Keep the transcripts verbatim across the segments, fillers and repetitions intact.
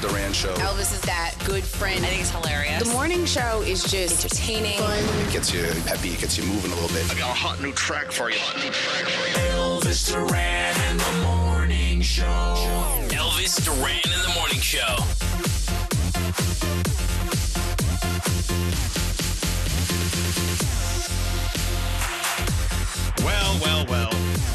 Duran Show. Elvis is that good friend. I think it's hilarious. The morning show is just entertaining. Fun. It gets you happy. It gets you moving a little bit. I got a hot new track for you. Hot new track for you. Elvis Duran and the Morning Show. Elvis Duran and the Morning Show. Well, well, well.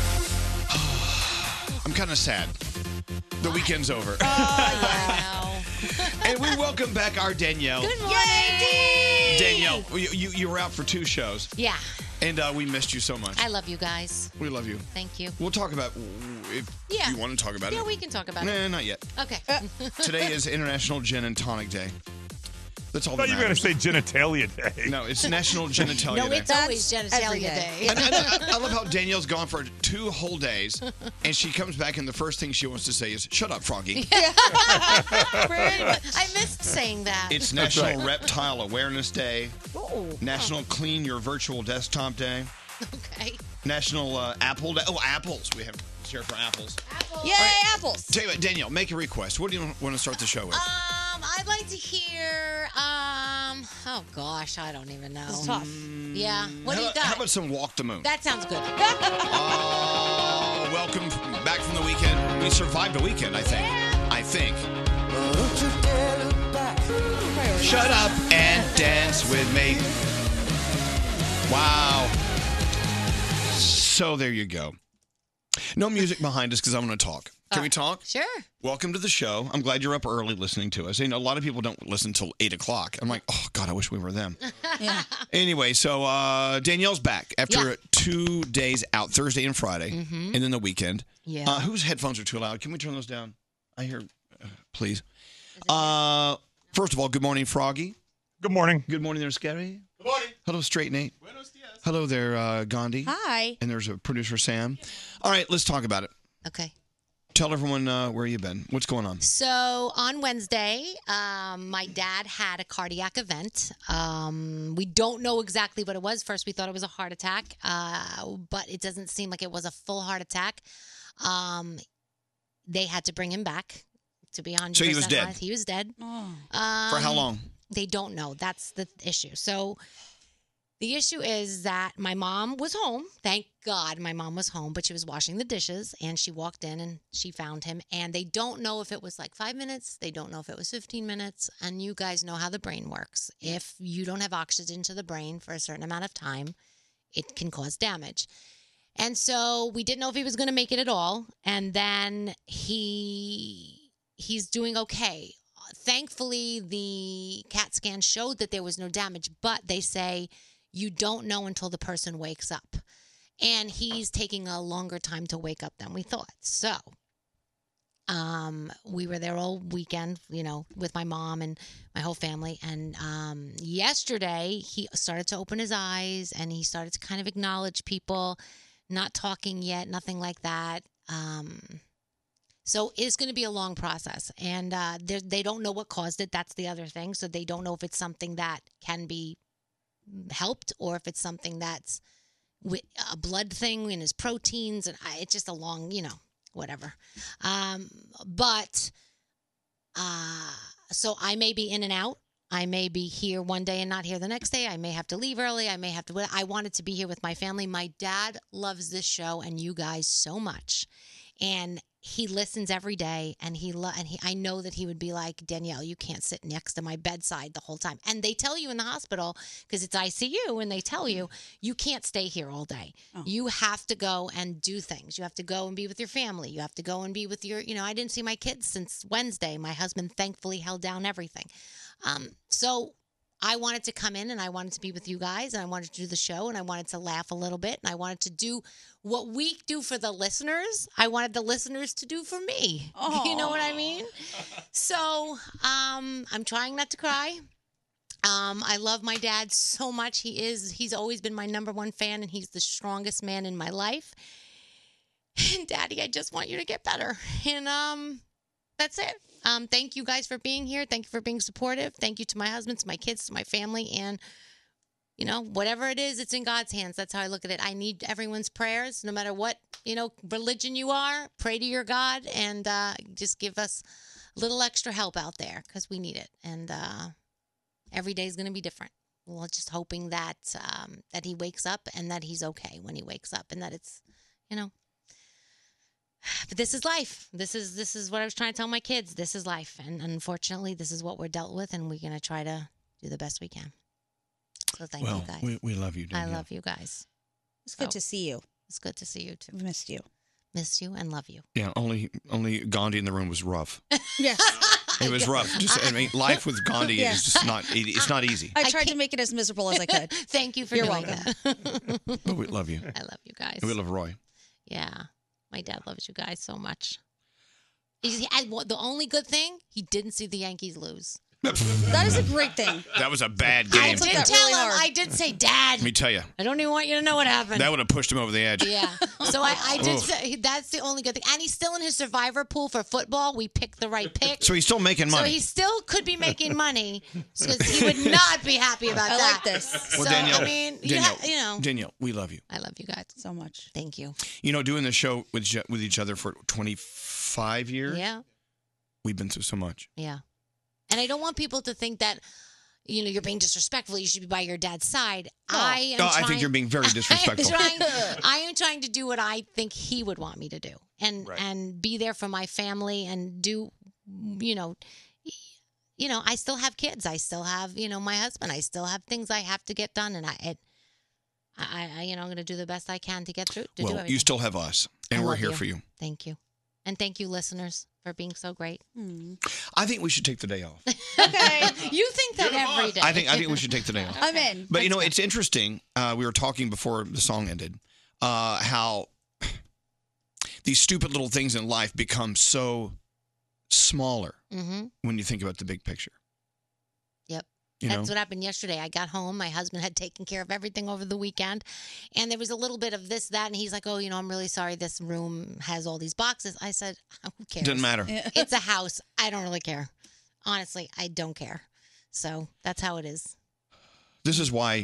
I'm kind of sad. The weekend's over. Oh, yeah. And we welcome back our Danielle. Good morning. Yay, Danielle, you, you, you were out for two shows. Yeah. And uh, we missed you so much. I love you guys. We love you. Thank you. We'll talk about if Yeah. you want to talk about Yeah, it. we can talk about nah, it. not yet. Okay. Today is International Gin and Tonic Day. That's all I that thought you were going matters. to say genitalia day. No, it's National Genitalia No, Day. it's always genitalia day. And I, I love how Danielle's gone for two whole days, and she comes back, and the first thing she wants to say is, "Shut up, Froggy." Pretty much. I missed saying that. It's National Reptile Awareness Day, Oh. National Clean Your Virtual Desktop Day, Okay. National uh, Apple Day. Oh, apples. We have here for apples. Yay, apples. Tell you what, Danielle, make a request. What do you want to start the show with? Um, I'd like to hear, um, oh gosh, I don't even know. It's tough. Yeah. What how do you about, got? How about some Walk the Moon? That sounds good. Oh, welcome back from the weekend. We survived a weekend, I think. I think. Shut up and dance with me. Wow. So there you go. No music behind us because I want to talk. Can we talk? Sure. Welcome to the show. I'm glad you're up early listening to us. You know, a lot of people don't listen till eight o'clock. I'm like, oh, God, I wish we were them. Yeah. Anyway, so uh, Danielle's back after Yeah. two days out, Thursday and Friday, Mhm. and then the weekend. Yeah. Uh, whose headphones are too loud? Can we turn those down? I hear, uh, please. Uh, first of all, good morning, Froggy. Good morning. Good morning there, Scary. Good morning. Hello, Straight Nate. Hello there, uh, Gandhi. Hi. And there's a producer, Sam. All right, let's talk about it. Okay. Tell everyone uh, where you've been. What's going on? So on Wednesday, um, my dad had a cardiac event. Um, we don't know exactly what it was. First, we thought it was a heart attack, uh, but it doesn't seem like it was a full heart attack. Um, they had to bring him back to be on. So he was dead? He was dead. Oh. Um, For how long? They don't know. That's the issue. So the issue is that my mom was home. Thank God my mom was home, but she was washing the dishes and she walked in and she found him. And they don't know if it was like five minutes. They don't know if it was fifteen minutes. And you guys know how the brain works. If you don't have oxygen to the brain for a certain amount of time, it can cause damage. And so we didn't know if he was going to make it at all. And then he he's doing okay. Thankfully, the CAT scan showed that there was no damage, but they say you don't know until the person wakes up. And he's taking a longer time to wake up than we thought. So um, we were there all weekend, you know, with my mom and my whole family. And um, yesterday, he started to open his eyes and he started to kind of acknowledge people, not talking yet, nothing like that. Um So it's going to be a long process, and uh, they don't know what caused it. That's the other thing. So they don't know if it's something that can be helped or if it's something that's wi- a blood thing in his proteins. And I, it's just a long, you know, whatever. Um, but uh, so I may be in and out. I may be here one day and not here the next day. I may have to leave early. I may have to. I wanted to be here with my family. My dad loves this show and you guys so much, and he listens every day, and he lo- and he. I know that he would be like, Danielle, you can't sit next to my bedside the whole time. And they tell you in the hospital, because it's I C U, and they tell you you can't stay here all day. Oh. You have to go and do things. You have to go and be with your family. You have to go and be with your. You know, I didn't see my kids since Wednesday. My husband thankfully held down everything. Um, so I wanted to come in and I wanted to be with you guys and I wanted to do the show and I wanted to laugh a little bit and I wanted to do what we do for the listeners. I wanted the listeners to do for me. Aw. You know what I mean? So um, I'm trying not to cry. Um, I love my dad so much. He is, he's always been my number one fan and he's the strongest man in my life. And Daddy, I just want you to get better. And um, that's it. Um, thank you guys for being here. Thank you for being supportive. Thank you to my husband, to my kids, to my family. And, you know, whatever it is, it's in God's hands. That's how I look at it. I need everyone's prayers, no matter what, you know, religion you are. Pray to your God and uh, just give us little extra help out there because we need it. And uh, every day is going to be different. We're just hoping that um, that he wakes up and that he's okay when he wakes up and that it's, you know. But this is life. This is this is what I was trying to tell my kids. This is life. And unfortunately, this is what we're dealt with, and we're going to try to do the best we can. So thank well, you guys. we, we love you, Danielle. I love you guys. It's good to see you. It's good to see you, too. I've missed you. Miss you and love you. Yeah, only only Gandhi in the room was rough. Yes. It was rough. Just I mean, life with Gandhi Yeah. is just not. It, it's not easy. I tried to make it as miserable as I could. Thank you for You're doing welcome. that. But we love you. I love you guys. And we love Roy. Yeah. My dad loves you guys so much. He's, he, I, the only good thing, he didn't see the Yankees lose. That is a great thing. That was a bad I game. did that tell really him, hard. I did say, Dad, Let me tell you, I don't even want you to know what happened. that would have pushed him over the edge. Yeah. So I, I did Oof. say, that's the only good thing. And he's still in his survivor pool for football. We picked the right pick. So he's still making So money. he still could be making money because he would not be happy about I that. like this. So, well, Danielle, I mean, you, Danielle, ha- you know, Danielle, we love you. I love you guys. So much. Thank you. You know, doing the show with each- with each other for twenty-five years. Yeah. We've been through so much. Yeah. And I don't want people to think that, you know, you're being disrespectful. You should be by your dad's side. I am No, trying, I think you're being very disrespectful. I am, trying, I am trying to do what I think he would want me to do and Right. and be there for my family and do, you know, you know, I still have kids. I still have, you know, my husband. I still have things I have to get done. And I, it, I, I you know, I'm going to do the best I can to get through, to do well, everything. you still have us, and I we're love here you. for you. Thank you. And thank you, listeners, for being so great. I think we should take the day off. Okay. You think that every day. I think I think we should take the day off. I'm in. But you know, it's interesting. Uh, we were talking before the song ended uh, how these stupid little things in life become so smaller Mm-hmm. when you think about the big picture. Yep. You That's know? what happened yesterday. I got home. My husband had taken care of everything over the weekend. And there was a little bit of this, that. And he's like, oh, you know, I'm really sorry this room has all these boxes. I said, who cares? Doesn't matter. It's a house. I don't really care. Honestly, I don't care. So that's how it is. This is why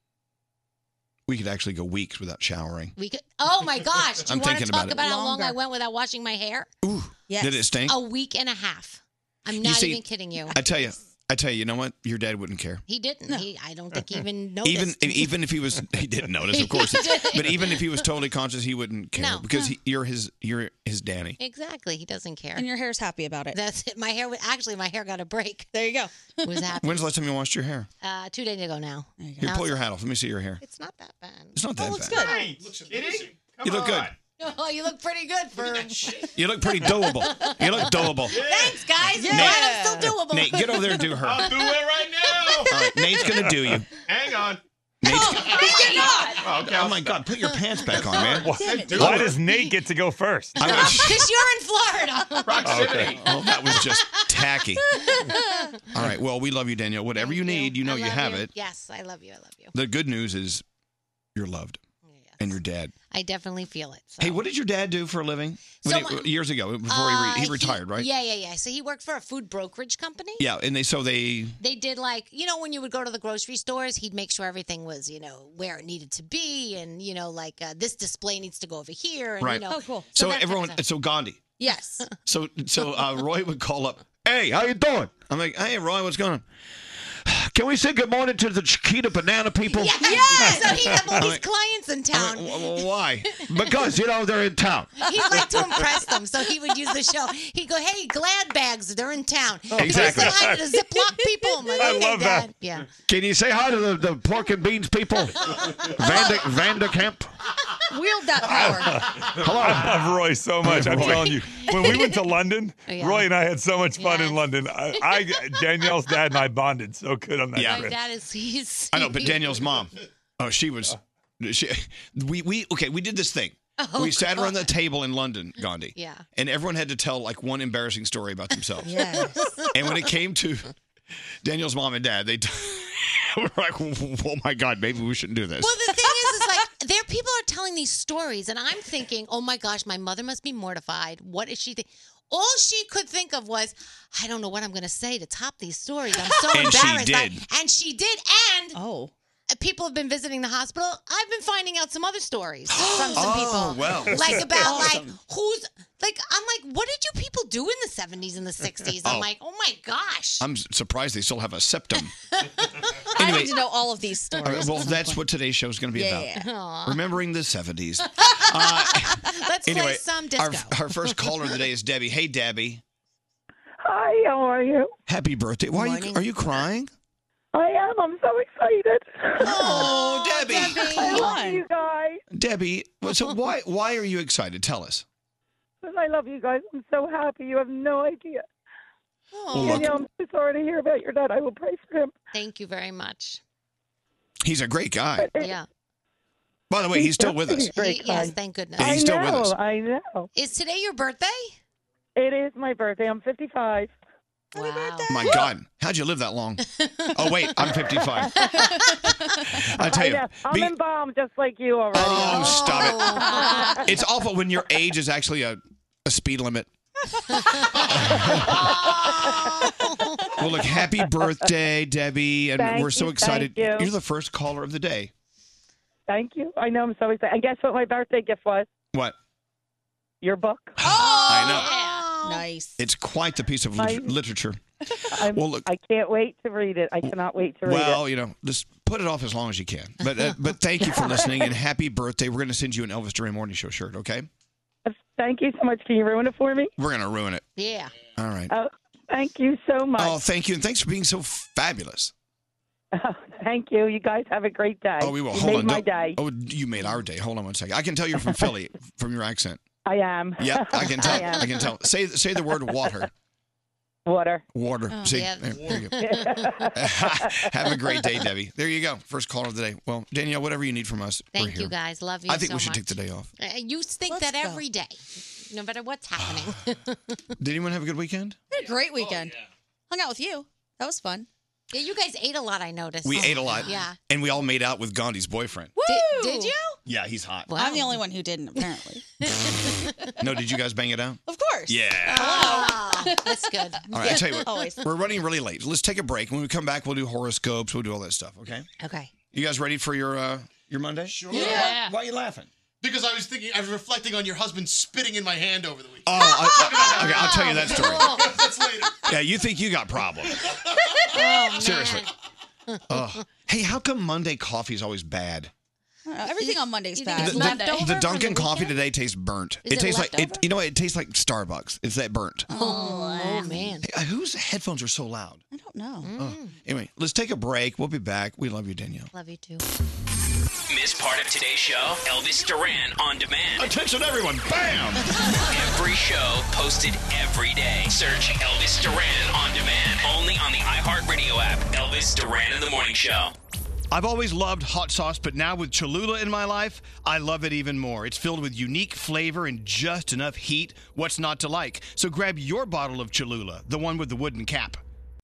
we could actually go weeks without showering. We could. Oh, my gosh. Do you I'm want thinking to talk about about, it. how long Longer. I went without washing my hair? Yes. Did it stink? A week and a half. I'm not see, even kidding you. I tell you, I tell you, you know what? Your dad wouldn't care. He didn't. He, I don't think he even noticed. Even even if he was, he didn't notice, of course. But even if he was totally conscious, he wouldn't care No. because he, you're his you're his Danny. Exactly. He doesn't care. And your hair's happy about it. That's it. My hair was actually my hair got a break. There you go. It was happy. When's the last time you washed your hair? Uh, two days ago now. Here, Now pull it's- your hat off. Let me see your hair. It's not that bad. It's not that looks bad. good. Looks amazing. Come You look good. Oh, you look pretty good for. You look pretty doable. You look doable. Thanks, guys. Yeah. Glad I'm still doable. Nate, get over there and do her. I'll do it right now. All right, Nate's gonna do you. Hang on. Nate's. Oh, okay. Oh my God! Put your pants back on, man. Why, Damn it. why does Nate get to go first? I was, Because you're in Florida. Proximity. oh, that was just tacky. All right. Well, we love you, Danielle. Whatever Thank you need, you know I you love have it. Yes, I love you. I love you. The good news is you're loved, Yes. and your dad. I definitely feel it. So. Hey, what did your dad do for a living? So When he- my- years ago, before Uh, he, re- he retired, right? Yeah, yeah, yeah. So he worked for a food brokerage company. Yeah, and they so they They did like, you know, when you would go to the grocery stores, he'd make sure everything was, you know, where it needed to be. And, you know, like uh, this display needs to go over here. And, Right. You know, Oh, cool. so, that kind of everyone stuff. so Gandhi. Yes. So so uh, Roy would call up. Hey, how you doing? I'm like, hey, Roy, what's going on? Can we say good morning to the Chiquita Banana people? Yes. yes. So he'd have all I'm these like- clients in I'm town. like, "Wh- wh- why? Because you know they're in town. He'd like to impress them, so he would use the show. He'd go, "Hey, Glad Bags, they're in town. Exactly. Say hi to the Ziploc people." I'm like, I okay, love Dad. that. Yeah. Can you say hi to the, the pork and beans people? Vanda Vanderkamp. Wield that power. Hello. I love Roy so much. I'm Roy. telling you. When we went to London, Yeah. Roy and I had so much fun Yes. in London. I, I Danielle's dad and I bonded so good on that Yeah. My trip. dad is he's. I know, but Danielle's mom. Oh, she was. She, we we okay. We did this thing. Oh, we sat around the God. table in London, Gandhi. Yeah. And everyone had to tell like one embarrassing story about themselves. Yes. And when it came to Daniel's mom and dad, they t- were like, "Oh my God, maybe we shouldn't do this." Well, the thing is, is like there people are telling these stories, and I'm thinking, oh my gosh, my mother must be mortified. What is she think? All she could think of was, I don't know what I'm going to say to top these stories. I'm so And she embarrassed. did. I- and she did. And Oh. people have been visiting the hospital. I've been finding out some other stories from some Oh, people. well. Like about Awesome. like who's like I'm like, what did you people do in the seventies and the sixties. I'm Oh. like, oh my gosh. I'm surprised they still have a septum. I need to know all of these All stories. right, well, that's what today's show is going to be Yeah. about. Aw. Remembering the seventies. Let's Anyway, play some disco. our, our first caller of the day is Debbie. Hey, Debbie. Hi, how are you? Happy birthday. Why are you, are you crying? I am. I'm so excited. Oh, Debbie. I love you guys. Debbie, well, so why why are you excited? Tell us. Because I love you guys. I'm so happy. You have no idea. Well, look, Danielle, I'm so sorry to hear about your dad. I will pray for him. Thank you very much. he's a great guy. Yeah. By the way, he's still with us. He- yes, thank goodness. Yeah, he's I still know, with us. I know. Is today your birthday? It is my birthday. I'm fifty-five. Wow. My God, how'd you live that long? Oh, wait, I'm fifty-five. I tell I you. know. I'm be- embalmed just like you already. Oh, stop it. It's awful when your age is actually a, a speed limit. Well, look, happy birthday, Debbie. And Thank we're so you, excited. thank you. You're the first caller of the day. Thank you. I know. I'm so excited. And guess what my birthday gift was? What? Your book. I know. Oh, nice. It's quite the piece of I- lit- literature. I'm, Well, look- I can't wait to read it. I cannot wait to read Well, it. you know, just put it off as long as you can. But uh, but thank you for listening and happy birthday. We're going to send you an Elvis Duran Morning Show shirt, okay? Thank you so much. Can you ruin it for me? We're going to ruin it. Yeah. All right. Oh, thank you so much. Oh, thank you. And thanks for being so fabulous. Thank you. You guys have a great day. Oh, we will. You Hold made on. my Don't- day. Oh, you made our day. Hold on one second. I can tell you're from Philly from your accent. I am. Yep, I can tell. I am. I can tell. Say say the word water. Water. Water. Oh, See, yeah. there, there you go. Have a great day, Debbie. There you go. First caller of the day. Well, Danielle, whatever you need from us, we're Thank here. you guys. Love you I think so we should much. take the day off. Uh, You think Let's that go. every day, no matter what's happening. Did anyone have a good weekend? We had a great weekend. Hung out with you. That was fun. Yeah, you guys ate a lot, I noticed. We ate a lot. Yeah. And we all made out with Gandhi's boyfriend. Did, did you? Yeah, he's hot. Wow. I'm the only one who didn't, apparently. No, did you guys bang it out? Of course. Yeah. Oh, that's good. All right, I tell you what. Always. We're running really late. Let's take a break. When we come back, we'll do horoscopes. We'll do all that stuff, okay? Okay. You guys ready for your uh, your Monday? Sure. Yeah. Why are you laughing? Because I was thinking, I was reflecting on your husband spitting in my hand over the weekend. Oh, I, okay, I'll tell you that story. That's later. Yeah, you think you got problems. Oh, Seriously. Oh. Hey, how come Monday coffee is always bad? I don't know, everything on Monday's You think bad. it's The, leftover the from Dunkin' the coffee weekend? today tastes burnt. Is it tastes like it. leftover? You know what? It tastes like Starbucks. It's that burnt. Oh, oh, man. Hey, uh, whose headphones are so loud? I don't know. Oh. Anyway, let's take a break. We'll be back. We love you, Danielle. Love you too. Miss part of today's show? Elvis Duran on demand. Attention, everyone! Bam! Every show posted every day. Search Elvis Duran on demand. Only on the iHeartRadio app. Elvis Duran in the Morning Show. I've always loved hot sauce, but now with Cholula in my life, I love it even more. It's filled with unique flavor and just enough heat. What's not to like? So grab your bottle of Cholula, the one with the wooden cap.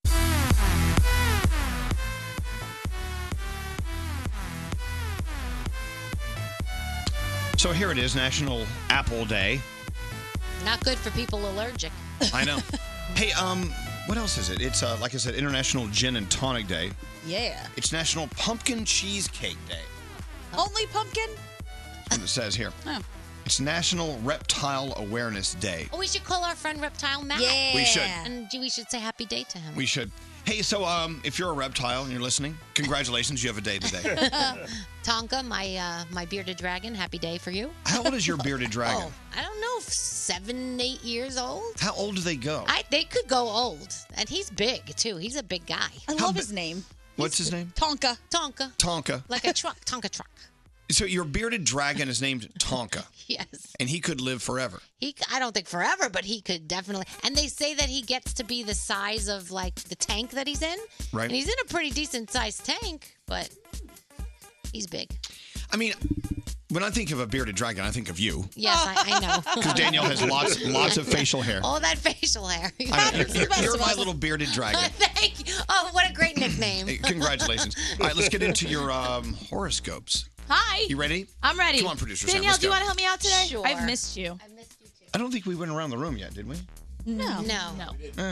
So here it is, National Apple Day. Not good for people allergic. I know. Hey, um, what else is it? It's, uh, like I said, International Gin and Tonic Day. Yeah. It's National Pumpkin Cheesecake Day. Only pumpkin? That's what it says here. Oh. It's National Reptile Awareness Day. Oh, we should call our friend Reptile Matt. Yeah. We should. And we should say happy day to him. We should. Hey, so um, if you're a reptile and you're listening, congratulations, you have a day today. Tonka, my uh, my bearded dragon, happy day for you. How old is your bearded dragon? Oh, I don't know, seven, eight years old. How old do they go? I they could go old, and he's big too. He's a big guy. I How love bi- his name. What's his name? Tonka. Tonka, Tonka. like a truck, Tonka truck. So your bearded dragon is named Tonka, Yes, and he could live forever. he. I don't think forever, but he could definitely. And they say that he gets to be the size of like the tank that he's in. Right. And he's in a pretty decent sized tank, but he's big. I mean, when I think of a bearded dragon, I think of you. Yes, I, I know. Because Danielle has lots, lots of facial hair. All that facial hair. I know, It's the you're best you're of my us. little bearded dragon. Thank you. Oh, what a great nickname. Hey, congratulations. All right, let's get into your um, horoscopes. Hi. You ready? I'm ready. Come on, producer Sam, Danielle, let's do you go. want to help me out today? Sure. I've missed you. I missed you too. I don't think we went around the room yet, did we? No. No. No. Eh,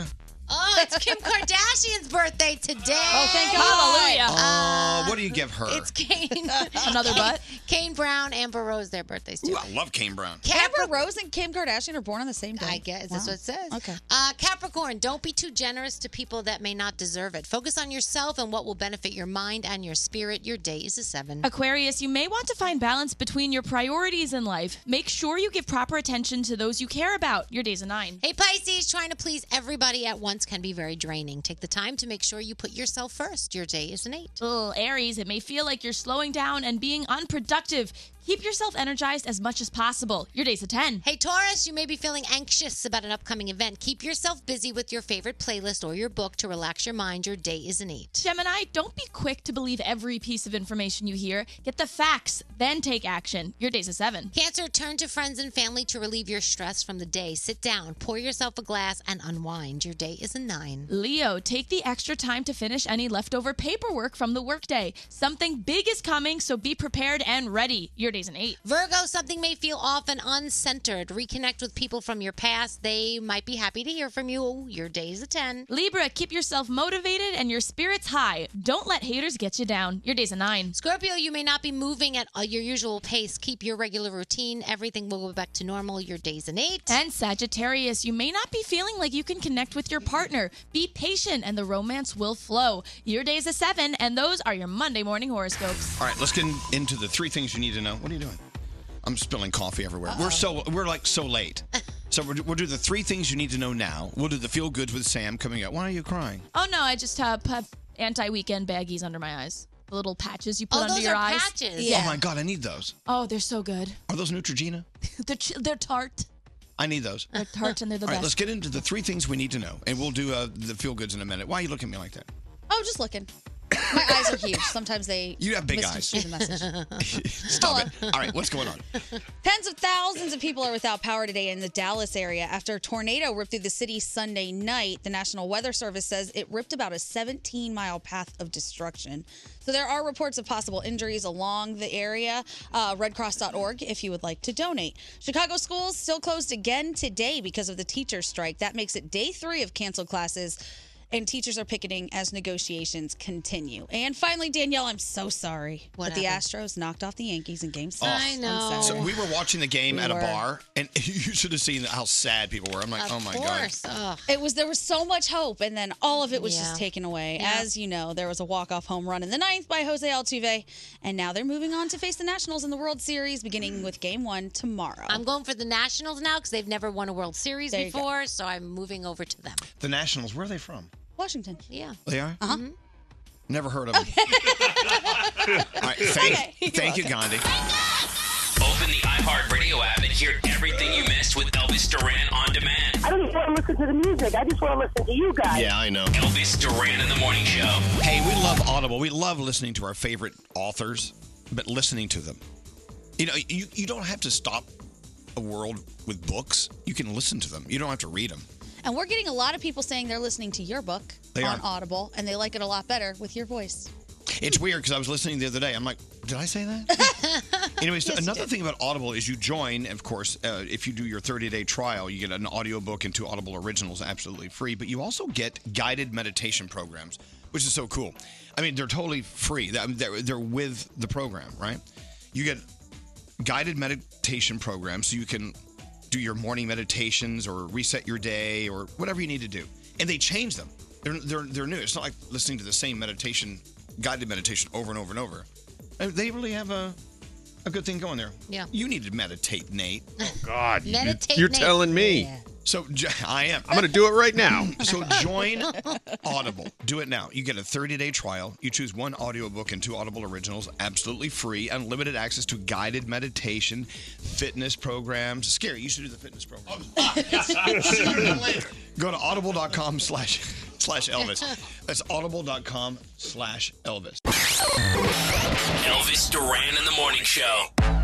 Oh, it's Kim Kardashian's birthday today. Oh, thank God. Hallelujah. Uh, what do you give her? It's Kane. Another butt? Kane Brown, Amber Rose, their birthdays too. Ooh, I love Kane Brown. Amber Rose and Kim Kardashian are born on the same day. I guess that's Wow. what it says. Okay. Uh, Capricorn, don't be too generous to people that may not deserve it. Focus on yourself and what will benefit your mind and your spirit. Your day is a seven. Aquarius, you may want to find balance between your priorities in life. Make sure you give proper attention to those you care about. Your day's a nine. Hey, Pisces, trying to please everybody at once can be very draining. Take the time to make sure you put yourself first. Your day is an eight. Ugh, Aries, it may feel like you're slowing down and being unproductive. Keep yourself energized as much as possible. Your day's a ten. Hey, Taurus, you may be feeling anxious about an upcoming event. Keep yourself busy with your favorite playlist or your book to relax your mind. Your day is an eight. Gemini, don't be quick to believe every piece of information you hear. Get the facts, then take action. Your day's a seven. Cancer, turn to friends and family to relieve your stress from the day. Sit down, pour yourself a glass, and unwind. Your day is a nine. Leo, take the extra time to finish any leftover paperwork from the workday. Something big is coming, so be prepared and ready. Your day's an eight. Virgo, something may feel off and uncentered. Reconnect with people from your past. They might be happy to hear from you. Your day is a ten. Libra, keep yourself motivated and your spirits high. Don't let haters get you down. Your day's a nine. Scorpio, you may not be moving at uh, your usual pace. Keep your regular routine. Everything will go back to normal. Your day's an eight. And Sagittarius, you may not be feeling like you can connect with your partner. Be patient and the romance will flow. Your day's a seven, and those are your Monday morning horoscopes. All right, let's get in, into the three things you need to know. What are you doing? I'm spilling coffee everywhere. We're so we're like so late. So we'll, we'll do the three things you need to know now. We'll do the feel goods with Sam coming up. Why are you crying? Oh no, I just have, have anti-weekend baggies under my eyes. The little patches you put Oh, under those your are eyes. patches. Oh my God, I need those. Oh, they're so good. Are those Neutrogena? they're ch- they're tart. I need those. They're tart and they're the All right, best. let's get into the three things we need to know, and we'll do uh, the feel goods in a minute. Why are you looking at me like that? Oh, just looking. My eyes are huge. Sometimes they You have big eyes. misconstrue the message. Stop it. All right, what's going on? Tens of thousands of people are without power today in the Dallas area after a tornado ripped through the city Sunday night. The National Weather Service says it ripped about a seventeen-mile path of destruction. So there are reports of possible injuries along the area. Uh, red cross dot org if you would like to donate. Chicago schools still closed again today because of the teacher strike. That makes it day three of canceled classes. And teachers are picketing as negotiations continue. And finally, Danielle, I'm so sorry. What but the happened? Astros knocked off the Yankees in game six. I know. on So Saturday. we were watching the game We at a were. bar, and you should have seen how sad people were. I'm like, Of oh my course. God. Ugh. It was there was so much hope, and then all of it was Yeah. just taken away. Yeah. As you know, there was a walk-off home run in the ninth by Jose Altuve, and now they're moving on to face the Nationals in the World Series, beginning with Game One tomorrow. I'm going for the Nationals now because they've never won a World Series There you go. before, so I'm moving over to them. The Nationals, where are they from? Washington. Yeah. They are? Uh-huh. Never heard of them. All right, thank, Okay, you're thank you, welcome. Gandhi. Open the iHeartRadio app and hear everything you missed with Elvis Duran on demand. I don't just want to listen to the music. I just want to listen to you guys. Yeah, I know. Elvis Duran in the Morning Show. Hey, we love Audible. We love listening to our favorite authors, but listening to them. You know, you, you don't have to stop a world with books. You can listen to them. You don't have to read them. And we're getting a lot of people saying they're listening to your book They on are. Audible, and they like it a lot better with your voice. It's weird because I was listening the other day. I'm like, did I say that? Anyways, Yes, you another did. thing about Audible is you join, of course, uh, if you do your thirty-day trial, you get an audiobook and two Audible originals absolutely free, but you also get guided meditation programs, which is so cool. I mean, they're totally free. They're, they're they're with the program, right? You get guided meditation programs so you can do your morning meditations or reset your day or whatever you need to do. And they change them. They're, they're, they're new. It's not like listening to the same meditation, guided meditation over and over and over. And they really have a, a good thing going there. Yeah. You need to meditate, Nate. Oh, God. You- Meditate, You're Nate. telling me. Yeah. So j- I am. I'm going to do it right now. So join Audible. Do it now. You get a thirty-day trial. You choose one audiobook and two Audible originals, absolutely free, unlimited access to guided meditation, fitness programs. Scary, you should do the fitness program. Go to audible.com slash slash Elvis. That's audible.com slash Elvis. Elvis Duran in the Morning Show.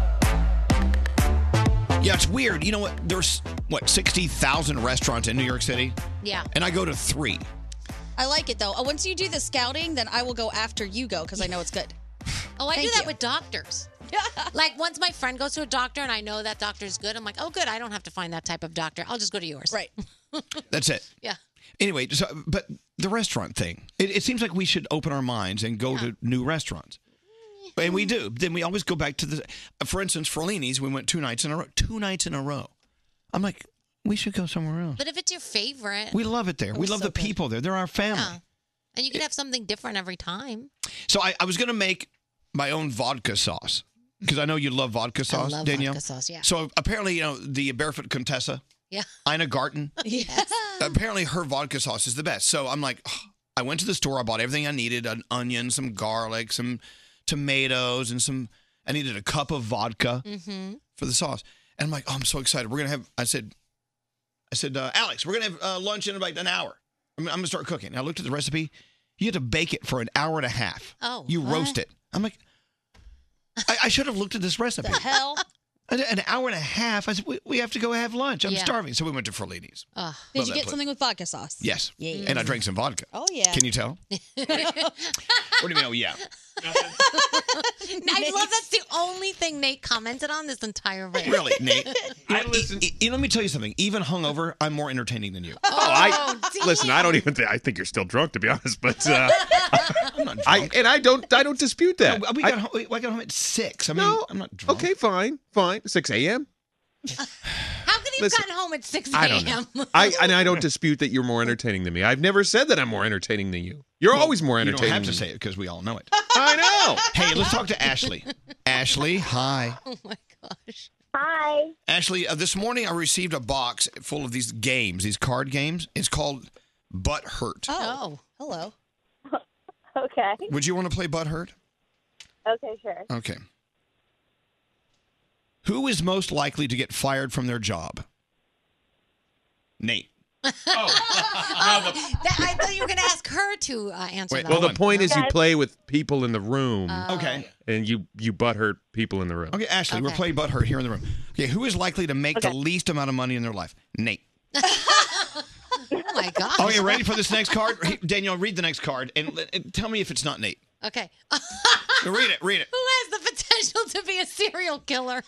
Yeah, it's weird. You know what? There's, what, sixty thousand restaurants in New York City? Yeah. And I go to three. I like it, though. Uh, Once you do the scouting, then I will go after you go because I know it's good. Oh, I Thank do that you. with doctors. Like once my friend goes to a doctor and I know that doctor's good, I'm like, oh, good. I don't have to find that type of doctor. I'll just go to yours. Right. That's it. Yeah. Anyway, so, but the restaurant thing, it, it seems like we should open our minds and go to new restaurants. And we do. Then we always go back to the, for instance, Ferlini's, we went two nights in a row. Two nights in a row. I'm like, we should go somewhere else. But if it's your favorite. We love it there. We love so the people there. They're our family. Yeah. And you can have something different every time. So I, I was going to make my own vodka sauce because I know you love vodka sauce, love Danielle. vodka sauce, yeah. So apparently, you know, the Barefoot Contessa, Yeah. Ina Garten, Yes. apparently her vodka sauce is the best. So I'm like, oh, I went to the store. I bought everything I needed, an onion, some garlic, some tomatoes, and some, I needed a cup of vodka Mm-hmm. for the sauce. And I'm like, oh, I'm so excited. We're going to have, I said, I said, uh, Alex, we're going to have uh, lunch in about an hour. I'm, I'm going to start cooking. And I looked at the recipe. You had to bake it for an hour and a half. Oh, You what? roast it. I'm like, I, I should have looked at this recipe. The hell? An, an hour and a half. I said, we, we have to go have lunch. I'm Yeah. starving. So we went to Ferlini's. Did Love you that get place. something with vodka sauce? Yes. Yeah. And I drank some vodka. Oh, yeah. Can you tell? What do you mean, oh, yeah? I love that's the only thing Nate commented on this entire rant. Really, Nate? I listen. You know, let me tell you something. Even hungover, I'm more entertaining than you. Oh, I listen. I don't even think. I think you're still drunk, to be honest. But uh, I'm not drunk. I and I don't. I don't dispute that. No, we got, home, we got home at six. I mean, No. I'm not drunk. Okay, fine, fine. six a.m. How could he have Listen, gotten home at six I don't a.m.? know. I and I don't dispute that you're more entertaining than me. I've never said that I'm more entertaining than you. You're always more You entertaining. don't have to than say me. it because we all know it. I know. Hey, let's talk to Ashley. Ashley, hi. Oh my gosh. Hi. Ashley, uh, this morning I received a box full of these games, these card games. It's called Butt Hurt. Oh. Hello. Okay. Would you want to play Butt Hurt? Okay, sure. Okay. Who is most likely to get fired from their job? Nate. That- I thought you were going to ask her to uh, answer Wait, that. Well, the on. point is, you Okay. play with people in the room, Okay. and you you butthurt people in the room. Okay, Ashley, we're Okay. playing Butt Hurt here in the room. Okay, who is likely to make Okay. the least amount of money in their life? Nate. Oh my gosh. Oh, you ready for this next card? Hey, Danielle, read the next card and, and tell me if it's not Nate. Okay. Read it, read it. Who has the potential to be a serial killer?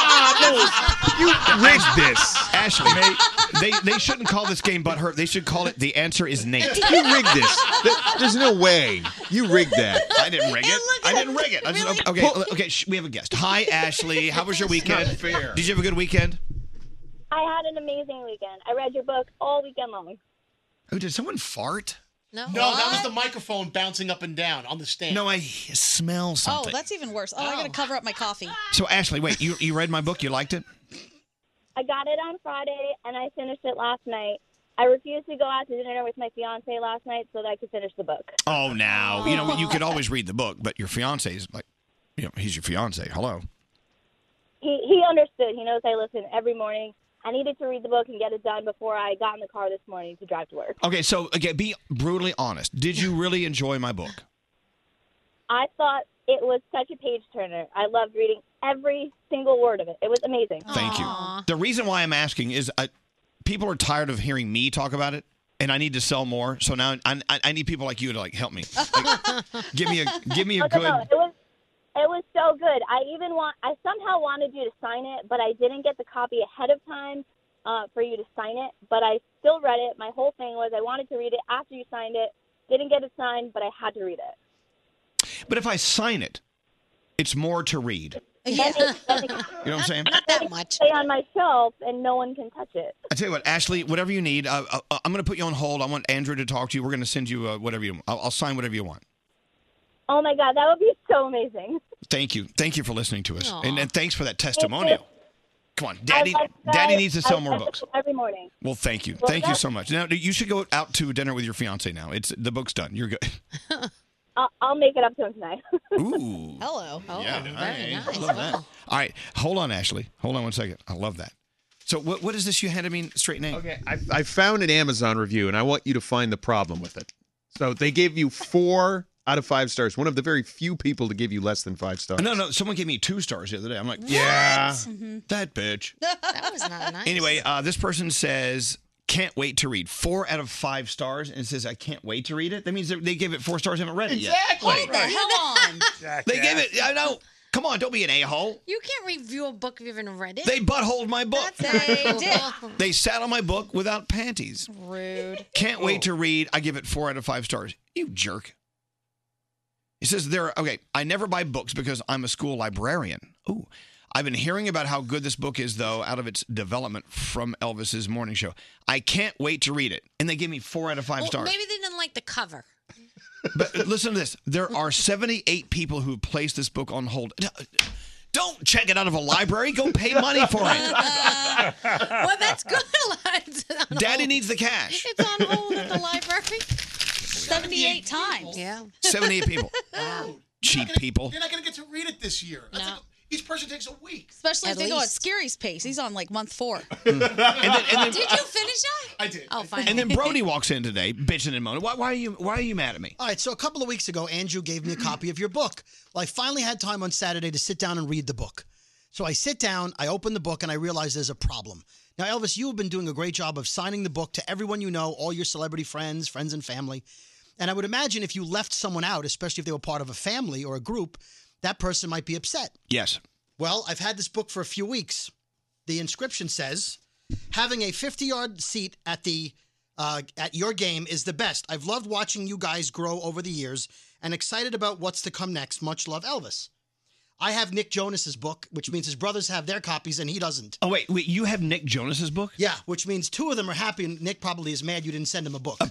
You rigged this. Ashley, they they shouldn't call this game Butt Hurt. They should call it The Answer is Nate. You rigged this. Th- There's no way you rigged that. I didn't rig it. look I at didn't rig it. I just, Really? okay, okay, okay, shh, we have a guest. Hi, Ashley. How was your weekend? Not fair. Did you have a good weekend? I had an amazing weekend. I read your book all weekend long. Oh, did someone fart? No. No, that was the microphone bouncing up and down on the stand. No, I smell Oh, something. that's even worse. Oh, I got to cover up my coffee. So, Ashley, wait, you, you read my book? You liked it? I got it on Friday, and I finished it last night. I refused to go out to dinner with my fiance last night so that I could finish the book. Oh, now, you know, you could always read the book, but your fiance is like, you know, he's your fiance. Hello. He he understood. He knows I listen every morning. I needed to read the book and get it done before I got in the car this morning to drive to work. Okay, so, okay, be brutally honest. Did you really enjoy my book? I thought it was such a page turner. I loved reading every single word of it. It was amazing. Thank you. The reason why I'm asking is I, people are tired of hearing me talk about it, and I need to sell more. So now I, I, I need people like you to like help me. Like, give me a give me a Oh, no, good. no, it was it was so good. I even want I somehow wanted you to sign it, but I didn't get the copy ahead of time uh, for you to sign it. But I still read it. My whole thing was I wanted to read it after you signed it. Didn't get it signed, but I had to read it. But if I sign it, it's more to read. Yeah. You know what I'm saying? Not that much. Stay on my shelf, and no one can touch it. I tell you what, Ashley, whatever you need, uh, uh, I'm going to put you on hold. I want Andrew to talk to you. We're going to send you uh, whatever you want. I'll, I'll sign whatever you want. Oh my God, that would be so amazing. Thank you. Thank you for listening to us. Aw. And, and thanks for that testimonial. Come on, Daddy I love you Daddy guys. needs to sell I- more I books. listen every morning. Well, thank you. Well, Thank you that's- so much. Now, you should go out to dinner with your fiance now. It's the book's done. You're good. I'll, I'll make it up to him tonight. Ooh. Hello. Oh, yeah, very I, nice. I love that. All right, hold on, Ashley. Hold on one second. I love that. So, what what is this you handed me? Straight name. Okay, I, I found an Amazon review, and I want you to find the problem with it. So they gave you four out of five stars. One of the very few people to give you less than five stars. No, no. Someone gave me two stars the other day. I'm like, What? yeah, Mm-hmm. that bitch. That was not nice. Anyway, uh, this person says, can't wait to read. Four out of five stars. And it says, I can't wait to read it. That means they gave it four stars. I haven't read it yet. Hold the hell on. They gave it, I know. Come on, don't be an a-hole. You can't review a book if you haven't read it. They buttholed my book. They did. They sat on my book without panties. Rude. Can't wait to read. I give it four out of five stars. You jerk. He says there. Okay, I never buy books because I'm a school librarian. Ooh. I've been hearing about how good this book is, though, out of its development from Elvis's morning show. I can't wait to read it. And they gave me four out of five Well, stars. maybe they didn't like the cover. But listen to this. There are seventy-eight people who have placed this book on hold. Don't check it out of a library. Go pay money for it. Well, that's good. Daddy needs the cash. It's on hold at the library. seventy-eight times. Yeah. seventy-eight people. Wow. Cheap people. You're not going to get to read it this year. That's like- each person takes a week. Especially At if they go at least. Scary's pace. He's on like month four. And then, and then, Did you finish that? I did. Oh, fine. and then Brody walks in today, bitching and moaning. Why, why are you? Why are you mad at me? All right, so a couple of weeks ago, Andrew gave me a copy of your book. Well, I finally had time on Saturday to sit down and read the book. So I sit down, I open the book, and I realize there's a problem. Now, Elvis, you have been doing a great job of signing the book to everyone you know, all your celebrity friends, friends and family. And I would imagine if you left someone out, especially if they were part of a family or a group, that person might be upset. Yes. Well, I've had this book for a few weeks. The inscription says, having a fifty-yard seat at the uh, at your game is the best. I've loved watching you guys grow over the years and excited about what's to come next. Much love, Elvis. I have Nick Jonas's book, which means his brothers have their copies and he doesn't. Oh, wait, wait, you have Nick Jonas's book? Yeah, which means two of them are happy and Nick probably is mad you didn't send him a book.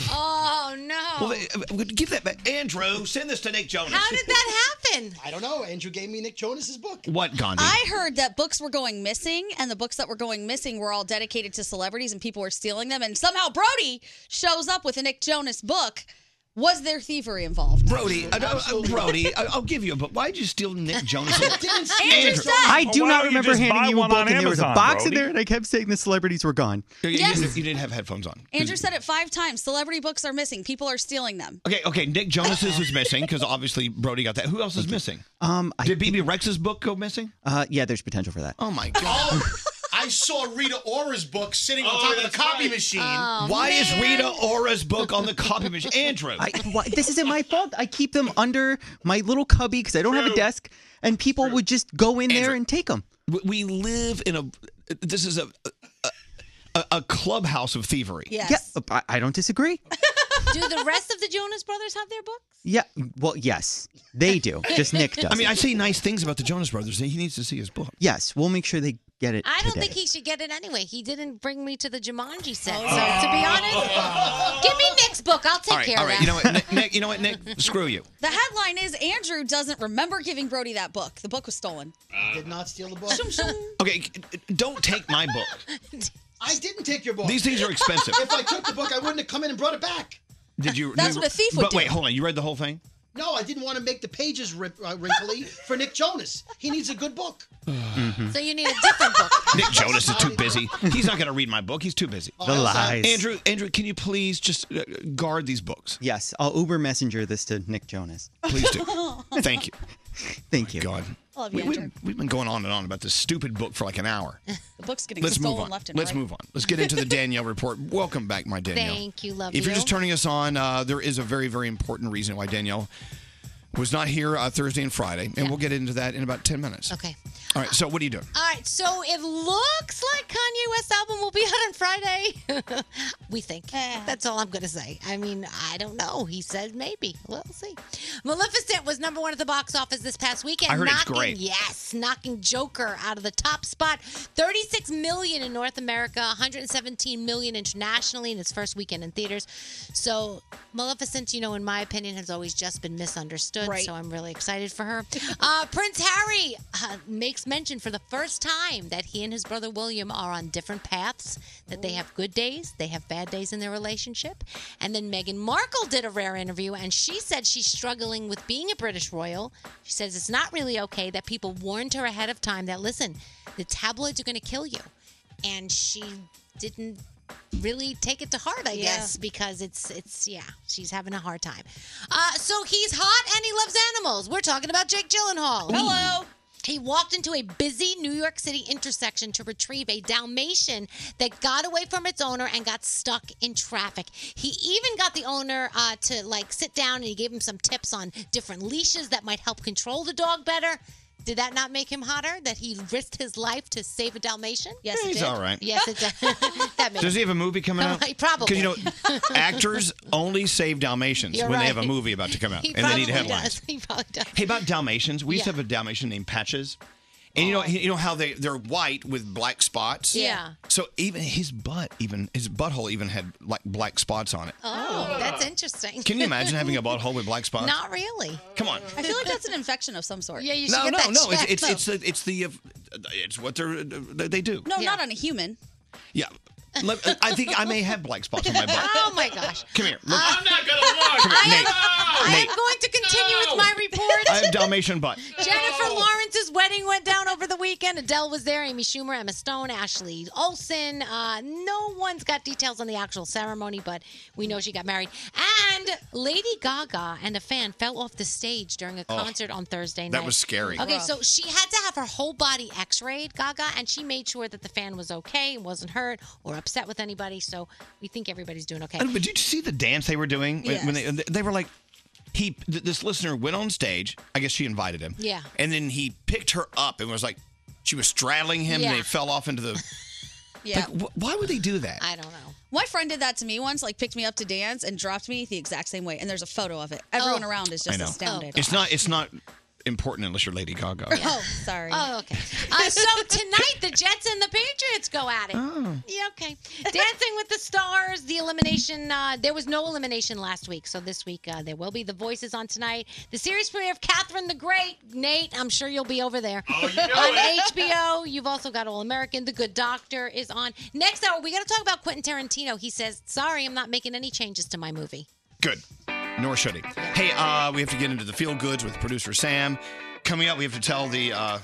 Oh, no. Well, uh, give that back. Andrew, send this to Nick Jonas. How did that happen? I don't know. Andrew gave me Nick Jonas's book. What, Gandhi? I heard that books were going missing, and the books that were going missing were all dedicated to celebrities, and people were stealing them. And somehow Brody shows up with a Nick Jonas book. Was there thievery involved? Brody, uh, uh, Brody, I- I'll give you a book. Why'd you steal Nick Jonas? Andrew said. I do Why not don't you remember just handing buy you a one book on and there was a Amazon, box in Brody? there and I kept saying the celebrities were gone. You, you Yes. didn't, you didn't have headphones on. Andrew said it five times. Celebrity books are missing. People are stealing them. Okay, okay. Nick Jonas's is missing because obviously Brody got that. Who else is missing? Um, I Did B B Rex's book go missing? Uh, yeah, there's potential for that. Oh my God! Oh, I saw Rita Ora's book sitting on top of the copy machine. Oh, Why man. is Rita Ora's book on the copy machine? Andrew, I, why, this isn't my fault. I keep them under my little cubby because I don't have a desk, and people would just go in there Andrew. and take them. we- we live in a. This is a a, a, a clubhouse of thievery. Yes. Yeah, I, I don't disagree. Do the rest of the Jonas Brothers have their books? Yeah, well, yes, they do. Just Nick does. I mean, I say nice things about the Jonas Brothers. He needs to see his book. yes, we'll make sure they get it. I don't today. think he should get it anyway. He didn't bring me to the Jumanji set. So, to be honest, give me Nick's book. I'll take All right, care all of right. that. You know what, Nick, Nick? You know what, Nick? Screw you. The headline is Andrew doesn't remember giving Brody that book. The book was stolen. Did not steal the book. Okay, don't take my book. I didn't take your book. These things are expensive. If I took the book, I wouldn't have come in and brought it back. Did you? That's you- what a thief would But wait, do. hold on. You read the whole thing? No, I didn't want to make the pages rip, uh, wrinkly for Nick Jonas. He needs a good book. So you need a different book. Nick Jonas is too busy. He's not going to read my book. He's too busy. The lies. Andrew, Andrew, can you please just uh, guard these books? Yes, I'll Uber Messenger this to Nick Jonas. Please do. Thank you. Thank you. God. I love you, We, Andrew. we, we've been going on and on about this stupid book for like an hour. The book's getting Let's move stolen on. left and Let's right. move on. Let's get into the Danielle report. Welcome back, my Danielle. Thank you, love If you're you. just turning us on, uh, there is a very, very important reason why Danielle was not here uh, Thursday and Friday, and we'll get into that in about ten minutes. Okay. All right, so what are you doing? All right, so it looks like Kanye West's album will be out on Friday. We think. That's all I'm going to say. I mean, I don't know. He said maybe. We'll see. Maleficent was number one at the box office this past weekend. I heard it's knocking, great. Yes, knocking Joker out of the top spot. thirty-six million in North America, one hundred seventeen million internationally in its first weekend in theaters. So Maleficent, you know, in my opinion, has always just been misunderstood. Right. So I'm really excited for her. Uh, Prince Harry uh, makes mention for the first time that he and his brother William are on different paths, that they have good days, they have bad days in their relationship. And then Meghan Markle did a rare interview, and she said she's struggling with being a British royal. She says it's not really okay that people warned her ahead of time that, listen, the tabloids are going to kill you. And she didn't really take it to heart, I Yeah. guess, because it's, it's yeah, she's having a hard time. Uh, so he's hot and he loves animals. We're talking about Jake Gyllenhaal. Hello. He walked into a busy New York City intersection to retrieve a Dalmatian that got away from its owner and got stuck in traffic. He even got the owner uh, to like sit down and he gave him some tips on different leashes that might help control the dog better. Did that not make him hotter? That he risked his life to save a Dalmatian? Yes, He's all right. Yes, it does. that made Does he have a movie coming out? Probably. Because, you know, actors only save Dalmatians You're when they have a right. movie about to come out. He and they need probably headlines. does. He probably does. Hey, about Dalmatians, we used to Yeah. have a Dalmatian named Patches. And you know, you know how they they're white with black spots. Yeah. So even his butt, even his butthole, even had like black spots on it. Oh, that's interesting. Can you imagine having a butthole with black spots? Not really. Come on. I feel like that's an infection of some sort. Yeah, you No, no, no. It's it's it's the, it's the uh, it's what they're they do. No, not on a human. Yeah. Let- I think I may have black spots on my butt. Oh my gosh. Come here. Look. I'm not gonna look. Come here, Nate. I Nate. am going to continue with my report. I have Dalmatian butt. Jennifer Lawrence's wedding went down over the weekend. Adele was there, Amy Schumer, Emma Stone, Ashley Olsen. Uh, no one's got details on the actual ceremony, but we know she got married. And Lady Gaga and a fan fell off the stage during a Oh, concert on Thursday night. that was scary. Okay, Rough. so she had to have her whole body x-rayed, Gaga, and she made sure that the fan was okay and wasn't hurt or upset with anybody. So we think everybody's doing okay. But did you see the dance they were doing? When- When they, they were like, he, th- this listener went on stage. I guess she invited him. Yeah. And then he picked her up and was like, she was straddling him Yeah. and they fell off into the. Yeah. Like, wh- why would they do that? I don't know. My friend did that to me once, like picked me up to dance and dropped me the exact same way. And there's a photo of it. Everyone Oh. around is I just know. astounded. It's not. It's not important unless you're Lady Gaga. Oh, sorry. Oh, okay. Uh, so tonight, the Jets and the Patriots go at it. Oh. Yeah, okay. Dancing with the Stars, the elimination. Uh, there was no elimination last week, so this week uh, there will be. The Voices on tonight. The series premiere of Catherine the Great. Nate, I'm sure you'll be over there. Oh, you know on it. H B O. You've also got All American. The Good Doctor is on. Next hour, we got to talk about Quentin Tarantino. He says, sorry, I'm not making any changes to my movie. Good. Nor should he. Hey, uh, we have to get into the feel goods with producer Sam. Coming up, we have to tell the uh,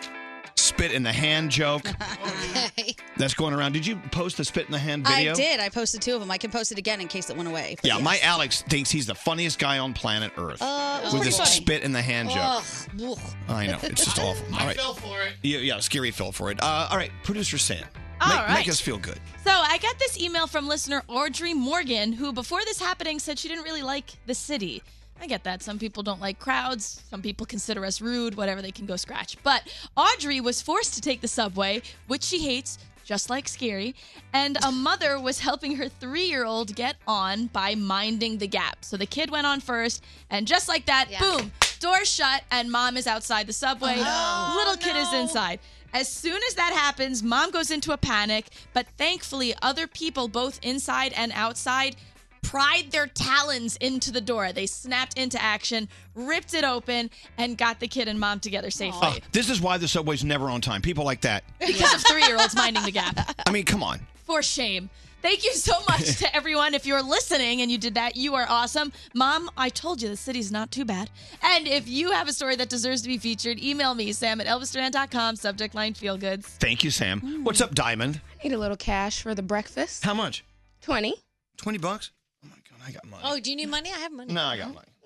spit in the hand joke that's going around. Did you post the spit in the hand video? I did. I posted two of them. I can post it again in case it went away. But Yeah, yes. my Alex thinks he's the funniest guy on planet Earth Uh, it was with pretty this funny. spit in the hand joke. Ugh. I know, it's just awful. All I right. fell for it. Yeah, yeah, scary fell for it. Uh, all right, producer Sam. All make, right. make us feel good. So I got this email from listener Audrey Morgan, who before this happening said she didn't really like the city. I get that. Some people don't like crowds. Some people consider us rude, whatever, they can go scratch. But Audrey was forced to take the subway, which she hates, just like Scary. And a mother was helping her three-year-old get on by minding the gap. So the kid went on first, and just like that, boom, door shut, and mom is outside the subway. Oh, Little kid is inside. As soon as that happens, mom goes into a panic, but thankfully other people, both inside and outside, pried their talons into the door. They snapped into action, ripped it open, and got the kid and mom together safely. Uh, this is why the subway's never on time. People like that. Because of three-year-olds minding the gap. I mean, come on. For shame. Thank you so much to everyone. If you're listening and you did that, you are awesome. Mom, I told you the city's not too bad. And if you have a story that deserves to be featured, email me, sam at elvis duran dot com, subject line feel goods. Thank you, Sam. What's up, Diamond? Need a little cash for the breakfast. How much? twenty. twenty bucks? Oh, my God, I got money. Oh, do you need money? I have money. No, I got money.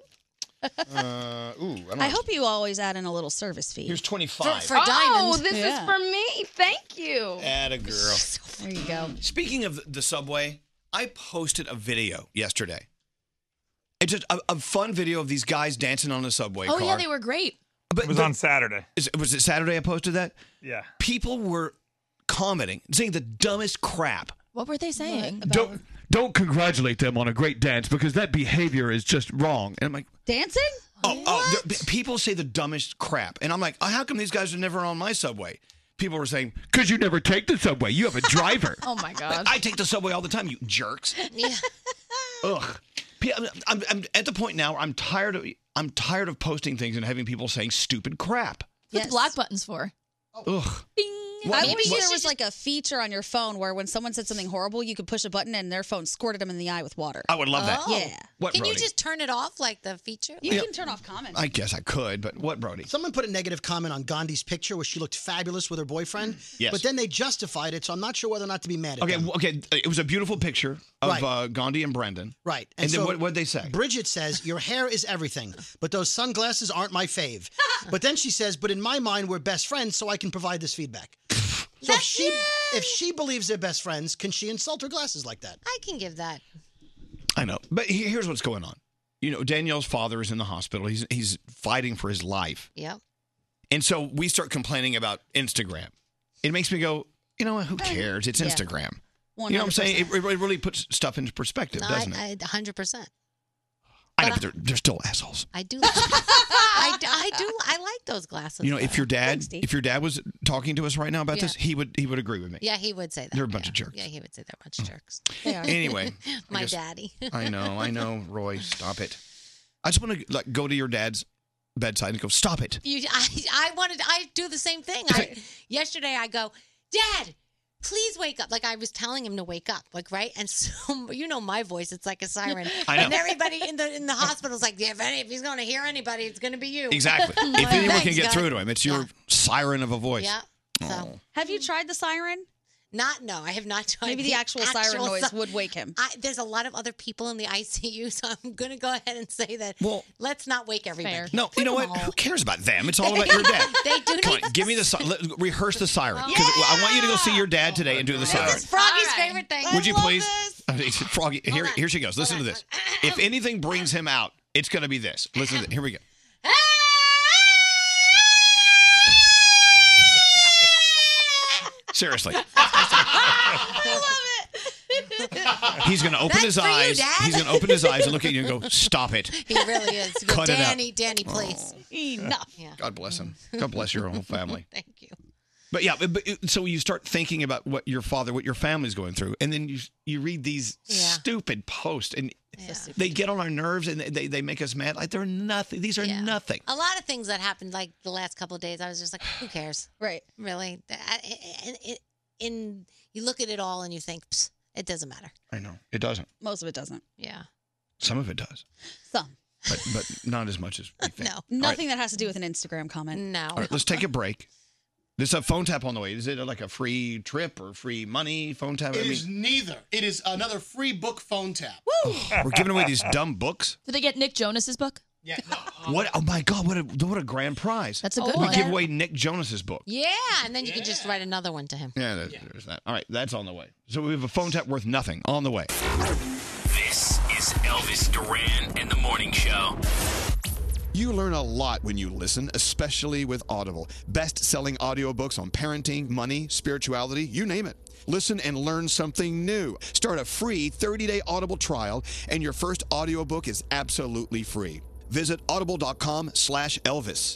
Uh, ooh, I, don't I know. hope you always add in a little service fee. Here's twenty-five. For, for Oh, diamonds. this Yeah. is for me. Thank you. Atta girl. There you go. Speaking of the subway, I posted a video yesterday. It's just a, a fun video of these guys dancing on the subway Oh, car. yeah, they were great. But, It was but- on Saturday. Is, was it Saturday I posted that? Yeah. People were commenting, saying the dumbest crap. What were they saying? Don't don't congratulate them on a great dance because that behavior is just wrong. And I'm like, Dancing? oh, oh there- people say the dumbest crap, and I'm like, oh, how come these guys are never on my subway? People were saying, because you never take the subway, you have a driver. Oh, my God. I take the subway all the time, you jerks. Yeah. Ugh. P- I'm, I'm, I'm at the point now. Where I'm tired of. I'm tired of posting things and having people saying stupid crap. What's the block buttons for? Ugh. What- I what- wish what- there was like a feature on your phone where when someone said something horrible, you could push a button and their phone squirted them in the eye with water. I would love that. Oh. Yeah. What, Can you Brody? just turn it off like the feature? You Yeah. can turn off comments. I guess I could, but what, Brody? Someone put a negative comment on Gandhi's picture where she looked fabulous with her boyfriend. Yes. But then they justified it, so I'm not sure whether or not to be mad at Okay, them. w- okay. It was a beautiful picture of Right. uh, Gandhi and Brendan. Right. And, then so what would they say? Bridget says, your hair is everything, but those sunglasses aren't my fave. But then she says, but in my mind, we're best friends, so I can provide this feedback. So if she if she believes they're best friends, can she insult her glasses like that? I can give that. I know, but he- here's what's going on. You know, Danielle's father is in the hospital. He's he's fighting for his life, Yep. And so we start complaining about Instagram. It makes me go, you know what? Who cares? It's Yeah. Instagram. You know what I'm saying? It, it really puts stuff into perspective, No, doesn't I, it? I, one hundred percent. I know, but they're, they're still assholes. I do. I, do- I do. I like those glasses. You know, if though. your dad, Thanks, Steve. if your dad was talking to us right now about Yeah. this, he would he would agree with me. Yeah, he would say that. They're a bunch yeah. of jerks. Yeah, he would say they're a bunch of jerks. Anyway, I my guess- daddy. I know, I know, Roy. Stop it. I just want to like go to your dad's bedside and go, stop it. You, I, I wanted. I do the same thing. I, yesterday, I go, Dad, please wake up. Like I was telling him to wake up. Like right, and so you know my voice. It's like a siren. I know. And everybody in the in the hospital's like, yeah, if, any, if he's going to hear anybody, it's going to be you. Exactly. I'm If like, anyone can "Thanks, get God." through to him, it's your siren of a voice. Yeah. So. Oh. Have you tried the siren? Not, no, I have not tried. Maybe the actual siren noise si- would wake him. I, there's a lot of other people in the I C U, so I'm going to go ahead and say that. Well, let's not wake everybody. No, you know what? Who cares about them? It's all about your dad. They do Come need on, give me the si- let, rehearse the siren. Oh. 'Cause I want you to go see your dad today and do the siren. This is Froggy's favorite thing. Would you please? Froggy, here, here she goes. Listen to this. If anything brings him out, it's going to be this. Listen to this. Here we go. Seriously. He's going to open That's his for you, eyes. Dad. He's going to open his eyes and look at you and go, stop it. He really is. He goes, Cut it out. Danny, Danny, please. Enough. Yeah. God bless him. God bless your whole family. Thank you. But yeah, but, but- so you start thinking about what your father, what your family's going through, and then you you read these stupid posts, and they get on our nerves, and they, they make us mad. Like they're nothing. These are nothing. A lot of things that happened like the last couple of days, I was just like, who cares? Right. Really? In, in, in you look at it all and you think, Psst, it doesn't matter. I know it doesn't. Most of it doesn't. Yeah. Some of it does, Some. but but not as much as we think. No. Nothing that has to do with an Instagram comment. No. All right, let's take a break. There's a phone tap on the way. Is it like a free trip or free money phone tap? It is neither. It is another free book phone tap. Woo! We're giving away these dumb books. Did they get Nick Jonas's book? Yeah. What? Oh my God! What a what a grand prize! That's a good we one. give away Nick Jonas's book. Yeah, and then you can just write another one to him. Yeah, there- there's that. All right, that's on the way. So we have a phone tap worth nothing on the way. This is Elvis Duran and the Morning Show. You learn a lot when you listen, especially with Audible. Best-selling audiobooks on parenting, money, spirituality, you name it. Listen and learn something new. Start a free thirty-day Audible trial, and your first audiobook is absolutely free. Visit audible.com slash Elvis.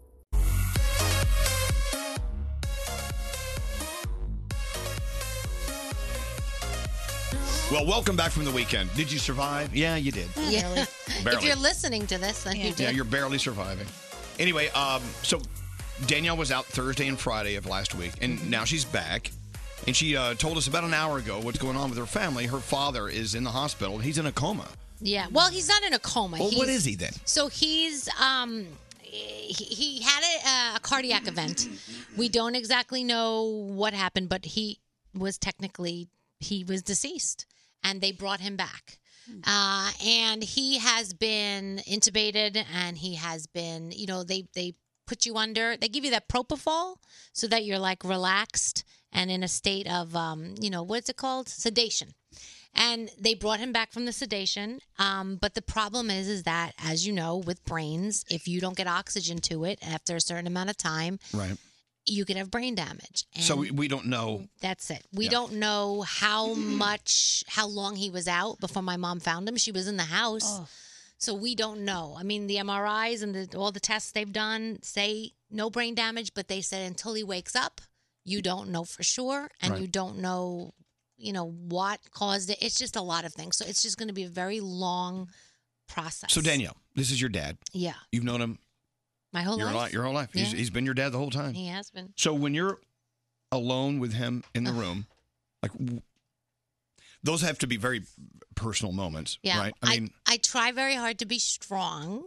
Well, welcome back from the weekend. Did you survive? Yeah, you did. Yeah. Barely. If you're listening to this, then you Yeah, did. you're barely surviving. Anyway, um, so Danielle was out Thursday and Friday of last week, and now she's back. And she uh, told us about an hour ago what's going on with her family. Her father is in the hospital. He's in a coma. Yeah. Well, he's not in a coma. Well, what He's- is he then? So he's um he, he had a, a cardiac event. We don't exactly know what happened, but he was technically he was deceased, and they brought him back. Uh, and he has been intubated, and he has been, you know, they they put you under. They give you that propofol so that you're like relaxed and in a state of, um, you know, what's it called? Sedation. And they brought him back from the sedation. Um, but the problem is, is that, as you know, with brains, if you don't get oxygen to it after a certain amount of time, Right. you could have brain damage. And So we, we don't know. that's it. We Yeah. don't know how much, how long he was out before my mom found him. She was in the house. So we don't know. I mean, the M R Is and the, all the tests they've done say no brain damage, but they said until he wakes up, you don't know for sure. And Right. you don't know, you know, what caused it. It's just a lot of things. So it's just going to be a very long process. So Danielle, this is your dad. Yeah. You've known him My whole your life. li- your whole life. He's, Yeah. he's been your dad the whole time. He has been. So when you're alone with him in the room, like w- those have to be very personal moments, Yeah. right? I, I mean, I try very hard to be strong.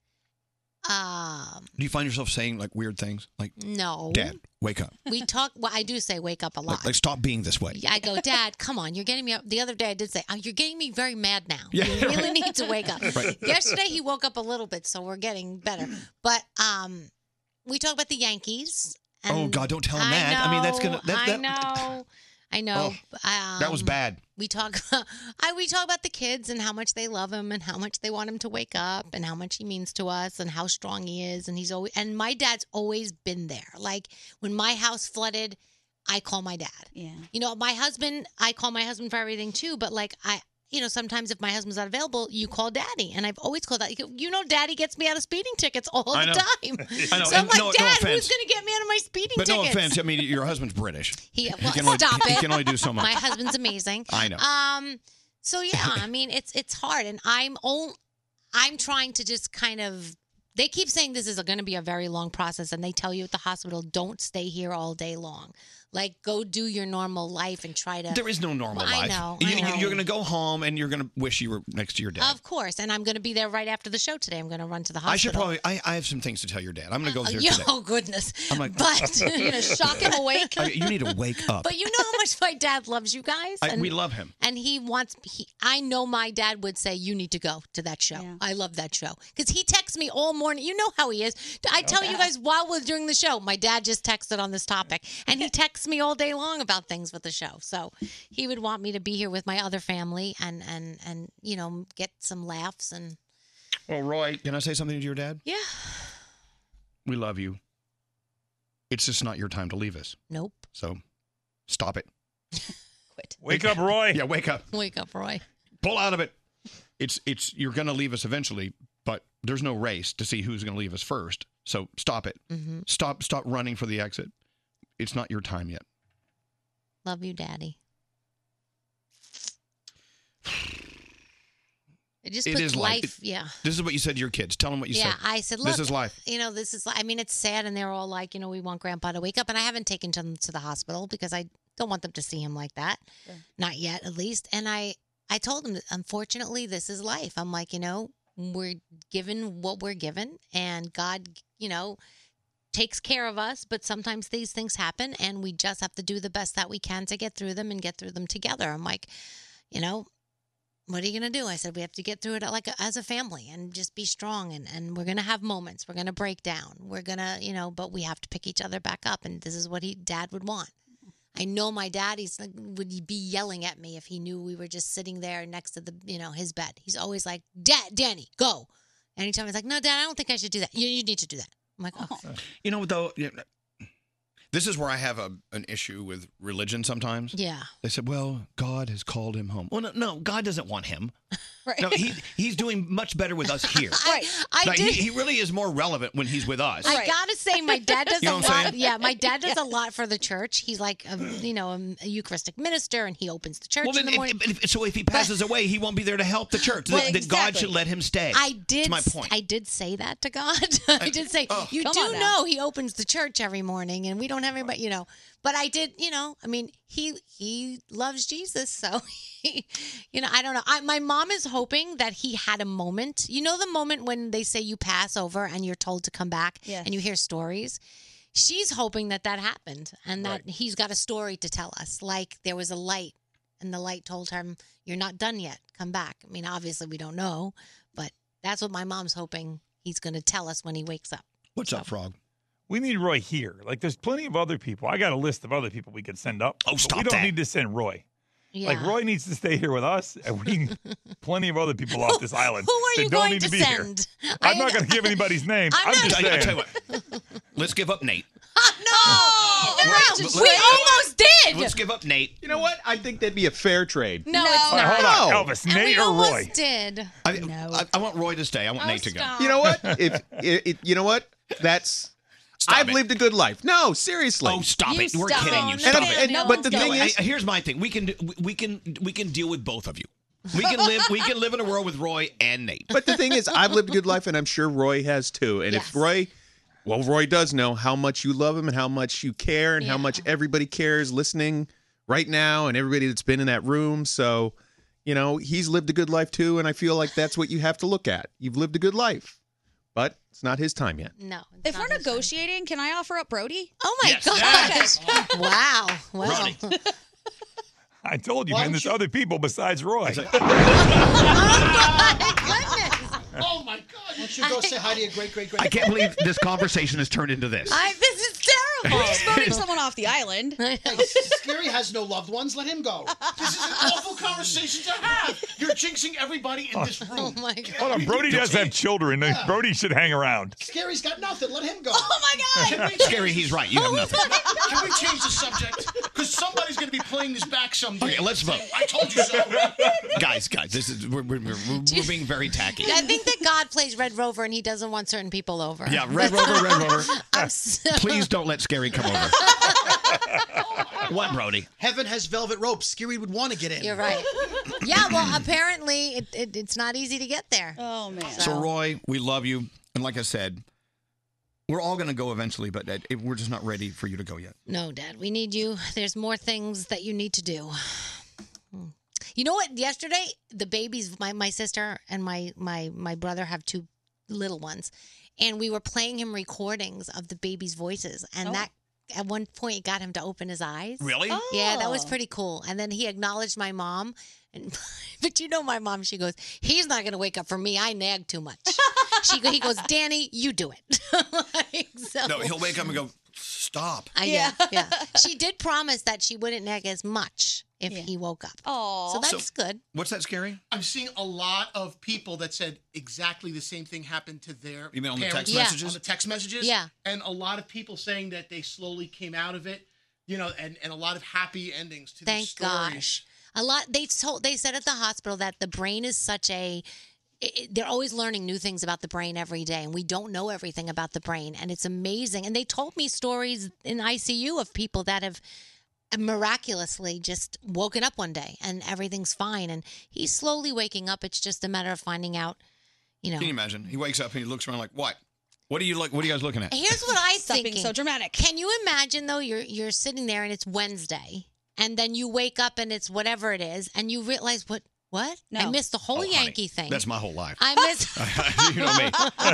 Um, do you find yourself saying like weird things, like no. "Dad, wake up"? We talk, well, I do say wake up a lot. Like, like stop being this way. I go, Dad, come on. You're getting me up. The other day I did say, oh, you're getting me very mad now. Yeah, you really right. need to wake up. Right. Yesterday he woke up a little bit, so we're getting better. But um, we talk about the Yankees. and Oh, God, don't tell him I that. I mean, that's gonna- know, that- I that- know. I know. Oh, that was Um, bad. We talk, I we talk about the kids and how much they love him and how much they want him to wake up and how much he means to us and how strong he is. And he's always and my dad's always been there. Like when my house flooded, I call my dad. Yeah. You know, my husband, I call my husband for everything too. But like I, you know, sometimes if my husband's not available, you call Daddy, and I've always called that. You know, Daddy gets me out of speeding tickets all I the know. time. I know. So I'm And like, no- no Dad, offense. who's going to get me out of my speeding But tickets? no offense. I mean, your husband's British. He, He well, can only- stop he it. can only do so much. My husband's amazing. I know. Um. So yeah, I mean, it's it's hard, and I'm all, I'm trying to just kind of. They keep saying this is going to be a very long process, and they tell you at the hospital, don't stay here all day long. Like, go do your normal life and try to. There is no normal Well, I life. know, You, I know. You're going to go home and you're going to wish you were next to your dad. Of course, and I'm going to be there right after the show today. I'm going to run to the hospital. I should probably. I, I have some things to tell your dad. I'm going to go there Oh, today. oh goodness! I'm like, But you're going to shock him awake. I mean, you need to wake up. But you know how much my dad loves you guys. I, we love him. And he wants, he, I know my dad would say, you need to go to that show. I love that show. Because he texts me all morning. You know how he is. I tell you guys while we're doing the show, my dad just texted on this topic. And he texts me all day long about things with the show. So he would want me to be here with my other family and, and, and you know, get some laughs. And Well, Roy, can I say something to your dad? yeah, We love you. It's just not your time to leave us. Nope. So stop it. Quit. Wake up, Roy. Yeah, wake up. Wake up, Roy. Pull out of it. It's it's you're going to leave us eventually, but there's no race to see who's going to leave us first. So stop it. Mhm. Stop stop running for the exit. It's not your time yet. Love you, Daddy. It just It puts is life, life. It- yeah. This is what you said to your kids. Tell them what you yeah, said. I said, look, this is life. You know, this is, I mean, it's sad, and they're all like, you know, we want Grandpa to wake up, and I haven't taken them to the hospital because I don't want them to see him like that, not yet, at least. And I, I told them that unfortunately, this is life. I'm like, you know, we're given what we're given, and God, you know, takes care of us. But sometimes these things happen, and we just have to do the best that we can to get through them and get through them together. I'm like, you know. What are you going to do? I said, we have to get through it like a, as a family and just be strong. And, and we're going to have moments. We're going to break down. We're going to, you know, but we have to pick each other back up. And this is what he, Dad would want. I know my dad, he's like, would be yelling at me if he knew we were just sitting there next to the, you know, his bed. He's always like, Dad, Danny, go. Anytime he's like, no, Dad, I don't think I should do that. You, you need to do that. I'm like, oh. You know, though, you know, this is where I have a, an issue with religion sometimes. Yeah. They said, well, God has called him home. Well, no, no God doesn't want him. Right. No, he, he's doing much better with us here. Right. I Like, did. he, he really is more relevant when he's with us. I gotta say, my dad does You know a what I'm lot. saying? Yeah, my dad does a lot for the church. He's like, a, you know, a Eucharistic minister, and he opens the church Well, in then, the morning. if, if, so if he passes away, he won't be there to help the church. Well, That that God exactly. should let him stay. I did. That's my s- point. I did say that to God. I did say, Oh. you Come do on now. know He opens the church every morning, and we don't have anybody, you know. But I did, you know. I mean, he he loves Jesus, so he, you know, I don't know. I, my mom is hoping that he had a moment. You know, the moment when they say you pass over and you're told to come back, Yes. and you hear stories. She's hoping that that happened and that he's got a story to tell us. Like there was a light, and the light told him, "You're not done yet. Come back." I mean, obviously we don't know, but that's what my mom's hoping he's going to tell us when he wakes up. What's up, Frog? We need Roy here. Like, there's plenty of other people. I got a list of other people we could send up. Oh, but stop We don't that. need to send Roy. Yeah. Like, Roy needs to stay here with us, and we need plenty of other people off this island Who are that you don't going need to to be send? here. I'm not going to give anybody's name. I'm I'm, not- just I, I saying. tell you what. Let's give up Nate. No, no, Let's- we let's- almost did. Let's give up Nate. You know what? I think that'd be a fair trade. No, No. it's All right, not. hold on, No. Elvis, And Nate we or almost Roy? did. I, No. I, I want Roy to stay. I want Oh, Nate to go. stop. You know what? If it, it, you know what? That's Stop I've it. lived a good life. No, seriously. Oh, stop You it! We're stop. kidding you. And Stop I'm- it. and- No but one's the going. thing No, is, I- here's my thing. We can do- we can we can deal with both of you. We can live we can live in a world with Roy and Nate. but the thing is, I've lived a good life, and I'm sure Roy has too. And Yes. if Roy, well, Roy does know how much you love him and how much you care and how Yeah. much everybody cares listening right now and everybody that's been in that room. So, you know, he's lived a good life too, and I feel like that's what you have to look at. You've lived a good life, but it's not his time yet. No. it's If not we're his time. negotiating, can I offer up Brody? Oh my Yes. gosh! Wow. Well. Ronnie. I told you, Why man, don't there's you- other people besides Roy. Oh my God! Why don't you go say hi to your great great great? I can't believe this conversation has turned into this. I, this is just voting someone off the island. Hey, Scary has no loved ones. Let him go. This is an awful conversation to have. You're jinxing everybody in this room. Oh my God. Hold on, Brody does have children. Yeah. Brody should hang around. Scary's got nothing. Let him go. Oh my Can God. we Scary, he's right. You have nothing. Can we change the subject? Because somebody's going to be playing this back someday. Okay, let's vote. I told you so. Guys, guys, this is we're, we're, we're, we're being very tacky. I think that God plays Red Rover and he doesn't want certain people over. Yeah, Red Rover, Red Rover. I'm so- Please don't let Scary come over. What, Brody? Heaven has velvet ropes. Scary would want to get in. You're right. Yeah, well, apparently it, it, it's not easy to get there. Oh, man. So, Roy, we love you. And like I said, we're all going to go eventually, but uh, we're just not ready for you to go yet. No, Dad, we need you. There's more things that you need to do. You know what? Yesterday, the babies, my, my sister and my, my, my brother have two little ones. And we were playing him recordings of the babies' voices. And Oh. that, at one point, got him to open his eyes. Really? Yeah, that was Oh. pretty cool. And then he acknowledged my mom. And, but you know my mom, she goes, he's not going to wake up for me. I nag too much. She go, He goes, Danny, you do it. Like, so, No, he'll wake up and go, stop. I, yeah, yeah. She did promise that she wouldn't nag as much if he woke up. Oh, So that's good. What's that, Scary? I'm seeing a lot of people that said exactly the same thing happened to their You mean on the parents. text Yeah. messages? On the text messages? Yeah. And a lot of people saying that they slowly came out of it, you know, and, and a lot of happy endings to Thank these stories. gosh. A lot. They told. They said at the hospital that the brain is such a. It, it- they're always learning new things about the brain every day, and we don't know everything about the brain, and it's amazing. And they told me stories in I C U of people that have miraculously just woken up one day and everything's fine, and he's slowly waking up. It's just a matter of finding out. You know. Can you imagine? He wakes up and he looks around like, what? What are you look? What are you guys looking at? Here's what I Stop think. being so dramatic. Can you imagine though? You're you're sitting there and it's Wednesday, and then you wake up and it's whatever it is, and you realize what what I No. missed the whole Oh, honey, Yankee thing. That's my whole life. I missed. You know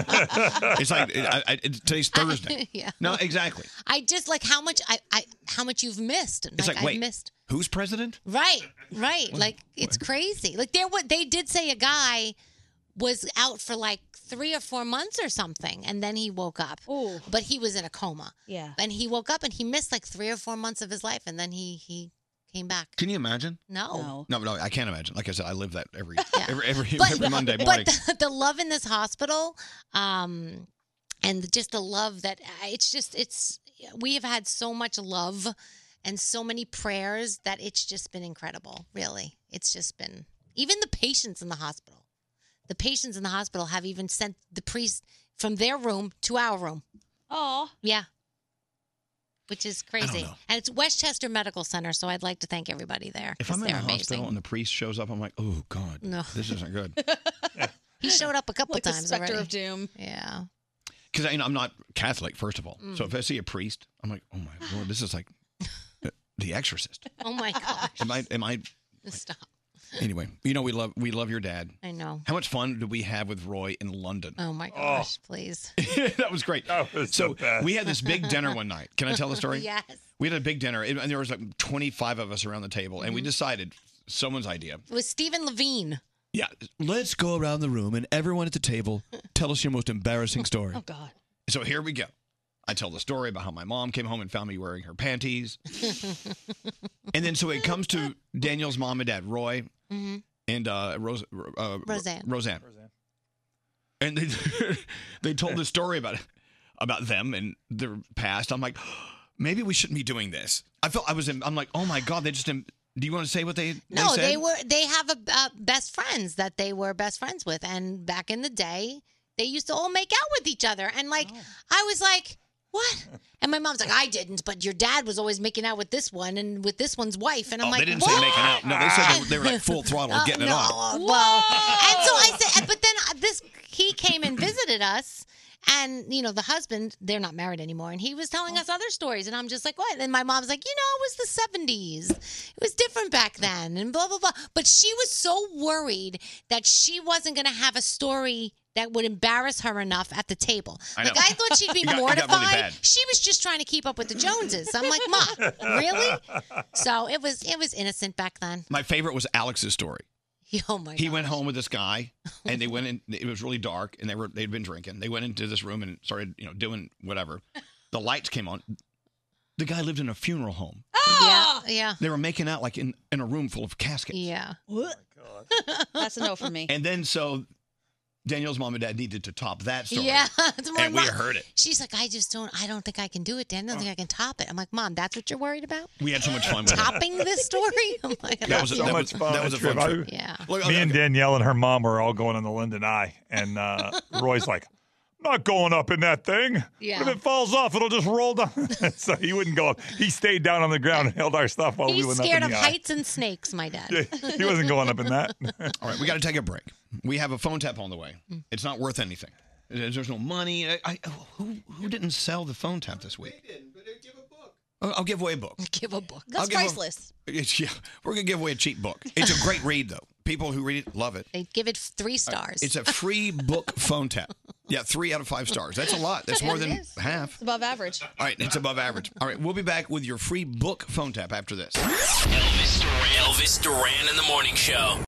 me. It's like I, I, it, today's Thursday. Yeah. No, exactly. I just like how much I, I how much you've missed. It's like, I've wait, missed. who's president? Right, right. Like it's crazy. Like there, what they did say a guy was out for like three or four months or something, and then he woke up. Ooh. But he was in a coma. Yeah. And he woke up and he missed like three or four months of his life, and then he he came back. Can you imagine? No. No, no, I can't imagine. Like I said, I live that every Yeah. every every, But, every Monday morning. but the, the love in this hospital, um, and just the love that it's just it's we have had so much love and so many prayers that it's just been incredible. Really, it's just been even the patients in the hospital. The patients in the hospital have even sent the priest from their room to our room. Oh. Yeah. Which is crazy. know. And it's Westchester Medical Center, so I'd like to thank everybody there. if 'cause I'm in they're the amazing. hospital and the priest shows up, I'm like, oh God, No. this isn't good. He showed up a couple Like the times specter already. of doom. Yeah. Because you know, I'm not Catholic, first of all. So Mm. if I see a priest, I'm like, oh my Lord, this is like The Exorcist. Oh my gosh. Am I? Am I? Stop. Anyway, you know we love we love your dad. I know. How much fun did we have with Roy in London? Oh my gosh, please. That was great. so we had this big dinner one night. Can I tell the story? Yes. We had a big dinner, and there was like twenty-five of us around the table, and we Mhm. decided someone's idea. It was Stephen Levine. Yeah, let's go around the room, and everyone at the table tell us your most embarrassing story. Oh, God. So here we go. I tell the story about how my mom came home and found me wearing her panties. And then so it comes to Daniel's mom and dad, Roy Mhm. and uh, Rose, uh, Roseanne. Roseanne. And they they told the story about about them and their past. I'm like, maybe we shouldn't be doing this. I felt I was in, I'm like, oh my God, they just didn't. Do you want to say what they, No, they said? they were. They have a uh, best friends that they were best friends with, and back in the day, they used to all make out with each other. And like, I was like, what? And my mom's like, I didn't, but your dad was always making out with this one and with this one's wife. And I'm oh, like, they didn't what? say making out. No, they said they were, they were like full throttle Uh, getting it no, on. uh, well, and so I said, but then uh, this he came and visited us, and you know the husband, they're not married anymore, and he was telling us other stories, and I'm just like, what? And my mom's like, you know, it was the seventies, it was different back then, and blah blah blah. But she was so worried that she wasn't going to have a story that would embarrass her enough at the table. I Like know. I thought she'd be It got- it got really mortified. bad. She was just trying to keep up with the Joneses. I'm like, Ma, really? So it was it was innocent back then. My favorite was Alex's story. Oh my! He went home with this guy, and they went in. It was really dark, and they were they'd been drinking. They went into this room and started, you know, doing whatever. The lights came on. The guy lived in a funeral home. Yeah, yeah. They were making out like in, in a room full of caskets. Yeah. That's a no from me. And then so Danielle's mom and dad needed to top that story. Yeah. It's my And we mom. heard it. She's like, I just don't, I don't think I can do it, Dan. I don't think I can top it. I'm like, Mom, that's what you're worried about? We had so much fun with it. Topping this story? I'm like, That was a- so that much was- fun. that was a fun I- trip. Yeah. Look, Me okay, and okay. Danielle and her mom were all going on the Linden Eye, and uh, Roy's like, "I'm not going up in that thing. Yeah. If it falls off, it'll just roll down." So he wouldn't go up. He stayed down on the ground and held our stuff while He's we went scared up of in the eye. heights and snakes, my dad. Yeah, he wasn't going up in that. All right, we got to take a break. We have a phone tap on the way. Hmm. It's not worth anything. There's there's no money. I, I, who who didn't sell the phone tap this week? I'll I'll give away a book. Give a book. I'll That's give a- priceless. It's, yeah, we're gonna give away a cheap book. It's a great read though. People who read it love it. They give it three stars. It's a free book phone tap. Yeah, three out of five stars. That's a lot. That's more It than is. half. It's above average. All right, it's above average. All right, we'll be back with your free book phone tap after this. Elvis Duran. Elvis Duran in the morning show.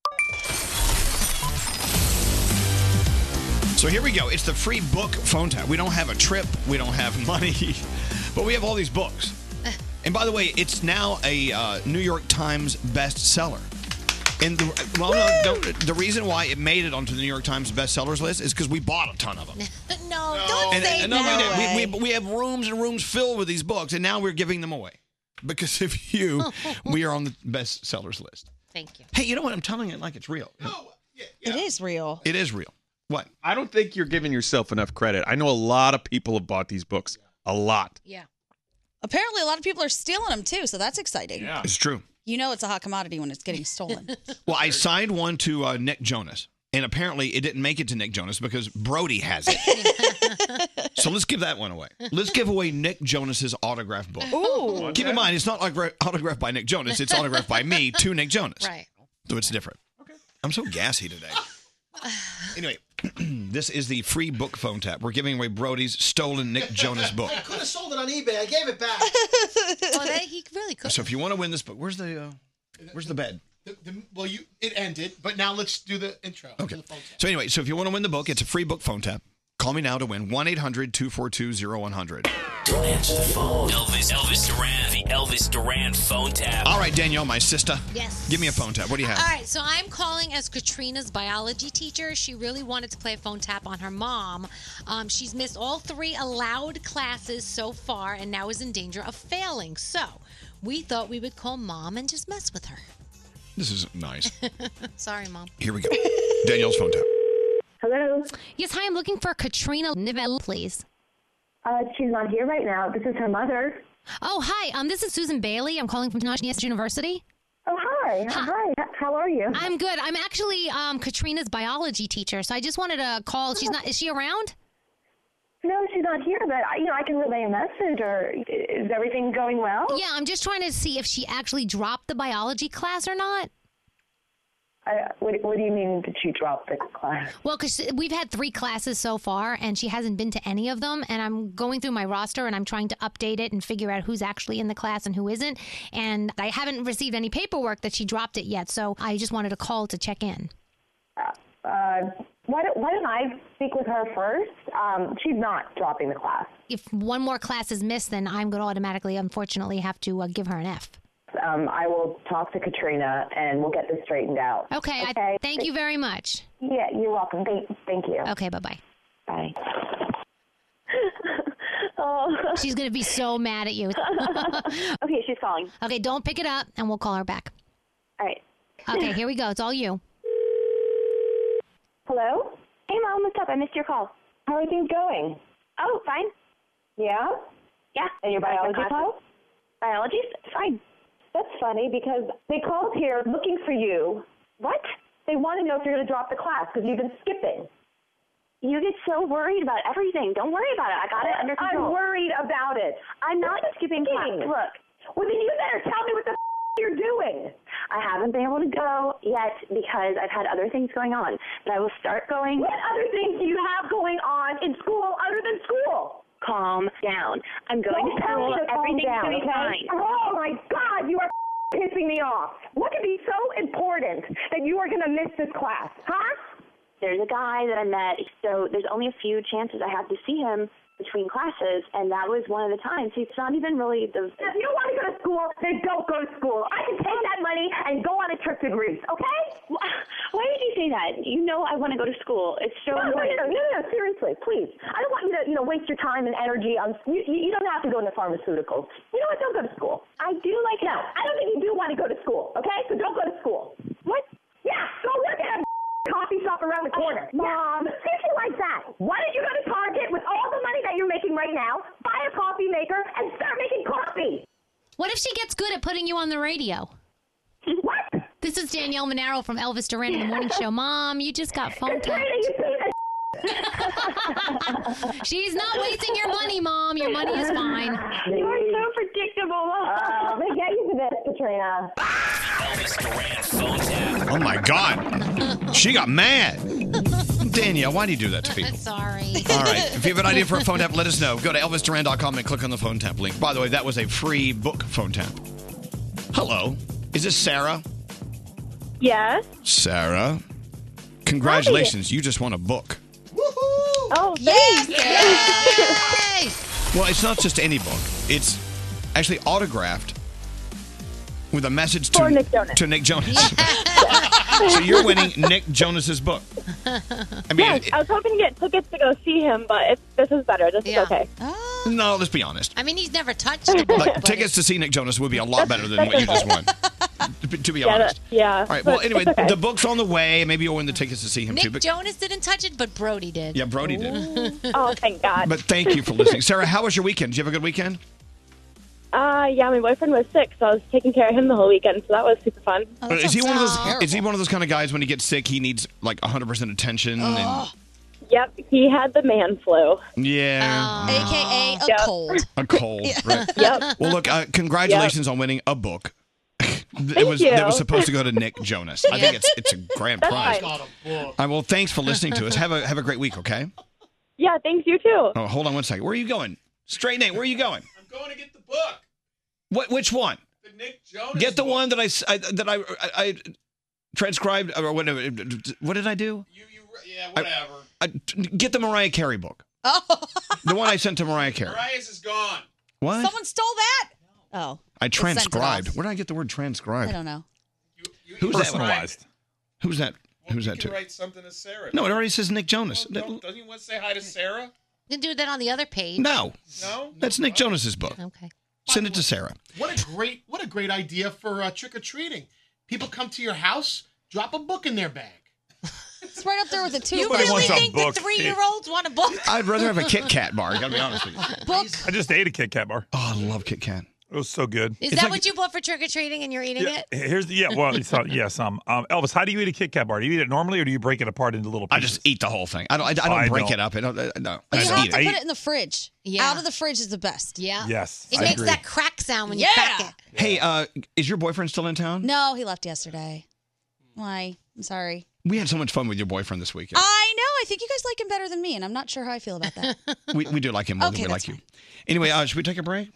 So here we go. It's the free book phone tap. We don't have a trip. We don't have money, but we have all these books. And by the way, it's now a uh, New York Times bestseller. And the, well, no, don't, the reason why it made it onto the New York Times bestsellers list is because we bought a ton of them. no, don't And, say and no, that. we, did. we, we, we have rooms and rooms filled with these books, and now we're giving them away because of you. We are on the bestsellers list. Thank you. Hey, you know what? I'm telling it like it's real. It is real. It is real. What? I don't think you're giving yourself enough credit. I know a lot of people have bought these books. A lot. Yeah. Apparently, a lot of people are stealing them too, so that's exciting. Yeah. It's true. You know it's a hot commodity when it's getting stolen. Well, I signed one to uh, Nick Jonas, and apparently it didn't make it to Nick Jonas because Brody has it. So let's give that one away. Let's give away Nick Jonas's autographed book. Ooh. Keep in mind, it's not autogra- autographed by Nick Jonas. It's autographed by me to Nick Jonas. Right. So it's different. Okay. I'm so gassy today. Anyway, this is the free book phone tap. We're giving away Brody's stolen Nick Jonas book. I could have sold it on eBay. I gave it back. Well, they, he really could. So if you want to win this book, where's the uh, where's the bed? The, the, well, you it ended, but now let's do the intro. Okay. To the phone tap. So anyway, so if you want to win the book, it's a free book phone tap. Call me now to win. one eight hundred two four two oh one hundred. Don't answer the phone. Elvis, Elvis Duran, the Elvis Duran phone tap. All right, Danielle, my sister. Yes. Give me a phone tap. What do you have? All right, so I'm calling as Katrina's biology teacher. She really wanted to play a phone tap on her mom. Um, she's missed all three allowed classes so far and now is in danger of failing. So we thought we would call mom and just mess with her. This is nice. Sorry, mom. Here we go. Danielle's phone tap. Hello. Yes, hi, I'm looking for Katrina Nivelle, please. Uh, she's not here right now. This is her mother. Oh, hi. Um, this is Susan Bailey. I'm calling from National University. Oh, hi. Hi. H- How are you? I'm good. I'm actually um, Katrina's biology teacher, so I just wanted to call. She's not. Is she around? No, she's not here, but I- you know I can relay a message. Or is everything going well? Yeah, I'm just trying to see if she actually dropped the biology class or not. I, what, what do you mean that she dropped the class? Well, because we've had three classes so far, and she hasn't been to any of them. And I'm going through my roster, and I'm trying to update it and figure out who's actually in the class and who isn't. And I haven't received any paperwork that she dropped it yet, so I just wanted to call to check in. Uh, uh, why, don't, why don't I speak with her first? Um, she's not dropping the class. If one more class is missed, then I'm going to automatically, unfortunately, have to uh, give her an F. Um, I will talk to Katrina, and we'll get this straightened out. Okay. Okay. I, thank you very much. Yeah, you're welcome. Thank, thank you. Okay, bye-bye. Bye. Oh. She's going to be so mad at you. Okay, she's calling. Okay, don't pick it up, and we'll call her back. All right. Okay, here we go. It's all you. Hello? Hey, Mom, what's up? I missed your call. How are things going? Oh, fine. Yeah? Yeah. And your biology class? Biology? Fine. That's funny because they called here looking for you. What? They want to know if you're going to drop the class because you've been skipping. You get so worried about everything. Don't worry about it. I got it under control. I'm worried about it. I'm not skipping class. Look. Well, then you better tell me what the f- you're doing. I haven't been able to go yet because I've had other things going on. But I will start going. What other things do you have going on in school other than school? Calm down. I'm going Don't to tell school. me to calm Everything's down, going to be okay? fine. Oh, my God. You are pissing me off. What could be so important that you are going to miss this class, huh? There's a guy that I met, so there's only a few chances I have to see him. between classes, and that was one of the times. It's not even really the... If you don't want to go to school, then don't go to school. I can take that money and go on a trip to Greece, okay? Why did you say that? You know I want to go to school. It's so no, annoying. No, no, no, no, seriously, please. I don't want you to, you know, waste your time and energy on... You, you don't have to go into pharmaceuticals. You know what? Don't go to school. I do like... No, I don't think you do want to go to school, okay? So don't go to school. What? Yeah, go work at a coffee shop around the corner. Mom, seriously like that. Why don't you go to Target with all the money that you're making right now, buy a coffee maker, and start making coffee? What if she gets good at putting you on the radio? What? This is Danielle Monaro from Elvis Duran in the Morning Show. Mom, you just got phone tapped. She's not wasting your money, Mom. Your money is fine. You are so predictable. Uh, they get you for this, Katrina. Elvis Duran phone tap. Oh my God. She got mad. Danielle, why do you do that to people? Sorry. All right. If you have an idea for a phone tap, let us know. Go to elvis duran dot com and click on the phone tap link. By the way, that was a free book phone tap. Hello. Is this Sarah? Yes. Sarah. Congratulations. You just won a book. Oh, yes! Well, it's not just any book. It's actually autographed with a message to For Nick Jonas. To Nick Jonas. So you're winning Nick Jonas's book. I mean, yes, it- I was hoping to get tickets to go see him, but if this is better. This Yeah. is okay. no, let's be honest. I mean, he's never touched the book. Like, but tickets to see Nick Jonas would be a lot better than what you just won. To be, to be Yeah, honest. that- yeah. All right. but Well, anyway, it's okay. the book's on the way. Maybe you'll win the tickets to see him too. Nick But, Jonas didn't touch it, but Brody did. yeah, Brody did. Oh, thank God. But thank you for listening, Sarah. How was your weekend? Did you have a good weekend? Uh, yeah, my boyfriend was sick, so I was taking care of him the whole weekend, so that was super fun. Uh, is he one of those? Is he one of those kind of guys when he gets sick, he needs like one hundred percent attention? And, Yep, he had the man flu. yeah. A K A a Yep. cold. A cold, right? Yep. Well, look, uh, congratulations on winning a book. it Thank was you. that was supposed to go to Nick Jonas. I think it's it's a grand That's prize. fine. All right, well, thanks for listening to us. Have a have a great week, okay? Yeah, thanks, you too. Oh, hold on one second. Where are you going? Straight Nate, where are you going? I'm going to get the book. What? Which one? The Nick Jonas. Get the book. one that I, s- I- that I, I, I transcribed or whatever. What did I do? You, you, yeah, whatever. I, get the Mariah Carey book. Oh. The one I sent to Mariah Carey. Mariah's is gone. What? Someone stole that? Oh. I They sent it transcribed. off. Where did I get the word transcribed? I don't know. Who's Personalized. that? Who's that? Who's You that can to? write something to Sarah. No, it already says Nick Jonas. Don't, doesn't he want to say hi to Sarah? You can do that on the other page. No. No? That's Nick Jonas's book. Okay. Send it to Sarah. What a great, what a great idea for uh, trick or treating. People come to your house, drop a book in their bag. It's right up there with the two. You Nobody really wants a think book. the three-year-olds want a book? I'd rather have a Kit Kat bar. I gotta be honest with you. Book. I just ate a Kit Kat bar. Oh, I love Kit Kat. It was so good. Is It's that like- what you bought for trick-or-treating and you're eating Yeah, it? here's the, yeah, well, it's not, yes, um, um, Elvis, how do you eat a Kit Kat bar? Do you eat it normally or do you break it apart into little I pieces? just eat the whole thing. I don't. I, I don't I break don't. it up. I don't. I, no. But I you just have eat to it. put it in the fridge. Yeah. Out of the fridge is the best. Yeah. Yes, It I makes agree. that crack sound when you Yeah. crack it. Hey, uh, is your boyfriend still in town? No, he left yesterday. Why? I'm sorry. We had so much fun with your boyfriend this weekend. I know. I think you guys like him better than me, and I'm not sure how I feel about that. we we do like him more Okay, than we that's like you. Anyway, uh, should we take a break?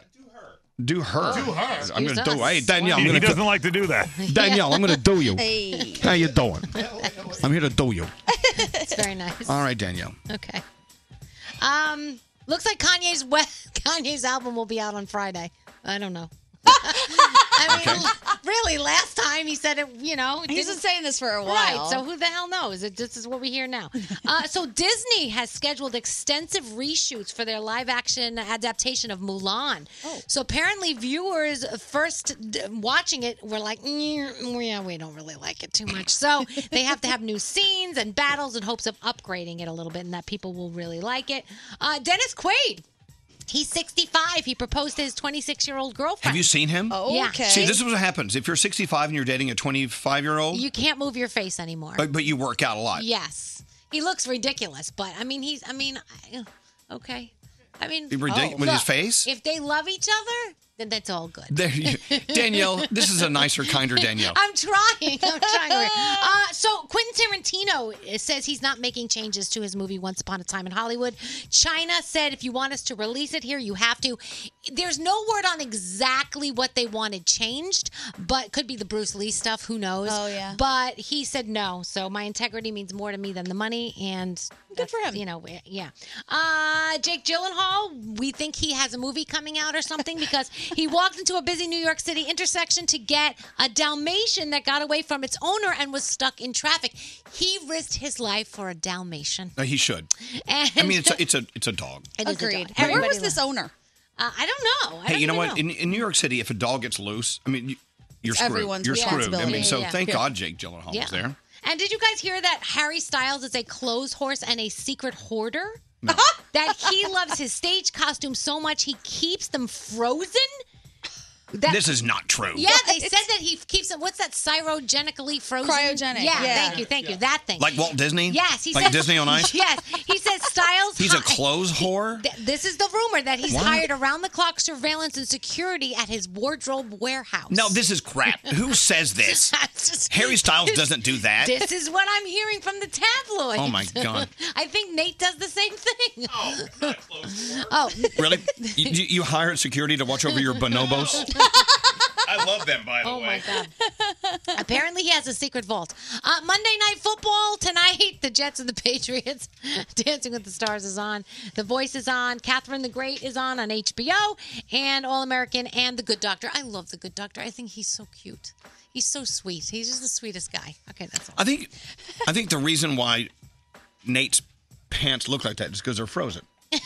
Do her. Do her. I'm Use going to do. us. Hey, Danielle. I'm He, he gonna doesn't like to do that. Danielle, I'm going to do you. Hey. How you doing? I'm here to do you. It's very nice. All right, Danielle. Okay. Um, looks like Kanye's we- Kanye's album will be out on Friday. I don't know. I mean, really, last time he said it, you know. it He's been didn't- saying this for a while. Right, so who the hell knows? It, this is what we hear now. Uh, so Disney has scheduled extensive reshoots for their live-action adaptation of Mulan. Oh. So apparently viewers first d- watching it were like, "Mm, yeah, we don't really like it too much. So they have to have new scenes and battles in hopes of upgrading it a little bit and that people will really like it. Uh, Dennis Quaid. He's sixty-five. He proposed to his twenty-six-year-old girlfriend. Have you seen him? Oh, Yeah. okay. See, this is what happens. If you're sixty-five and you're dating a twenty-five-year-old, You can't move your face anymore. but, but you work out a lot. Yes. He looks ridiculous, but I mean, he's, I mean, I- okay. I mean, Ridic- oh, with his look, face? If they love each other, then that's all good. There you, Danielle, this is a nicer, kinder Danielle. I'm trying. I'm trying. Uh, so Quentin Tarantino Tarantino says he's not making changes to his movie Once Upon a Time in Hollywood. China said if you want us to release it here, you have to. There's no word on exactly what they wanted changed, but could be the Bruce Lee stuff. Who knows? Oh, yeah. But he said no. So my integrity means more to me than the money, and good for him. You know, yeah. Uh, Jake Gyllenhaal, we think he has a movie coming out or something because he walked into a busy New York City intersection to get a Dalmatian that got away from its owner and was stuck in traffic. He risked his life for a Dalmatian. No, he should. And I mean, it's a, it's a, it's a dog. It is a Agreed. dog. And where Everybody was this loves- owner? Uh, I don't know. I Hey, don't you know even what? In, in New York City, if a dog gets loose, I mean, you, you're It's screwed. everyone's You're screwed. I responsibility. mean, so Yeah, yeah, thank yeah. God Jake Gyllenhaal Yeah. was there. And did you guys hear that Harry Styles is a clothes horse and a secret hoarder? No. That he loves his stage costumes so much he keeps them frozen? That- This is not true. Yeah, they said that he keeps them. What's that? Cryogenically frozen? Cryogenic, Yeah, yeah. thank you, thank you. That thing. Like Walt Disney? Yes, he Like said Disney on Ice? Yes, he says Styles. He's a hi- clothes whore? Th- This is the rumor that he's What? hired around the clock surveillance and security at his wardrobe warehouse. No, this is crap. Who says this? Harry Styles doesn't do that. This is what I'm hearing from the tabloids. Oh, my God. I think Nate does the same thing. Oh, oh. Really? You, you you hired security to watch over your bonobos? I love them, by the Oh way. my God. Apparently he has a secret vault. Uh, Monday Night Football tonight. The Jets and the Patriots. Dancing with the Stars is on. The Voice is on. Catherine the Great is on on H B O. And All American and The Good Doctor. I love The Good Doctor. I think he's so cute. He's so sweet. He's just the sweetest guy. Okay, that's all. I think I think the reason why Nate's pants look like that is because they're frozen.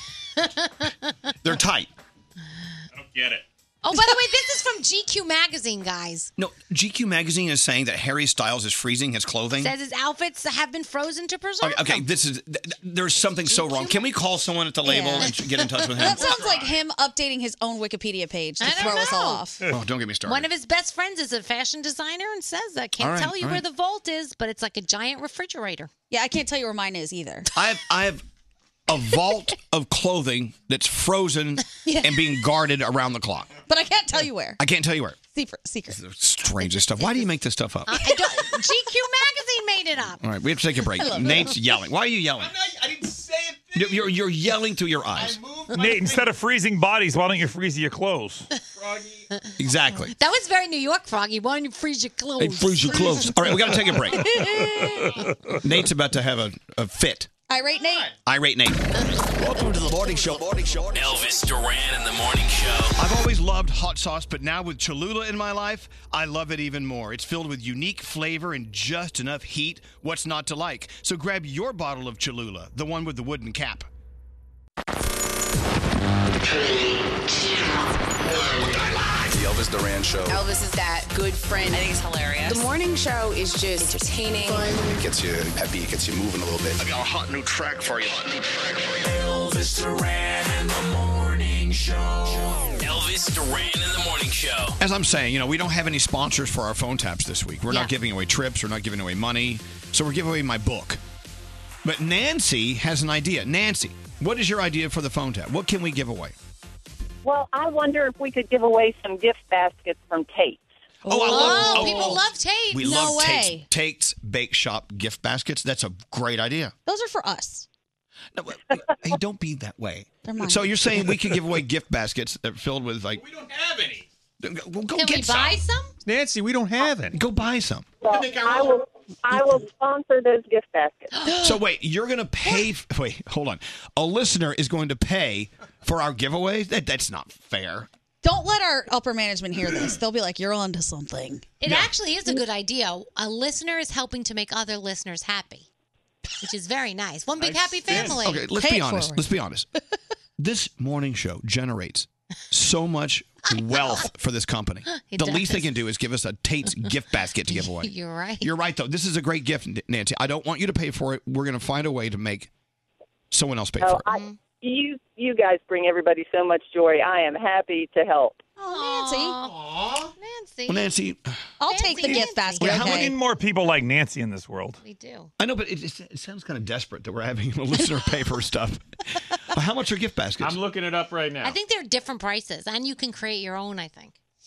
They're tight. I don't get it. Oh, by the way, this is from G Q Magazine, guys. No, G Q Magazine is saying that Harry Styles is freezing his clothing. Says his outfits have been frozen to preserve Okay, okay, this is th- th- there's something so wrong. Can we call someone at the label Yeah. and get in touch with him? That sounds like him updating his own Wikipedia page to throw us all off. Oh, don't get me started. One of his best friends is a fashion designer and says that. Can't All right, tell you all where right. the vault is, but it's like a giant refrigerator. Yeah, I can't tell you where mine is either. I have I have a vault of clothing that's frozen and being guarded around the clock. But I can't tell you where. I can't tell you where. Secret. Secret. Strangest stuff. Why do you make this stuff up? I don't, G Q Magazine made it up. All right, we have to take a break. I love it. Nate's yelling. Why are you yelling? I didn't say it. You're, you're, you're yelling through your eyes. Nate, instead of freezing bodies, why don't you freeze your clothes? Exactly. That was very New York, Froggy. Why don't you freeze your clothes? Hey, freeze your clothes. All right, we got to take a break. Nate's about to have a, a fit. Irate Nate. Irate Nate. Welcome to the morning show. Morning show. Elvis Duran in the morning show. I've always loved hot sauce, but now with Cholula in my life, I love it even more. It's filled with unique flavor and just enough heat. What's not to like? So grab your bottle of Cholula, the one with the wooden cap. The Elvis Duran Show. Elvis is that good friend. I think it's hilarious. The morning show is just entertaining. It gets you peppy. It gets you moving a little bit. I got a hot new track for you. Elvis Duran in the morning show. Elvis Duran in the morning show. As I'm saying, you know, we don't have any sponsors for our phone taps this week. We're Yeah. not giving away trips. We're not giving away money. So we're giving away my book. But Nancy has an idea. Nancy, what is your idea for the phone tap? What can we give away? Well, I wonder if we could give away some gift baskets from Tate's. Oh, I love Oh, people love Tate. We No love way. Tate's, Tate's Bake Shop gift baskets. That's a great idea. Those are for us. Hey, don't be that way. They're mine. So you're saying we could give away gift baskets that are filled with like? We don't have any. Well, go Can get we buy some? Nancy, we don't have any. Go buy some. Well, I will. I will sponsor those gift baskets. So wait, you're going to pay? f- Wait, hold on. A listener is going to pay for our giveaway? That that's not fair. Don't let our upper management hear this. They'll be like, "You're onto something." It actually is a good idea. A listener is helping to make other listeners happy, which is very nice. One big happy family. Okay, let's Pay be it honest. forward. Let's be honest. This morning show generates so much wealth for this company. It the least they does. can do is give us a Tate's gift basket to give away. You're right. You're right, though. This is a great gift, Nancy. I don't want you to pay for it. We're going to find a way to make someone else pay Oh, for it. I, you you guys bring everybody so much joy. I am happy to help. Oh, Nancy. Well, Nancy, I'll take the gift basket. Yeah, Okay. We need more people like Nancy in this world. We do. I know, but it, it, it sounds kind of desperate that we're having a listener pay for stuff. But how much are gift baskets? I'm looking it up right now. I think they're different prices, and you can create your own, I think.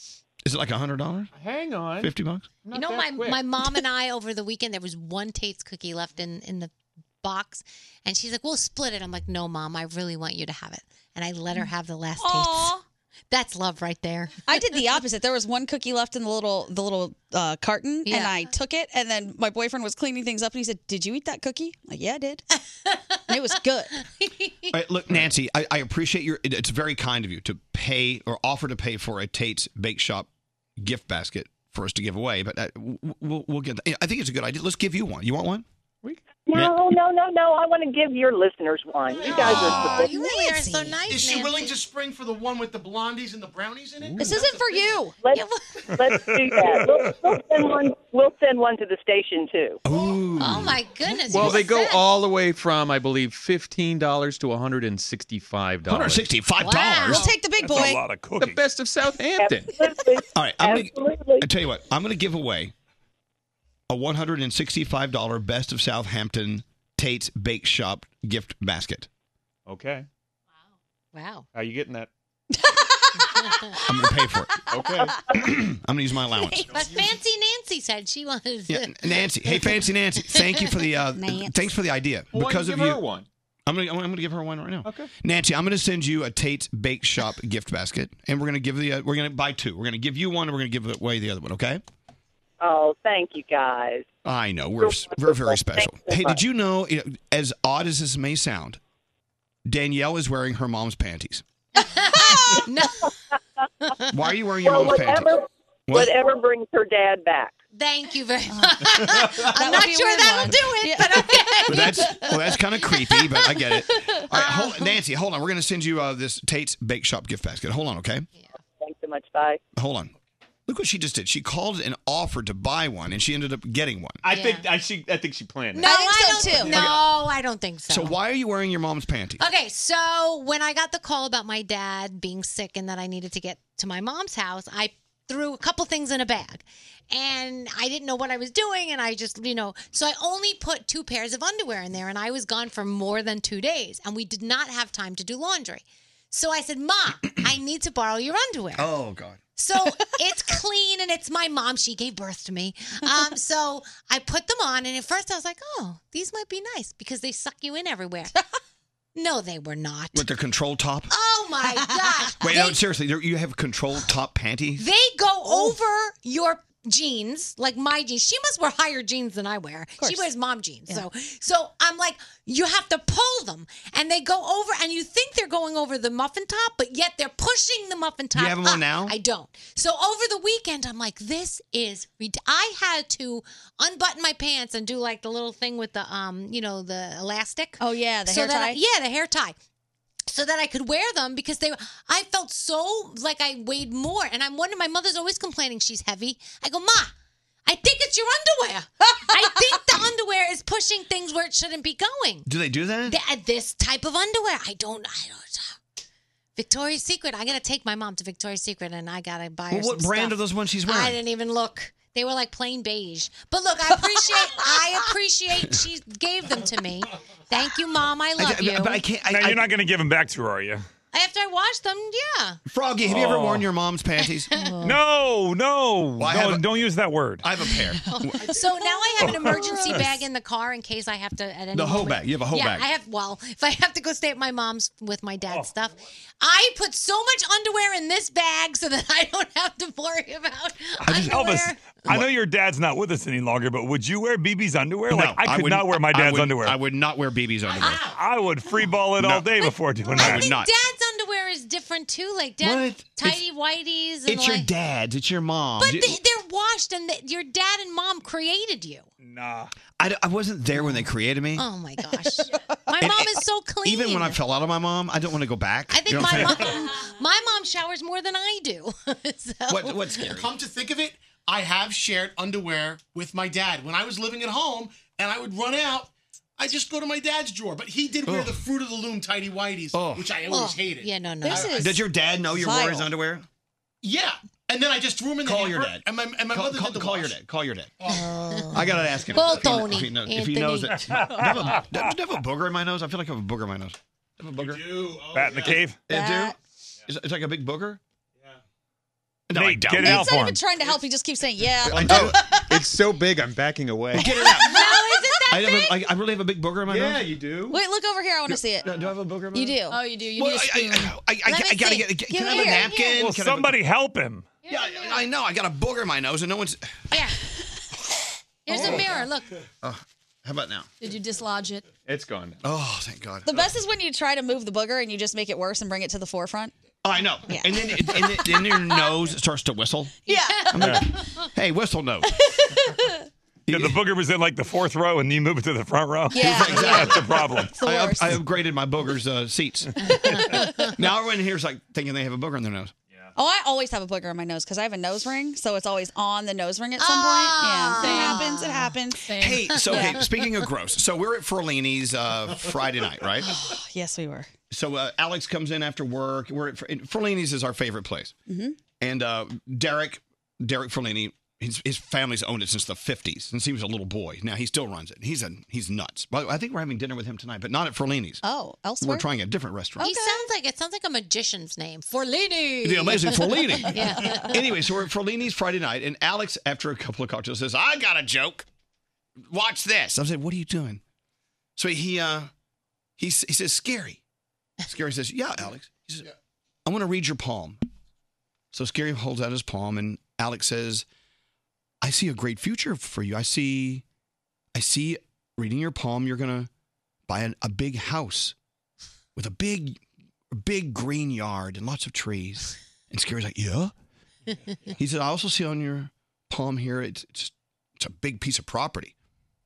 Is it like a hundred dollars? Hang on. Fifty bucks? You know, my, my mom and I over the weekend, there was one Tate's cookie left in, in the box. And she's like, we'll split it. I'm like, no, Mom, I really want you to have it. And I let her have the last Tate's. That's love right there. I did the opposite. There was one cookie left in the little the little uh, carton, and Yeah. I took it. And then my boyfriend was cleaning things up, and he said, "Did you eat that cookie?" I'm like, yeah, I did. And it was good. All right, look, Nancy, I, I appreciate your. it- It's very kind of you to pay or offer to pay for a Tate's Bake Shop gift basket for us to give away. But uh, w- we'll we'll get. That. I think it's a good idea. Let's give you one. You want one? No, no, no, no. I want to give your listeners one. You guys are. You really are so nice. Is she Nancy. willing to spring for the one with the blondies and the brownies in it? This isn't for you. Let's, let's do that. We'll, we'll send one. We'll send one to the station too. Oh my goodness. Well, you they go said- all the way from, I believe, fifteen dollars to one hundred and sixty-five dollars. one hundred sixty-five dollars. We'll take the big boy. That's a lot of cookies. The best of Southampton. All right, I'm gonna, I tell you what, I'm going to give away a one hundred sixty-five dollars Best of Southampton Tate's Bake Shop gift basket. Okay. Wow. How are you getting that? I'm going to pay for it. Okay. I'm going to use my allowance. But Fancy Nancy said she wanted to. Yeah, Nancy. Hey, Fancy Nancy. Thank you for the uh, Nance. thanks for the idea. Well, why because don't of you you, give her one? I'm gonna I'm gonna give her one right now. Okay. Nancy, I'm gonna send you a Tate's Bake Shop gift basket, and we're gonna give the uh, we're gonna buy two. We're gonna give you one, and we're gonna give away the other one. Okay? Oh, thank you guys. I know we're we're very special. Thanks so Hey, much. did you know? you know, As odd as this may sound, Danielle is wearing her mom's panties. No. Why are you wearing your Well, mom's panties? whatever, What? whatever brings her dad back. Thank you very much. I'm not be a sure weird that'll one. do it, but okay. Well, that's well, that's kind of creepy, but I get it. All right, hold, Nancy, hold on. We're gonna send you uh, this Tate's Bake Shop gift basket. Hold on, okay? Thanks so much. Bye. Hold on. Look what she just did. She called and offered to buy one, and she ended up getting one. I Yeah. think I she I think she planned it. No, I think I so, don't, too. No, I don't think so. So why are you wearing your mom's panties? Okay, so when I got the call about my dad being sick and that I needed to get to my mom's house, I threw a couple things in a bag. And I didn't know what I was doing, and I just, you know, so I only put two pairs of underwear in there, and I was gone for more than two days, and we did not have time to do laundry. So I said, Ma, I need to borrow your underwear. Oh God. So it's clean and it's my mom. She gave birth to me. Um, so I put them on, and at first I was like, oh, these might be nice because they suck you in everywhere. No, they were not. With their control top? Oh my gosh. Wait, they, no, seriously, there- you have control top panties? they go over your jeans, like my jeans. She must wear higher jeans than I wear. She wears mom jeans. So so I'm like, you have to pull them, and they go over, and you think they're going over the muffin top, but yet they're pushing the muffin top You have them on up. now? I don't. So over the weekend, I'm like, this is rid- I had to unbutton my pants and do like the little thing with the um, you know, the elastic. Oh yeah, the so hair that tie. I- yeah, the hair tie. So that I could wear them because they, I felt so like I weighed more, and I'm wondering. My mother's always complaining she's heavy. I go, Ma, I think it's your underwear. I think the underwear is pushing things where it shouldn't be going. Do they do that? Th- uh, this type of underwear, I don't. I don't. Victoria's Secret. I gotta take my mom to Victoria's Secret, and I gotta buy her Well, what some brand stuff. are those ones she's wearing? I didn't even look. They were like plain beige. But look, I appreciate. I appreciate she gave them to me. Thank you, Mom. I love I- you. but I can't. I, now, I- you're not going to give them back to her, are you? After I washed them, yeah. Froggy, have you ever Oh. worn your mom's panties? No, no. I no have a- don't use that word. I have a pair. So now I have an emergency bag in the car in case I have to at any The hoe moment- bag. You have a hoe yeah, bag. I have. Well, if I have to go stay at my mom's with my dad's stuff, I put so much underwear in this bag so that I don't have to worry about underwear. Elvis, I know your dad's not with us any longer, but would you wear B B's underwear? No, like I could would not wear my I dad's would- underwear. I would not wear B B's underwear. I would freeball it No. all day before doing I that. would not. Dad's underwear is different too. Like dad, What? tidy whities. And It's your like, dad's. It's your mom. But they, they're washed, and the, your dad and mom created you. Nah. I, I wasn't there when they created me. Oh my gosh, my And- mom is so clean. Even when I fell out of my mom, I don't want to go back. I think You know my what I'm saying? mom, my mom showers more than I do. So- What, what's scary? Come to think of it, I have shared underwear with my dad. When I was living at home and I would run out, I just go to my dad's drawer. But he did wear Ugh. the Fruit of the Loom tighty whities, Oh. which I always Oh, hated. yeah, no, no. This I- is Does your dad know you wore his underwear? Yeah. And then And then I just threw him in the Call hamper, your dad. And my, and my Call- mother call- did the call wash. your dad. Call your dad. Oh. I gotta ask him. Call if he- Tony, If he, knows, if he knows it. Anthony. Do I have, a, do I have a booger in my nose? I feel like I have a booger in my nose. Do I have a booger? Do. Oh, Bat in the cave? Yeah, do? Is it- It's like a big booger? No, I Nate, don't. get it He's out not for even him. trying to help. He just keeps saying, yeah. I do. It's so big, I'm backing away. Get it out. No, is it that I, have big? a, I, I really have a big booger in my Yeah, nose? you do. Wait, look over here. I want to see it. Do I have a booger in my You nose? do. Oh, you do. You Well, need a spoon. I, I, I, I, Let I, me gotta see. get. Can Give I it have a here, napkin? here. Well, Can I have a- somebody help him. Yeah, I, I know. I got a booger in my nose, and no one's. Yeah. Here's Oh. a mirror. Look. Oh, how about now? Did you dislodge it? It's gone. Oh, thank God. The best is when you try to move the booger and you just make it worse and bring it to the forefront. Oh, I know. And then, and then, then your nose starts to whistle. Yeah. I'm like, hey, whistle nose. Yeah, the booger was in like the fourth row, and you move it to the front row. Yeah. That's the problem. I, up, I upgraded my booger's uh, seats. Now everyone here's like thinking they have a booger in their nose. Oh, I always have a booger in my nose because I have a nose ring, so it's always on the nose ring at some Ah. point. Yeah, it happens. It happens. Hey, so okay, Yeah. speaking of gross, so we're at Ferlini's uh, Friday night, right? Yes, we were. So uh, Alex comes in after work. We're at Ferlini's is our favorite place, Mm-hmm. and uh, Derek, Derek Ferlini, his his family's owned it since the fifties, since he was a little boy. Now he still runs it. He's a he's nuts. But I think we're having dinner with him tonight, but not at Ferlini's. Oh, elsewhere. We're trying a different restaurant. He sounds like it sounds like a magician's name. Forlini. The amazing Ferlini. Yeah. Anyway, so we're at Ferlini's Friday night, and Alex, after a couple of cocktails, says, "I got a joke. Watch this." I said, "What are you doing?" So he uh he s- he says, "Scary." Scary says, "Yeah, Alex." He says, "I want to read your palm." So Scary holds out his palm, and Alex says, "I see a great future for you. I see, I see. Reading your palm, you're gonna buy an, a big house with a big, big green yard and lots of trees." And Scary's like, "Yeah." He said, "I also see on your palm here, it's it's, it's a big piece of property.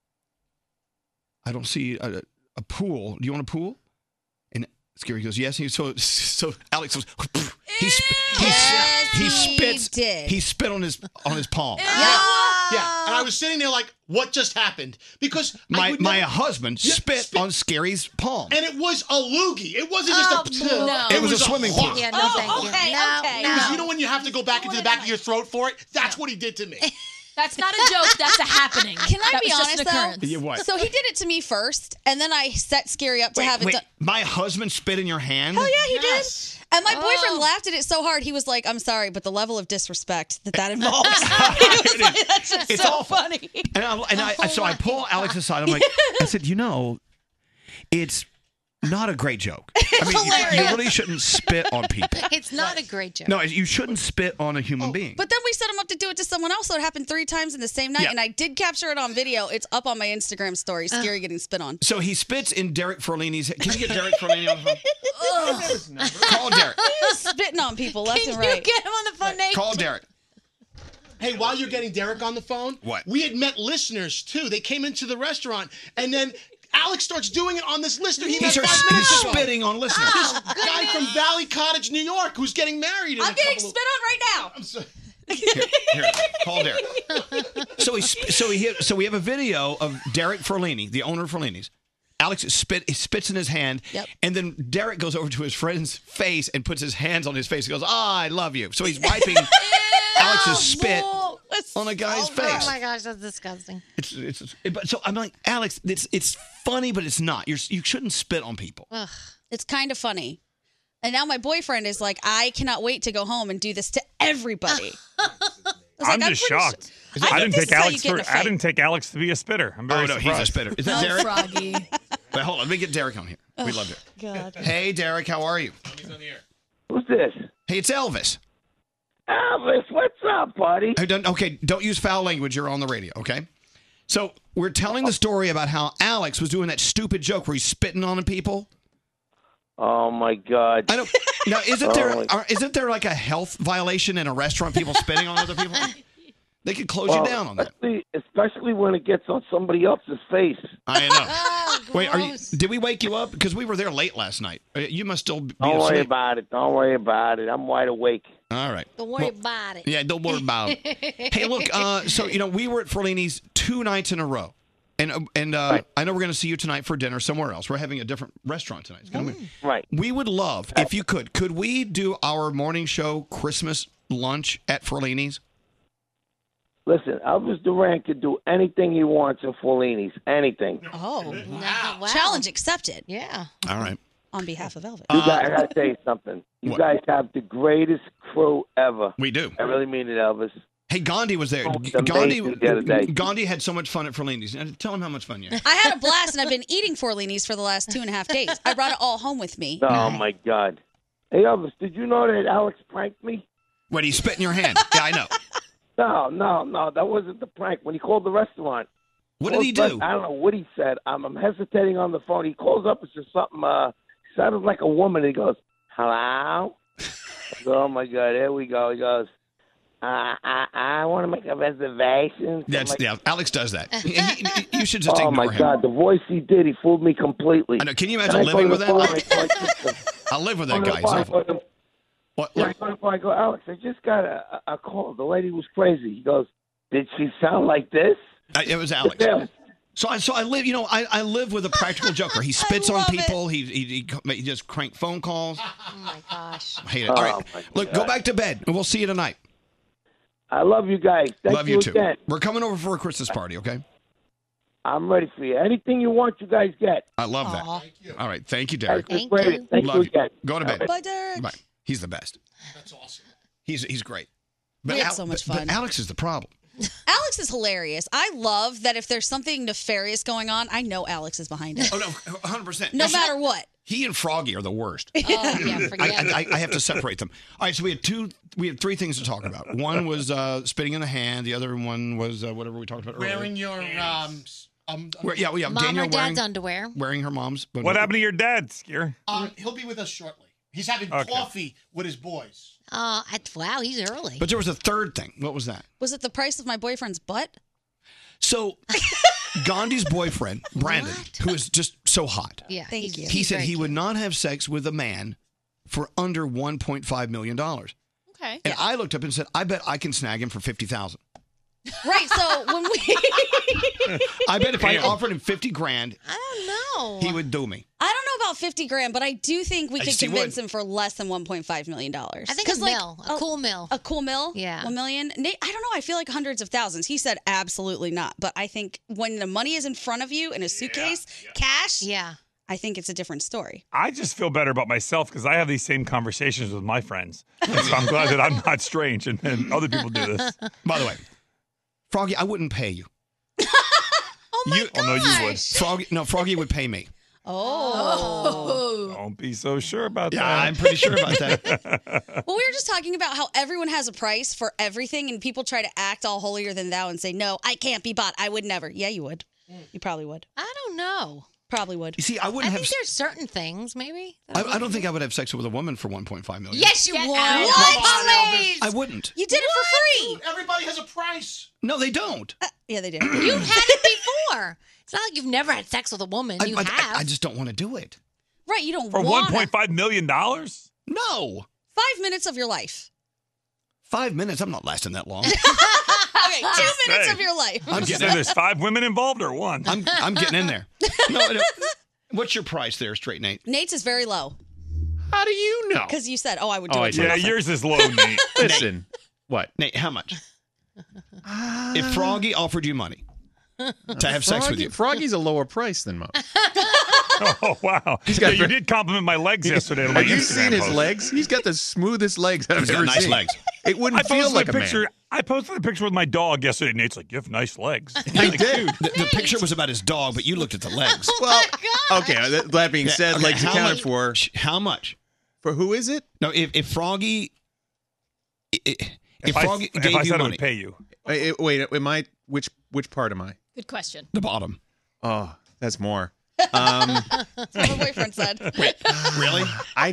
I don't see a, a pool. Do you want a pool?" And Scary goes, "Yes." He, so so Alex goes, he sp- he, Yes, he he spits did. he spit on his on his palm. Yeah. Yeah. And I was sitting there like, what just happened? Because I My would my never- husband Yeah, spit, on Scary's palm. And it was a loogie. It wasn't just a. Oh, no. It was a swimming pool. Yeah, no, Oh, thank you. okay, no, okay. no. Because you know when you have to go back into the back of your throat for it? That's what he did to me. That's not a joke. That's a happening. Can I that be was just honest an though? occurrence. Yeah, what? So he did it to me first, and then I set Scary up to Wait, have it wait, done. my husband spit in your hand? Oh yeah, he Yes. did. And my Oh. boyfriend laughed at it so hard, he was like, "I'm sorry, but the level of disrespect that that involves." He was like, "That's just It's so awful. funny." And I, and I so I pull Alex aside. I'm like, I said, you know, it's not a great joke. I mean, you, you hilarious. really shouldn't spit on people. It's not a great joke. No, you shouldn't spit on a human being. But then we set him up to do it to someone else, so it happened three times in the same night, Yeah. and I did capture it on video. It's up on my Instagram story. Scary getting spit on. So he spits in Derek Ferlini's. Can you get Derek Ferlini on the phone? Call Derek. He's spitting on people left Can and you right. get him on the phone, Nate? Call Derek. Hey, while you're getting Derek on the phone, What? We had met listeners too. They came into the restaurant, and then Alex starts doing it on this listener he, He met starts five he's minutes ago. spitting on listeners. This guy from Valley Cottage, New York, who's getting married. In I'm a getting couple spit on right now. Of, I'm sorry. Here, here, call Derek. So he, sp- so he, so we have a video of Derek Ferlini, the owner of Ferlini's. Alex spit, he spits in his hand, Yep. and then Derek goes over to his friend's face and puts his hands on his face. He goes, "Ah, I love you." So he's wiping Alex's spit on a guy's Oh face. my gosh, that's disgusting. It's, it's, it- but so I'm like, Alex, it's it's funny, but it's not. You're you shouldn't spit on people. Ugh. It's kind of funny. And now my boyfriend is like, "I cannot wait to go home and do this to everybody." I was I'm like, just pretty shocked. sure- I, I didn't think take this is how Alex you get in for. a I fight. didn't take Alex to be a spitter. I'm very Oh no, surprised. he's a spitter. Is that Oh, Derek? Froggy. Wait, hold on. Let me get Derek on here. We love it. God. Hey, Derek, how are you? Who's this? Hey, it's Elvis. Elvis, what's up, buddy? Hey, don't, okay, don't use foul language. You're on the radio, okay? So we're telling the story about how Alex was doing that stupid joke where he's spitting on people. Oh my God! I don't. Now, isn't there Oh, my- are, isn't there like a health violation in a restaurant? People spitting on other people. They could close Well, you down on that. especially, especially when it gets on somebody else's face. I know. Oh, Wait, are you? gross. Did we wake you up? Because we were there late last night. Uh, You must still be Don't worry asleep. about it. Don't worry about it. I'm wide awake. All right. Don't worry Well, about it. Yeah, don't worry about it. Hey, look. Uh, so you know, we were at Ferlini's two nights in a row, and uh, and uh, Right. I know we're going to see you tonight for dinner somewhere else. We're having a different restaurant tonight. It's gonna be- Right. We would love if you could. Could we do our morning show Christmas lunch at Ferlini's? Listen, Elvis Duran could do anything he wants at Fellini's. Anything. Oh, Wow. challenge accepted. Yeah. All right. on behalf of Elvis. You guys, I gotta tell you something. You What? guys have the greatest crew ever. We do. I really mean it, Elvis. Hey, Gandhi was there. Oh, it's Gandhi, amazing the other day. Gandhi had so much fun at Ferlini's. Now, Tell him how much fun you had. I had a blast, and I've been eating Forlini's for the last two and a half days. I brought it all home with me. Oh my God. Hey Elvis, did you know that Alex pranked me? When he spit in your hand. Yeah, I know. No, no, no. That wasn't the prank. When he called the restaurant. What did he do? I don't know what he said. I'm, I'm hesitating on the phone. He calls up and says something. Uh, sounded like a woman. He goes, "Hello." I go, oh my God, here we go. He goes, uh, I I want to make a reservation. That's like, yeah. Alex does that. He- he- you should just oh ignore my him. God, the voice he did, he fooled me completely. I know. Can you And imagine I go living to with the phone, I that? go, "Listen." I'll live with I that go guy. to He's the awful. phone, What? Yeah, I go to the phone, I go, Alex, I just got a, a call. The lady was crazy. He goes, did she sound like this? Uh, it was Alex. Yeah. So I so I live. You know, I, I live with a practical joker. He spits on people. He, he he he just crank phone calls. Oh my gosh. I hate it. Oh, All right, my look, God. go back to bed, and we'll see you tonight. I love you guys. Thank Love you too. again. We're coming over for a Christmas party. Okay. I'm ready for you. Anything you want, you guys get. I love that. All right. Thank you, Derek. Thank Thank you. Thank Love you you. again. Go to bed. Bye, Derek. Bye. He's the best. That's awesome. He's he's great. We had so much but- fun. But Alex is the problem. Alex is hilarious. I love that if there's something nefarious going on, I know Alex is behind it. Oh no, one hundred percent. No matter what. He and Froggy are the worst. Oh, yeah, I, forget I, I have to separate them. All right, so we had two, we had three things to talk about. One was uh, spitting in the hand. The other one was uh, whatever we talked about earlier. Wearing your um, s- um, Where- yeah, yeah. Mom Daniel or dad's wearing, underwear. wearing her mom's. But What happened to your dad, Skier? um, he'll be with us shortly. He's having Okay. coffee with his boys. Uh, at, wow, he's early. But there was a third thing. What was that? Was it the price of my boyfriend's butt? So Gandhi's boyfriend, Brandon, who is just so hot. Yeah, Thank you. He said he would not have sex with a man for under one point five million dollars. Okay. And I looked up and said, I bet I can snag him for fifty thousand Right. So when we, I bet if I Damn. offered him fifty grand, I don't know. he would do me. I don't know about fifty grand, but I do think we I could see convince what- him for less than one point five million dollars. I think a mill, a cool mill. a cool mill, Yeah. one million. Nate, I don't know. I feel like hundreds of thousands. He said absolutely not, but I think when the money is in front of you in a suitcase, cash, Yeah. I think it's a different story. I just feel better about myself because I have these same conversations with my friends. And so I'm glad that I'm not strange and, and other people do this. By the way, Froggy, I wouldn't pay you. Oh my You- gosh. Oh, no, you would. Froggy, no, Froggy would pay me. Oh. Don't be so sure about Yeah, that. I'm pretty sure about that. Well, we were just talking about how everyone has a price for everything, and people try to act all holier than thou and say, no, I can't be bought. I would never. Yeah, you would. You probably would. I don't know. Probably would. You see, I I wouldn't think have. there's certain things, maybe. I, I don't think I would have sex with a woman for one point five million. Yes, you Get would. out. What? Come on, Elvis. I wouldn't. You did it for free. Everybody has a price. No, they don't. Uh, yeah, they do. You've had it before. It's not like you've never had sex with a woman. I, You I- have. I just don't want to do it. Right, you don't For want one point five million dollars? No. five minutes of your life. Five minutes. I'm not lasting that long. Okay, two minutes Say. of your life. I'm So getting. In, there's five women involved or one? I'm I'm getting in there. No, no. What's your price there, Straight Nate? Nate's is very low How do you know? because you said, "Oh, I would do Oh, I it." For yeah, nothing. yours is low, Nate. Listen, what? Nate, how much? If Froggy offered you money to have sex with Froggy- you, Froggy's a lower price than most. Oh, wow. He's Yeah, got you did compliment my legs yesterday on my Have you Instagram seen his post. legs? He's got the smoothest legs I've He's got ever nice seen. legs. It wouldn't I posted feel like a a picture. man. I posted a picture with my dog yesterday. Nate's like, "You have nice legs." I did. The, the picture was about his dog, but you looked at the legs. Well, okay. That, that being Yeah, said, okay, legs how accounted much- for. How much? For who is it? No, if if Froggy, i- i- if, If, I, Froggy if gave I you said I money, would pay you, Uh, it- wait, am I? Which which part am I? Good question. the bottom. Oh, that's more. Um, That's what my boyfriend said. Really? I'd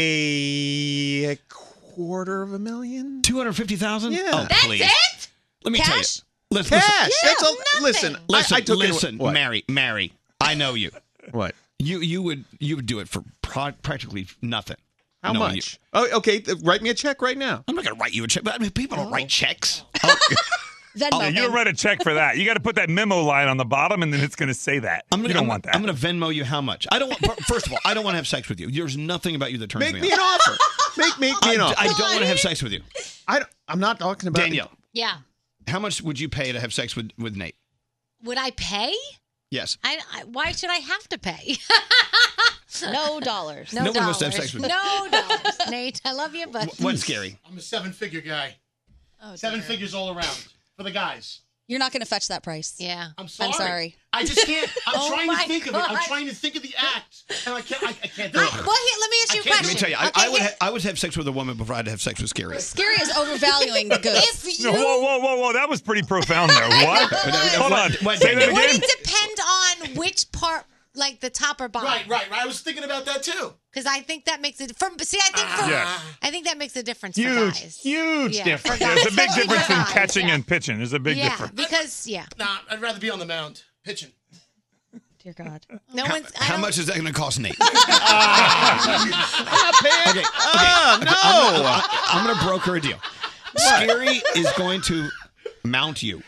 say a quarter of a million. Two hundred fifty thousand? Yeah. Oh, That's please. it? Let me tell you. Cash? Listen, Cash. Listen, That's a, nothing. listen. listen, I, I took listen, it, what? Mary, Mary. I know you. What? You you would you would do it for pro- practically nothing. How Knowing much? you. Oh, okay. th- Write me a check right now. I'm not going to write you a check. But I mean, people don't Oh. write checks. Venmo yeah, you him. don't write a check for that. You got to put that memo line on the bottom, and then it's going to say that. I'm gonna, you don't I'm, want that. I'm going to Venmo you how much. I don't want. First of all, I don't want to have sex with you. There's nothing about you that turns Make me me on. an offer. Make make me I, an offer. I don't want to have sex with you. I don't, I'm not talking about Danielle, Yeah. how much would you pay to have sex with, with Nate? Would I pay? Yes. I, I why should I have to pay? No dollars. No, No one dollars. wants to have sex with me. No dollars. Nate, I love you, but What's scary? I'm a seven-figure guy. Oh, Seven dear. figures all around for the guys. You're not going to fetch that price. Yeah. I'm sorry. I'm sorry. I just can't. I'm Oh trying my to think of it. I'm God. trying to think of the act, and I can't. I, I can't do I, it. well, here, let me ask you a I can't- question. Let me tell you, I, Okay, I would here- ha- I would have sex with a woman before I'd have sex with Scary. Scary is overvaluing the goods. If you No, whoa, whoa, whoa, whoa! That was pretty profound there. What? Hold on. What- Say that would again. it depend on which part, like the top or bottom? Right, right, right. I was thinking about that too. Because I think that makes it. From see, I think for, Yes. I think that makes a difference Huge, for guys. huge Yeah, difference. for guys. There's a big Especially difference for in guys, catching yeah. and pitching. There's a big yeah, difference. because yeah. Nah, I'd rather be on the mound pitching. Dear God. No How, one's. I how don't- much is that going to cost Nate? I'm not paying. Okay, Ah, I'm, no. I'm, I'm going to broker a deal. Scary is going to mount you.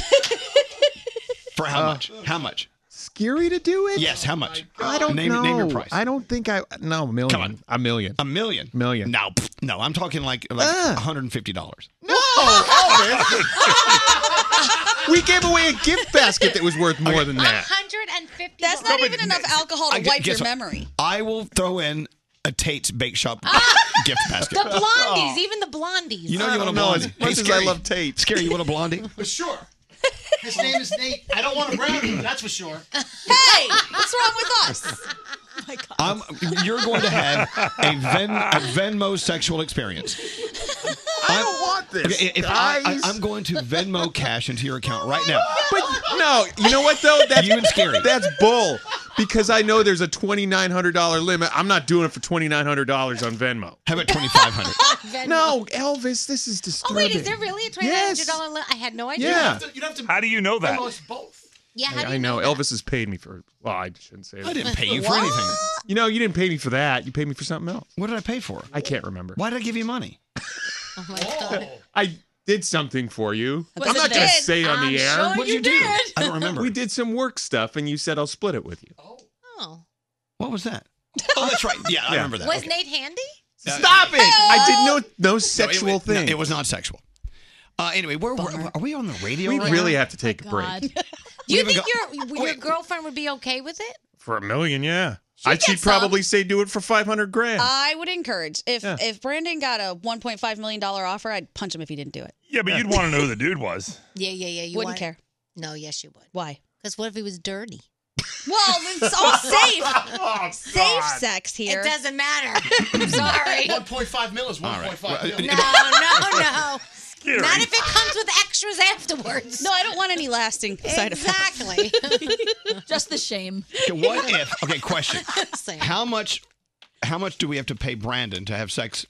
For how much? How much? Scary to do it? Yes, how much? I don't name, know. Name your price. I don't think I. No, a million. Come on. A million. A million? Million. No, pff, no. I'm talking like like Ah. one hundred fifty dollars. No, Elvis. We gave away a gift basket that was worth more than that. one hundred fifty. That's not even enough alcohol to I gu- wipe your guess what? memory. I will throw in a Tate's Bake Shop gift basket. The blondies, even the blondies. You know you want a know, blondie. as much as I Scary. love Tate. Scary, you want a blondie? For sure. His name is Nate. I don't want a brownie, that's for sure. Hey, what's wrong with us? I'm, you're going to have a, Ven, a Venmo sexual experience. I don't want this. Okay, if I, I, guys. I'm going to Venmo cash into your account right now. But no, you know what though? That's You and Scary. That's bull. Because I know there's a twenty-nine hundred dollars limit. I'm not doing it for twenty-nine hundred dollars on Venmo. How about twenty-five hundred dollars? No, Elvis, this is Oh disturbing. wait, is there really a twenty-nine hundred dollar Yes. limit? I had no idea. Yeah. You'd have to, you'd have to How do you know that? Venmo us both. Yeah, how do I, you I know. that? Elvis has paid me for. Well, I shouldn't say that. I didn't pay you for What? anything. You know, you didn't pay me for that. You paid me for something else. What did I pay for? I can't remember. Why did I give you money? Oh my god. I did something for you. Was I'm it not going to did? say it on I'm the air. sure What did you, do? I don't remember. We did some work stuff, and you said I'll split it with you. Oh. What was that? Oh, that's right. Yeah, I Yeah. remember that. Was Okay. Nate handy? Stop it! I did no no No, sexual it, thing. No, it was not sexual. Uh, anyway, we're, we're, are we on the radio we right really now? have to take a break. God. Do you haven't think got- your Oh, your wait. girlfriend would be okay with it? For a million, yeah. I'd, she'd gets some. probably say do it for five hundred grand. I would encourage. If Yeah. if Brandon got a one point five million dollars offer, I'd punch him if he didn't do it. Yeah, but you'd want to know who the dude was. Yeah, yeah, yeah. You Wouldn't want- care. No, yes, you would. Why? Because what if he was dirty? Well, it's all safe. Oh, Safe sex here. It doesn't matter. I'm sorry. one point five mil is All one right. point five Well, mil. No, no, no. Scary. Not if it comes with extras afterwards. No, I don't want any lasting side effects. Exactly. Just the shame. Okay, what if? Okay, question. Same. How much? How much do we have to pay Brandon to have sex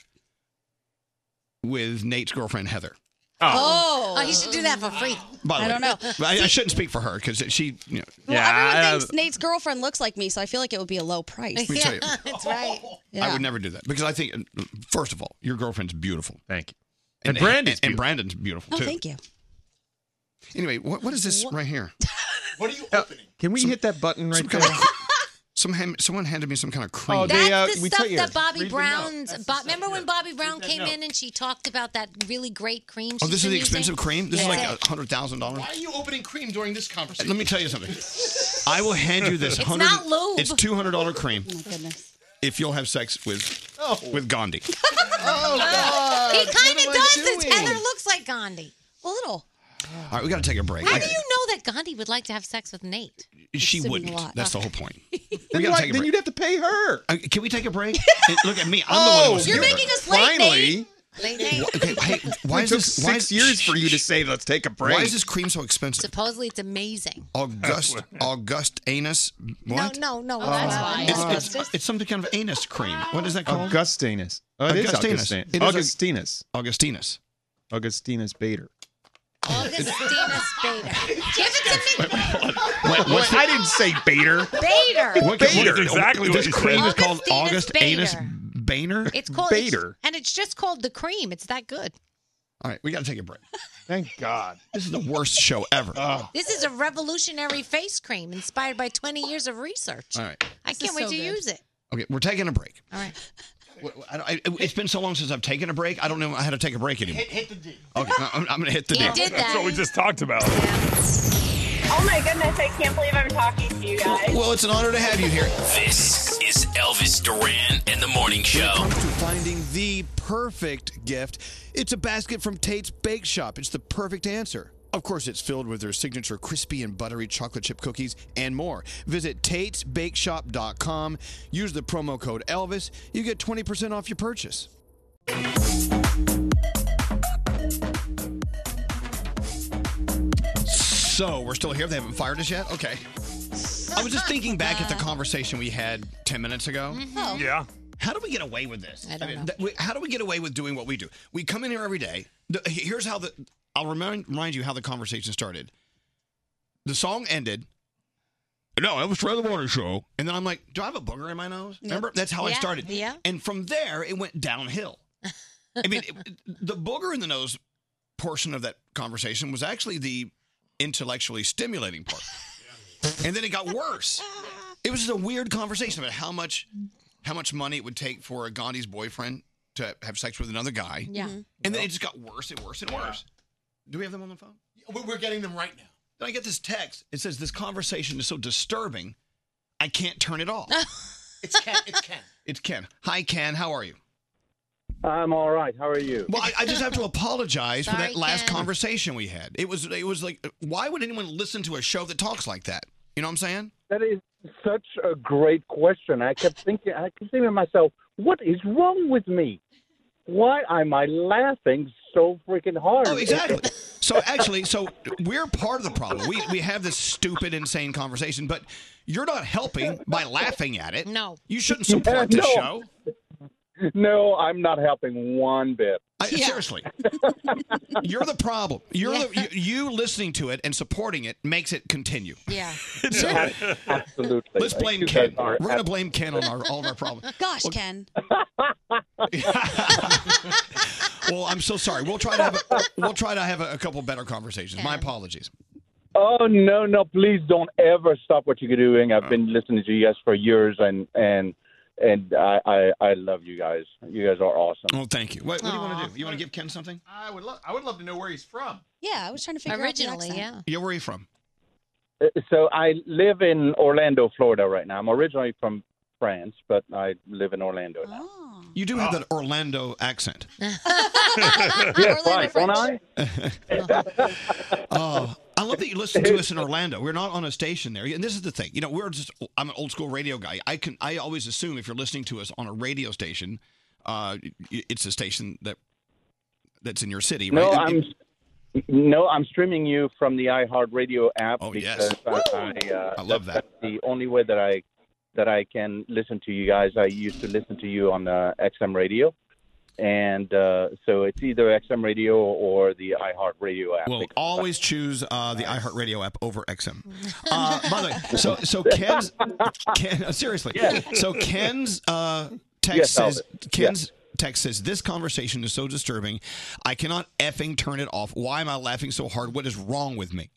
with Nate's girlfriend Heather? Oh. Oh, he should do that for free. By the I way, don't know. I, I shouldn't speak for her because she. You know, Well, Yeah, everyone I- thinks Nate's girlfriend looks like me, so I feel like it would be a low price. me tell you. Yeah, that's right. Yeah. I would never do that because I think, first of all, your girlfriend's beautiful, Thank you. And Brandon's and, and beautiful. Brandon's beautiful Oh, too. thank you. Anyway, what, what is this right here? What are you Uh, opening? Can we hit that button right Some there? kind of, some hand, someone handed me some kind of cream. Oh, That's they, uh, the we stuff tell you. that Bobby Read the Brown's. note. Bo- remember when Bobby Brown came in and she talked about that really great cream? oh, she's this is been the using? expensive cream. This Yeah. is like a hundred thousand dollars. Why are you opening cream during this conversation? Let me tell you something. I will hand you this It's hundred. not lube. It's two hundred dollar cream Oh, my goodness. if you'll have sex with Oh. with Gandhi. Oh, God. He kind What of am I does. The doing? tether looks like Gandhi. A little. All right, we got to take a break. How I- do you know that Gandhi would like to have sex with Nate? she Assuming a wouldn't. lot. That's the whole point. Then, we got to like, take a then break. you'd have to pay her. Uh, can we take a break? And look at me. I'm the Oh, one who wants to You're do it. making us late, Nate. Finally. Late Nate. Okay, hey, why It is took this? Why six is, years for you to say, let's take a break. Why is this cream so expensive? Supposedly it's amazing. August, August anus. What? No, no, no. Oh, that's uh, why. no. It's, it's, it's some kind of anus cream. What is that called? Augustinus. Oh, it is Augustinus. Augustinus. It is a- Augustinus. Augustinus. Augustinus Bader. Augustinus Bader. Give it to me. What, what's the- I didn't say Bader. Bader. what, Bader. What, exactly what this you cream said. is called Augustinus August Bader. Anus Boehner. It's called Bader. it's- and it's just called the cream. It's that good. All right, we got to take a break. Thank God. This is the worst show ever. Oh. This is a revolutionary face cream inspired by twenty years of research. All right. I This can't is wait so to good. use it. Okay, we're taking a break. All right. I don't, I, it's been so long since I've taken a break. I don't know how to take a break anymore. Hit, hit the D. Okay, I'm, I'm going to hit the He D. did That's that. what we just talked about. Oh my goodness, I can't believe I'm talking to you guys. Well, it's an honor to have you here. This is Elvis Elvis Duran and the Morning When Show. it comes to finding the perfect gift, it's a basket from Tate's Bake Shop. It's the perfect answer. Of course, it's filled with their signature crispy and buttery chocolate chip cookies and more. Visit Tates Bake Shop dot com. Use the promo code Elvis. You get twenty percent off your purchase. So, we're still here. They haven't fired us yet? Okay. I was just thinking back at the conversation we had ten minutes ago. Oh. Yeah. How do we get away with this? I don't mean, know. th- we- how do we get away with doing what we do? We come in here every day. The- Here's how the. I'll remind, remind you how the conversation started. The song ended. No, Elvis Duran in the Morning Show. And then I'm like, do I have a booger in my nose? Yep. Remember? That's how I Yeah, started. yeah. And from there, it went downhill. I mean, it, the booger in the nose portion of that conversation was actually the intellectually stimulating part. And then it got worse. It was just a weird conversation about how much how much money it would take for a Gandhi's boyfriend to have sex with another guy. Yeah. And then it just got worse and worse and worse. Do we have them on the phone? We're we're getting them right now. Then I get this text. It says, this conversation is so disturbing, I can't turn it off. It's Ken. It's Ken. It's Ken. Hi, Ken. How are you? I'm all right. How are you? Well, I, I just have to apologize for Sorry, that last Ken. conversation we had. It was it was like, why would anyone listen to a show that talks like that? You know what I'm saying? That is such a great question. I kept thinking, I kept thinking to myself, what is wrong with me? Why am I laughing so freaking hard? Oh, exactly. So actually, so we're part of the problem. We we have this stupid, insane conversation, but you're not helping by laughing at it. No. You shouldn't support this no. show. No, I'm not helping one bit. I, Seriously. You're the problem. You're the, you, you listening to it and supporting it makes it continue. Yeah. So, Absolutely. let's blame You Ken. guys are- We're going to blame Ken on our, all of our problems. Gosh, Ken. Well, I'm so sorry. We'll try to have a, we'll try to have a, a couple better conversations. My apologies. Oh no, no! Please don't ever stop what you're doing. I've been listening to you guys for years, and and and I I, I love you guys. You guys are awesome. Oh, thank you. What, what do you want to do? You want to give Ken something? I would love. I would love to know where he's from. Yeah, I was trying to figure Originally, out the yeah. accent. Yeah, where are you from? Uh, So I live in Orlando, Florida, right now. I'm originally from France, but I live in Orlando now. You do have that Orlando accent. Yes, right, don't I? Oh, I love that you listen to us in Orlando. We're not on a station there, and this is the thing. You know, we're just. I'm an old school radio guy. I can. I always assume if you're listening to us on a radio station, uh, it's a station that that's in your city, right? No, And- I'm no, I'm streaming you from the iHeartRadio app. Oh, because yes. I, I, uh, I love that's, that's the only way that I that I can listen to you guys. I used to listen to you on uh, X M radio, and uh, so it's either X M radio or the iHeartRadio app. Well, always choose uh, the iHeartRadio app over X M. Uh, by the way, so so Ken's Ken, uh, seriously. So Ken's uh, text Yes, says Elvis. Ken's text says this conversation is so disturbing. I cannot effing turn it off. Why am I laughing so hard? What is wrong with me?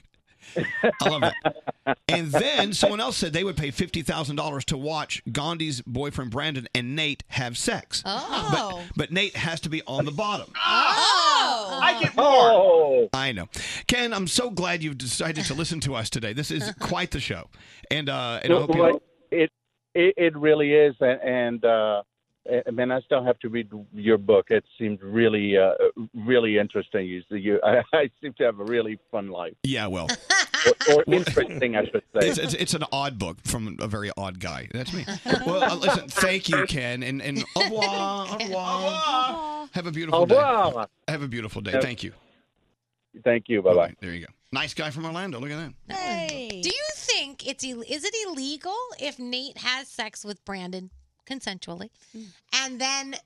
I love that. And then someone else said they would pay fifty thousand dollars to watch Gandhi's boyfriend Brandon and Nate have sex. Oh. But, but Nate has to be on the bottom. Oh. I get more. I know. Ken, I'm so glad you've decided to listen to us today. This is quite the show. And, uh, and I hope you Well, it, it it really is, and, and uh, I mean, I still have to read your book. It seemed really, uh, really interesting. You, you, I, I seem to have a really fun life, Yeah, well, or, or interesting, I should say. it's, it's, it's an odd book from a very odd guy. That's me. Well, uh, listen, thank you, Ken, and, and au revoir, au revoir. Have a beautiful Au day. revoir. Have a beautiful day. Have- Thank you. Thank you. Bye bye. There you go. Nice guy from Orlando. Look at that. Hey. Do you think it's Ill- is it illegal if Nate has sex with Brandon consensually, and then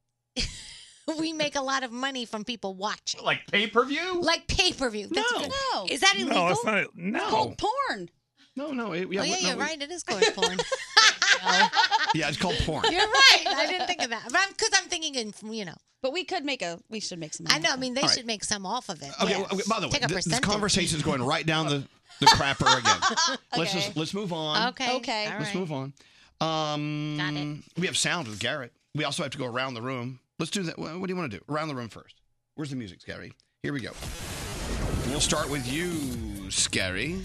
we make a lot of money from people watching, Like pay per view? like pay per view? No. No. Is that illegal? No, it's not. It's No. called porn. No, no. It, yeah, oh yeah, no, you're we- right. It is called porn. Yeah, it's called porn. You're right. I didn't think of that, but I'm because I'm thinking in you know. But we could make a. We should make some. I know. I mean, they All should right. make some off of it. Okay, yeah. well, okay, by the way, Take a th- this percentage. conversation is going right down the, the crapper again. Let's Okay. just let's move on. Okay. Okay. All Let's right. move on. Um, Got it. We have sound with Garrett. We also have to go around the room. Let's do that. What what do you want to do? Around the room first. Where's the music, Scary? Here we go. We'll start with you, Scary.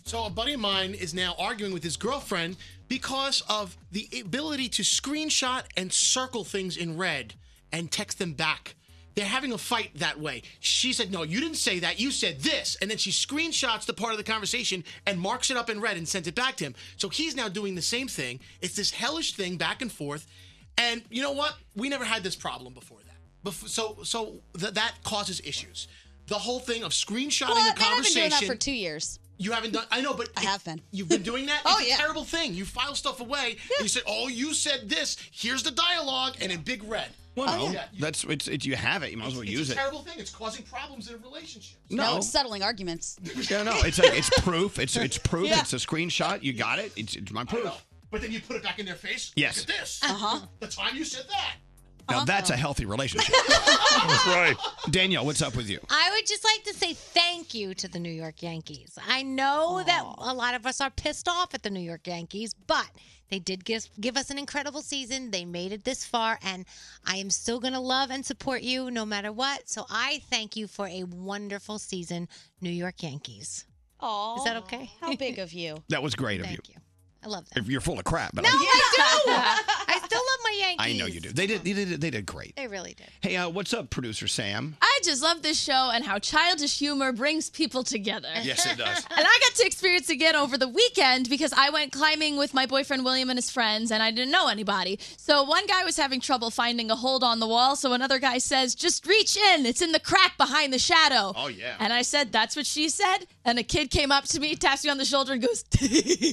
So a buddy of mine is now arguing with his girlfriend because of the ability to screenshot and circle things in red and text them back. They're having a fight that way. She said, no, you didn't say that. You said this. And then she screenshots the part of the conversation and marks it up in red and sent it back to him. So he's now doing the same thing. It's this hellish thing back and forth. And you know what? We never had this problem before that. Bef- so so th- that causes issues. The whole thing of screenshotting Well, a man, I've been conversation. doing that for two years. You haven't done. I know, but I have been. You've been doing that. Oh, It's yeah. a terrible thing. You file stuff away. And you say, "Oh, you said this. Here's the dialogue," and in big red. Well, Oh, no, yeah. that's it's, it's you have it. You might as well It's use a it. terrible thing. It's causing problems in a relationship. No, No. it's settling arguments. Yeah, no, it's like it's proof. It's it's proof. Yeah. It's a screenshot. You got it. It's, it's my proof. But then you put it back in their face. Yes. Look at this. Uh-huh. The time you said that. Now that's a healthy relationship. That's right. Danielle, what's up with you? I would just like to say thank you to the New York Yankees. I know that a lot of us are pissed off at the New York Yankees, but they did give, give us an incredible season. They made it this far, and I am still going to love and support you no matter what. So I thank you for a wonderful season, New York Yankees. Oh, Is that okay? How big of you? That was great of Thank you. you. I love them. If you're full of crap, but No, I, I do. I still love my Yankees. I know you do. They did. They did. They did great. They really did. Hey, uh, what's up, producer Sam? I just love this show and how childish humor brings people together. Yes, it does. And I got to experience it again over the weekend because I went climbing with my boyfriend William and his friends, and I didn't know anybody. So one guy was having trouble finding a hold on the wall, so another guy says, just reach in. It's in the crack behind the shadow. Oh, yeah. And I said, that's what she said. And a kid came up to me, taps me on the shoulder, and goes, and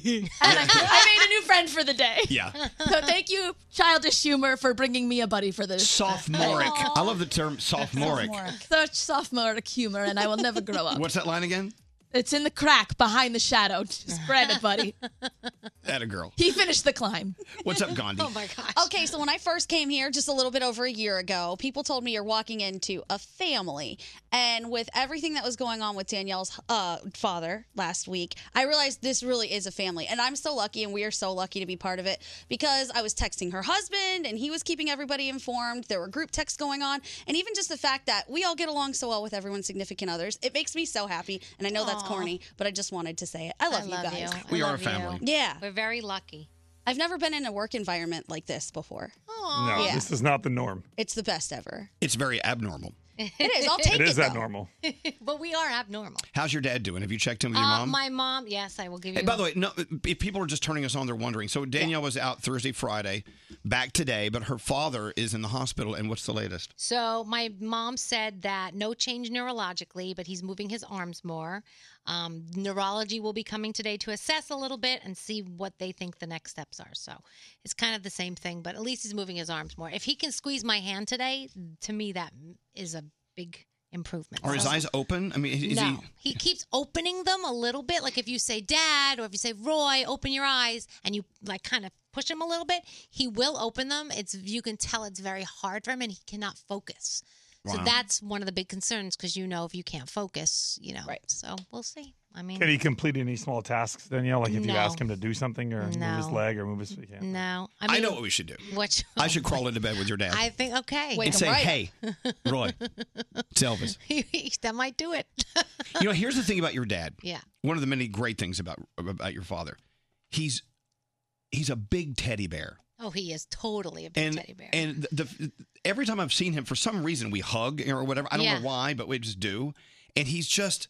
I, I made a new friend for the day. Yeah. So thank you, childish humor, for bringing me a buddy for this. Sophomoric. I love the term sophomoric. Such sophomoric humor, and I will never grow up. What's that line again? It's in the crack behind the shadow. Just grab it, buddy. That a girl. He finished the climb. What's up, Gandhi? Oh my gosh. Okay, so when I first came here just a little bit over a year ago, people told me you're walking into a family. And with everything that was going on with Danielle's uh, father last week, I realized this really is a family. And I'm so lucky, and we are so lucky to be part of it, because I was texting her husband, and he was keeping everybody informed. There were group texts going on. And even just the fact that we all get along so well with everyone's significant others, it makes me so happy. And I know that's Aw. corny, but I just wanted to say it. I love, I love you guys. you. We I are a love you. family. Yeah. We're very lucky. I've never been in a work environment like this before. No, Yeah. this is not the norm. It's the best ever. It's very abnormal. It is. I'll take It it. is though. abnormal. But we are abnormal. How's your dad doing? Have you checked in with your Uh, mom? my mom, yes, I will give you. Hey, by the way, no. If people are just turning us on, they're wondering. So Danielle was out Thursday, Friday, back today, but her father is in the hospital. And what's the latest? So my mom said that no change neurologically, but he's moving his arms more. Um, neurology will be coming today to assess a little bit and see what they think the next steps are. So it's kind of the same thing, but at least he's moving his arms more. If he can squeeze my hand today, to me that is a big improvement. Are his So- eyes open? I mean, is no, he... keeps opening them a little bit. Like if you say Dad, or if you say Roy, open your eyes, and you like kind of push him a little bit, he will open them. It's you can tell it's very hard for him, and he cannot focus. So Wow. that's one of the big concerns, because you know if you can't focus, you know. Right. So we'll see. I mean, Can he complete any small tasks, Danielle? Like if you No. ask him to do something or move his No. leg or move his feet? no. I I, mean, know what we should do. What? I should crawl into bed with your dad I think okay. and say, "Hey, Roy, it's Elvis." that might do it. You know, here's the thing about your dad. Yeah. One of the many great things about about your father, he's he's a big teddy bear. Oh, he is totally a big and teddy bear. and the, the every time I've seen him, for some reason we hug or whatever. I don't Yeah. know why, but we just do. And he's just,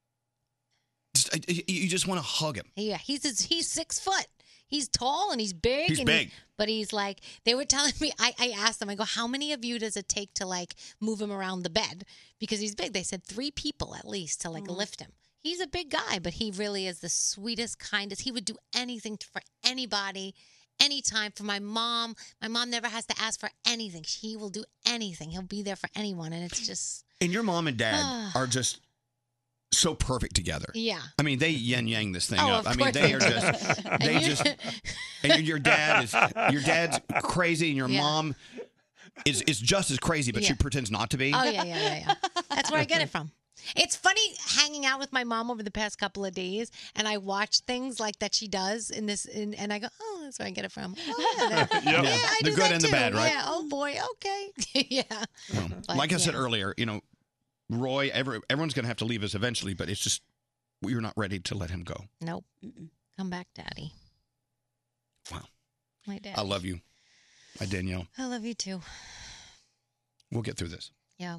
just I- you just want to hug him. Yeah, he's he's six foot. He's tall and he's big. He's and big. He, but he's like, they were telling me, I, I asked them, I go, how many of you does it take to like move him around the bed? Because he's big. They said three people at least to like lift him. He's a big guy, but he really is the sweetest, kindest. He would do anything for anybody, anytime. For my mom, my mom never has to ask for anything. He will do anything. He'll be there for anyone. And it's just, And your mom and dad are just so perfect together. yeah. I mean, they yin yang this thing Oh, up. of I mean, course they they are do. just they And you- just and your- your dad is your dad's crazy, and your Yeah. mom is is just as crazy, but she Yeah. pretends not to be. Oh, yeah, yeah, yeah, yeah. That's where I get it from. It's funny hanging out with my mom over the past couple of days, and I watch things like that she does in this, in, and I go, "Oh, that's where I get it from." Oh, yeah, that- Yep. yeah, I The do good that and the too. bad, right? Yeah. Oh boy. Okay. yeah. But, Like I said yeah. earlier, you know, Roy, every, everyone's going to have to leave us eventually, but it's just you're not ready to let him go. Nope. Come back, Daddy. Wow. My dad. I love you, my Danielle. I love you too. We'll get through this. Yeah.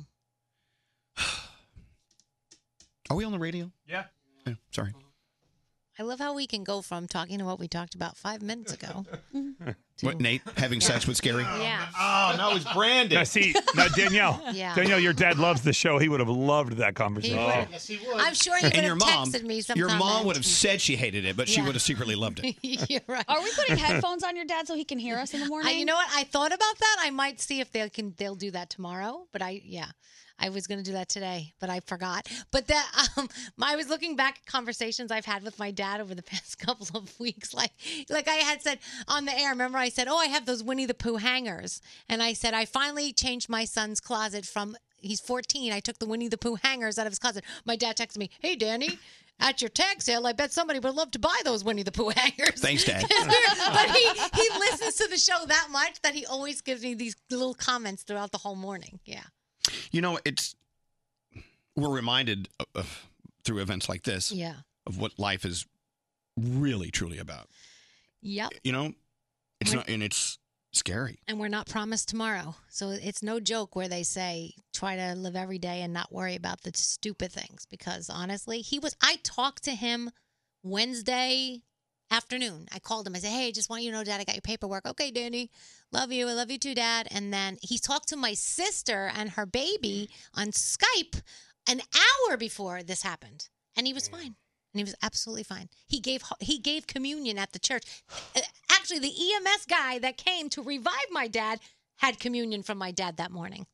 Are we on the radio? Yeah. Yeah, sorry. I love how we can go from talking to what we talked about five minutes ago. What, Nate? Having sex with Scary? Yeah. Oh, no, it's Brandon. Now, see, now, Danielle. Yeah. Danielle, your dad loves the show. He would have loved that conversation. He would. Yes, he would. I'm sure he would And have your mom, texted me sometime. your mom then. would have said she hated it, but she Yeah. would have secretly loved it. You're right. Are we putting headphones on your dad so he can hear us in the morning? I, you know what? I thought about that. I might see if they can. They'll do that tomorrow. But I, yeah, I was going to do that today, but I forgot. But that um, I was looking back at conversations I've had with my dad over the past couple of weeks. Like, like I had said on the air. Remember, I said, "Oh, I have those Winnie the Pooh hangers," and I said, "I finally changed my son's closet from." He's fourteen. I took the Winnie the Pooh hangers out of his closet. My dad texted me, "Hey, Danny, at your tag sale, I bet somebody would love to buy those Winnie the Pooh hangers." Thanks, Dad. But he, he listens to the show that much that he always gives me these little comments throughout the whole morning. Yeah. You know, it's we're reminded of, of through events like this Yeah. of what life is really, truly about. Yep. You know, it's When- not, and it's scary. And we're not promised tomorrow. So it's no joke where they say try to live every day and not worry about the stupid things. Because honestly, he was, I talked to him Wednesday afternoon. I called him. I said, "Hey, just want you to know, Dad, I got your paperwork." "Okay, Danny. Love you. I love you too, Dad." And then he talked to my sister and her baby on Skype an hour before this happened. And he was fine. And he was absolutely fine. He gave he gave communion at the church. Uh, Actually, the E M S guy that came to revive my dad had communion from my dad that morning.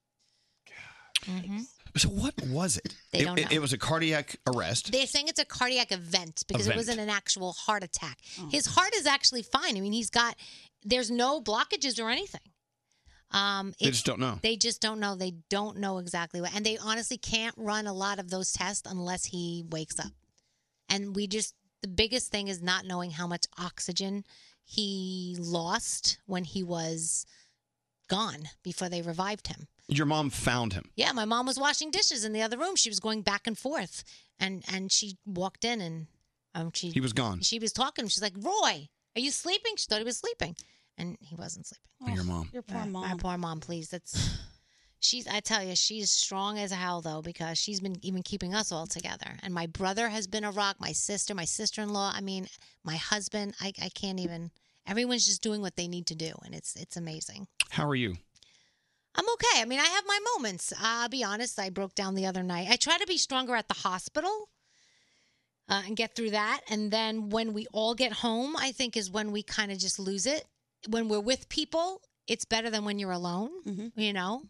Mhm. So what was it? They it, don't it- know. it was a cardiac arrest. They're saying it's a cardiac event because Event. it wasn't an actual heart attack. His heart is actually fine. I mean, he's got, there's no blockages or anything. Um, They it- just don't know. They just don't know. They don't know exactly what. And they honestly can't run a lot of those tests unless he wakes up. And we just, the biggest thing is not knowing how much oxygen he lost when he was gone before they revived him. Your mom found him. Yeah, my mom was washing dishes in the other room. She was going back and forth, and and she walked in, and um, she He was gone. She was talking. She's like, "Roy, are you sleeping?" She thought he was sleeping, and he wasn't sleeping. Oh, your mom. Your poor Uh, mom. My poor mom. Please, that's she's. I tell you, she's strong as hell though, because she's been even keeping us all together. And my brother has been a rock. My sister, my sister-in-law. I mean, my husband. I I can't even. Everyone's just doing what they need to do, and it's it's amazing. How are you? I'm okay. I mean, I have my moments. I'll be honest. I broke down the other night. I try to be stronger at the hospital uh, and get through that. And then when we all get home, I think is when we kind of just lose it. When we're with people, it's better than when you're alone, you know?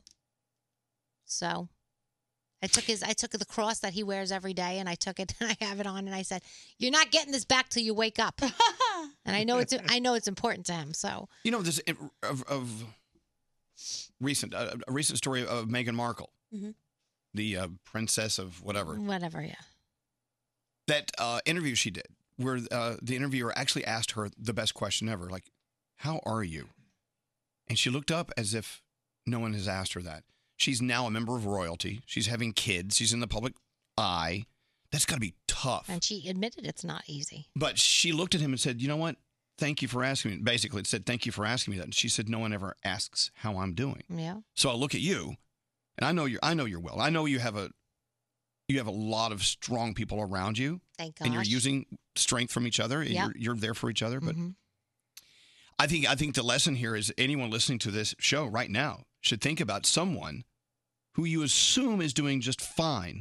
So I took his, I took the cross that he wears every day and I took it and I have it on and I said, "You're not getting this back till you wake up." And I know it's, I know it's important to him. So You know, this of, of recent uh, a recent story of Meghan Markle, Mhm. the uh, princess of whatever. whatever, yeah. That uh, interview she did, where uh, the interviewer actually asked her the best question ever, like, "How are you?" And she looked up as if no one has asked her that. She's now a member of royalty. She's having kids. She's in the public eye. That's got to be tough. And she admitted it's not easy. But she looked at him and said, "You know what? Thank you for asking me." Basically, it said, "Thank you for asking me that." And she said, "No one ever asks how I'm doing." Yeah. So I look at you, and I know you. I know you're well. I know you have a you have a lot of strong people around you. Thank And you're gosh. using strength from each other. And Yep. you're you're there for each other. But Mhm. I think I think the lesson here is anyone listening to this show right now should think about someone who you assume is doing just fine.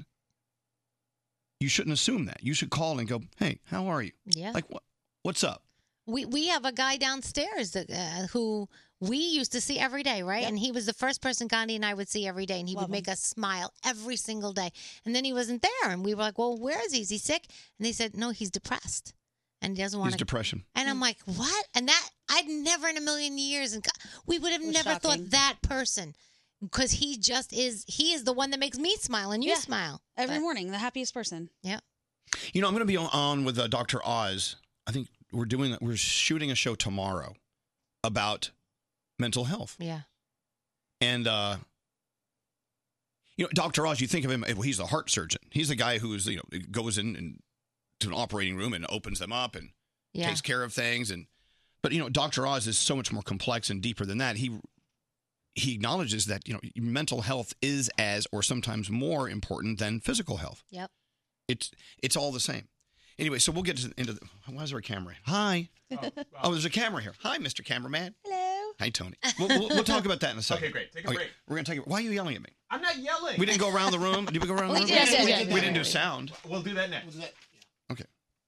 You shouldn't assume that. You should call and go, "Hey, how are you? Yeah. Like what? What's up?" We we have a guy downstairs that, uh, who we used to see every day, right? And he was the first person Gandhi and I would see every day, and he Love would make us smile every single day. And then he wasn't there, and we were like, "Well, where is he? Is he sick?" And they said, "No, he's depressed, and he doesn't want His to." depression. And I'm like, "What?" And that I'd never in a million years, and God, we would have was never shocking. thought that person, because he just is. He is the one that makes me smile, and you Yeah. smile Every But- morning, the happiest person. Yeah. You know, I'm going to be on- on with uh, Doctor Oz. I think we're doing we're shooting a show tomorrow about mental health. Yeah. And uh, you know, Doctor Oz, you think of him, well, he's the heart surgeon. He's the guy who's, you know, goes in and to an operating room and opens them up and Yeah. takes care of things. And but you know, Doctor Oz is so much more complex and deeper than that. He he acknowledges that you know mental health is as or sometimes more important than physical health. Yep. It's it's all the same. Anyway, so we'll get into the, why is there a camera? Hi. Oh, there's a camera here. Hi, Mister Cameraman. Hello. Hi, Tony. We'll, we'll, we'll talk about that in a second. Okay, great. Take a break. We're gonna take it. Why are you yelling at me? I'm not yelling. We didn't go around the room. Did we go around the We room? did, yes, we, yes, we yes. didn't do sound. We'll do that next. Okay.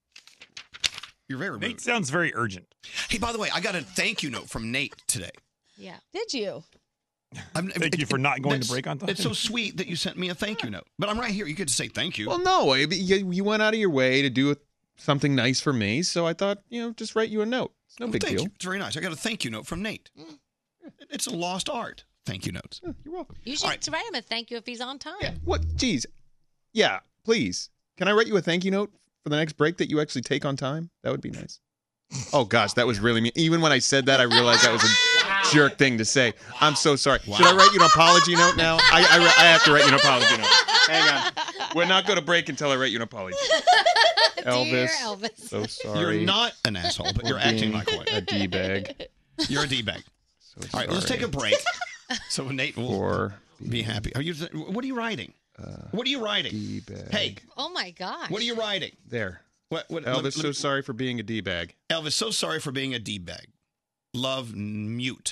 You're very rude. Nate sounds very urgent. Hey, by the way, I got a thank you note from Nate today. Yeah. Did you? I'm, Thank you for not going to that's- break on time. It's so sweet that you sent me a thank you note. But I'm right here. You could just say thank you. Well, no, I- you, you went out of your way to do something nice for me, so I thought, you know, just write you a note. It's no Well, big thank deal. you. It's very nice. I got a thank you note from Nate. It's a lost art. Thank you notes. You're welcome. You should write him a thank you if he's on time. What? Geez. Yeah, please. Can I write you a thank you note for the next break that you actually take on time? That would be nice. Oh, gosh, that was really mean. Even when I said that, I realized that was a jerk thing to say. I'm so sorry. Should I write you an apology note now? I, I, I have to write you an apology note. Hang on. We're not going to break until I write you an apology. Elvis. Elvis. So sorry. You're not an asshole, but for you're acting being like one. a D-bag. You're a D-bag. All right, let's take a break. So Nate will For be happy. Are you? What are you writing? What are you writing? D-bag. Hey, Oh my gosh. what are you writing? There. What? what Elvis, let- so let- sorry for being a D-bag. Elvis, so sorry for being a D-bag. Love mute.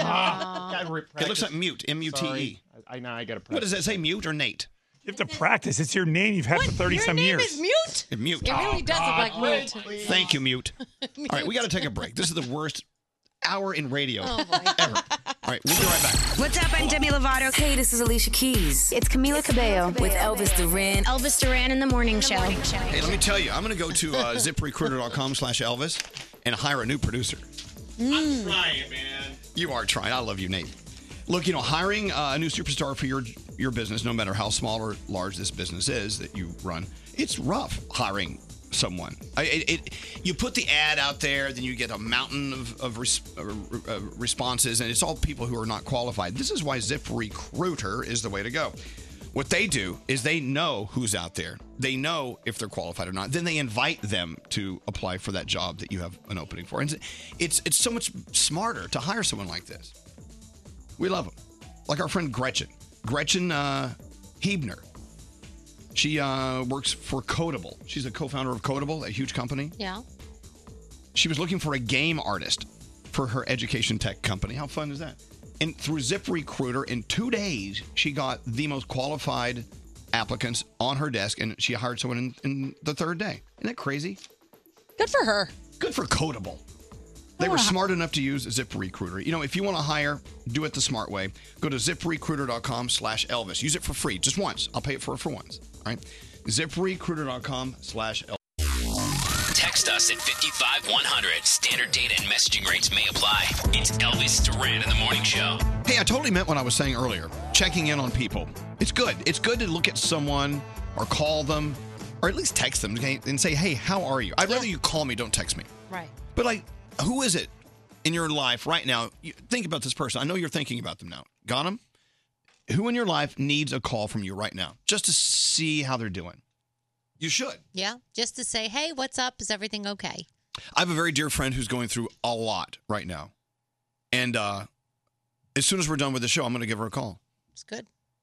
Ah, It looks like mute. M U T E. Sorry. I, I know. I got to practice. What does that say? Mute or Nate? You have to practice. It's your name you've had for thirty Your some name years. is Mute? Mute. It really does look like Mute. Thank you, Mute. All right, we got to take a break. This is the worst hour in radio Oh, boy. ever. All right, we'll be right back. What's up? I'm Demi Lovato. Hey, this is Alicia Keys. It's Camila Cabello with Elvis Duran. Elvis Duran in the Morning Show. Hey, let me tell you, I'm going to go to uh, zip recruiter dot com slash Elvis and hire a new producer. Mm. Trying, man. You are trying. I love you, Nate. Look, you know, hiring uh, a new superstar for your your business, no matter how small or large this business is that you run, it's rough hiring someone. I, it, it you put the ad out there, then you get a mountain of, of res, uh, uh, responses, and it's all people who are not qualified. This is why ZipRecruiter is the way to go. What they do is they know who's out there. They know if they're qualified or not. Then they invite them to apply for that job that you have an opening for. And it's it's so much smarter to hire someone like this. We love them. Like our friend Gretchen. Gretchen uh, Hebner. She uh, works for Codable. She's a co-founder of Codable, a huge company. Yeah. She was looking for a game artist for her education tech company. How fun is that? And through ZipRecruiter, in two days, she got the most qualified applicants on her desk, and she hired someone in, in the third day. Isn't that crazy? Good for her. Good for Codable. They were smart enough to use ZipRecruiter. You know, if you want to hire, do it the smart way. Go to ZipRecruiter dot com slash Elvis. Use it for free, just once. I'll pay it for it for once. All right? ZipRecruiter dot com slash Elvis. Text us at fifty-five one hundred. Standard data and messaging rates may apply. It's Elvis Duran in the Morning Show. Hey, I totally meant what I was saying earlier. Checking in on people. It's good. It's good to look at someone or call them or at least text them okay, and say, hey, how are you? I'd rather you call me, don't text me. Right. But like, who is it in your life right now? You think about this person. I know you're thinking about them now. Got them? Who in your life needs a call from you right now just to see how they're doing? You should. Yeah. Just to say, hey, what's up? Is everything okay? I have a very dear friend who's going through a lot right now. And uh, as soon as we're done with the show, I'm going to give her a call. It's good.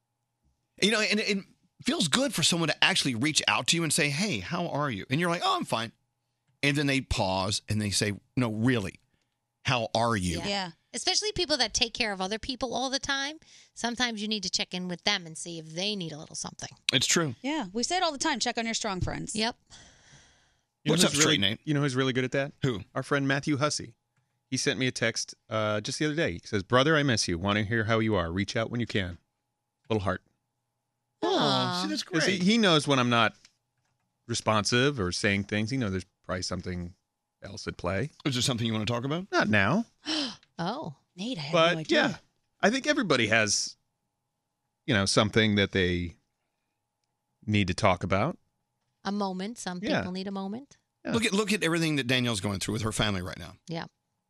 You know, and it feels good for someone to actually reach out to you and say, hey, how are you? And you're like, oh, I'm fine. And then they pause and they say, no, really, how are you? Yeah. Especially people that take care of other people all the time. Sometimes you need to check in with them and see if they need a little something. It's true. Yeah, we say it all the time. Check on your strong friends. Yep. You know What's who's up, Straight really, Nate? You know who's really good at that? Who? Our friend Matthew Hussey. He sent me a text uh, just the other day. He says, brother, I miss you. Want to hear how you are. Reach out when you can. Little heart. Oh, see, that's 'Cause great. He, he knows when I'm not responsive or saying things. He knows there's probably something else at play. Is there something you want to talk about? Not now. Oh. Nate, I had But no idea. yeah, I think everybody has, you know, something that they need to talk about. A moment. Some Yeah. people need a moment. Look at look at everything that Danielle's going through with her family right now. Yeah.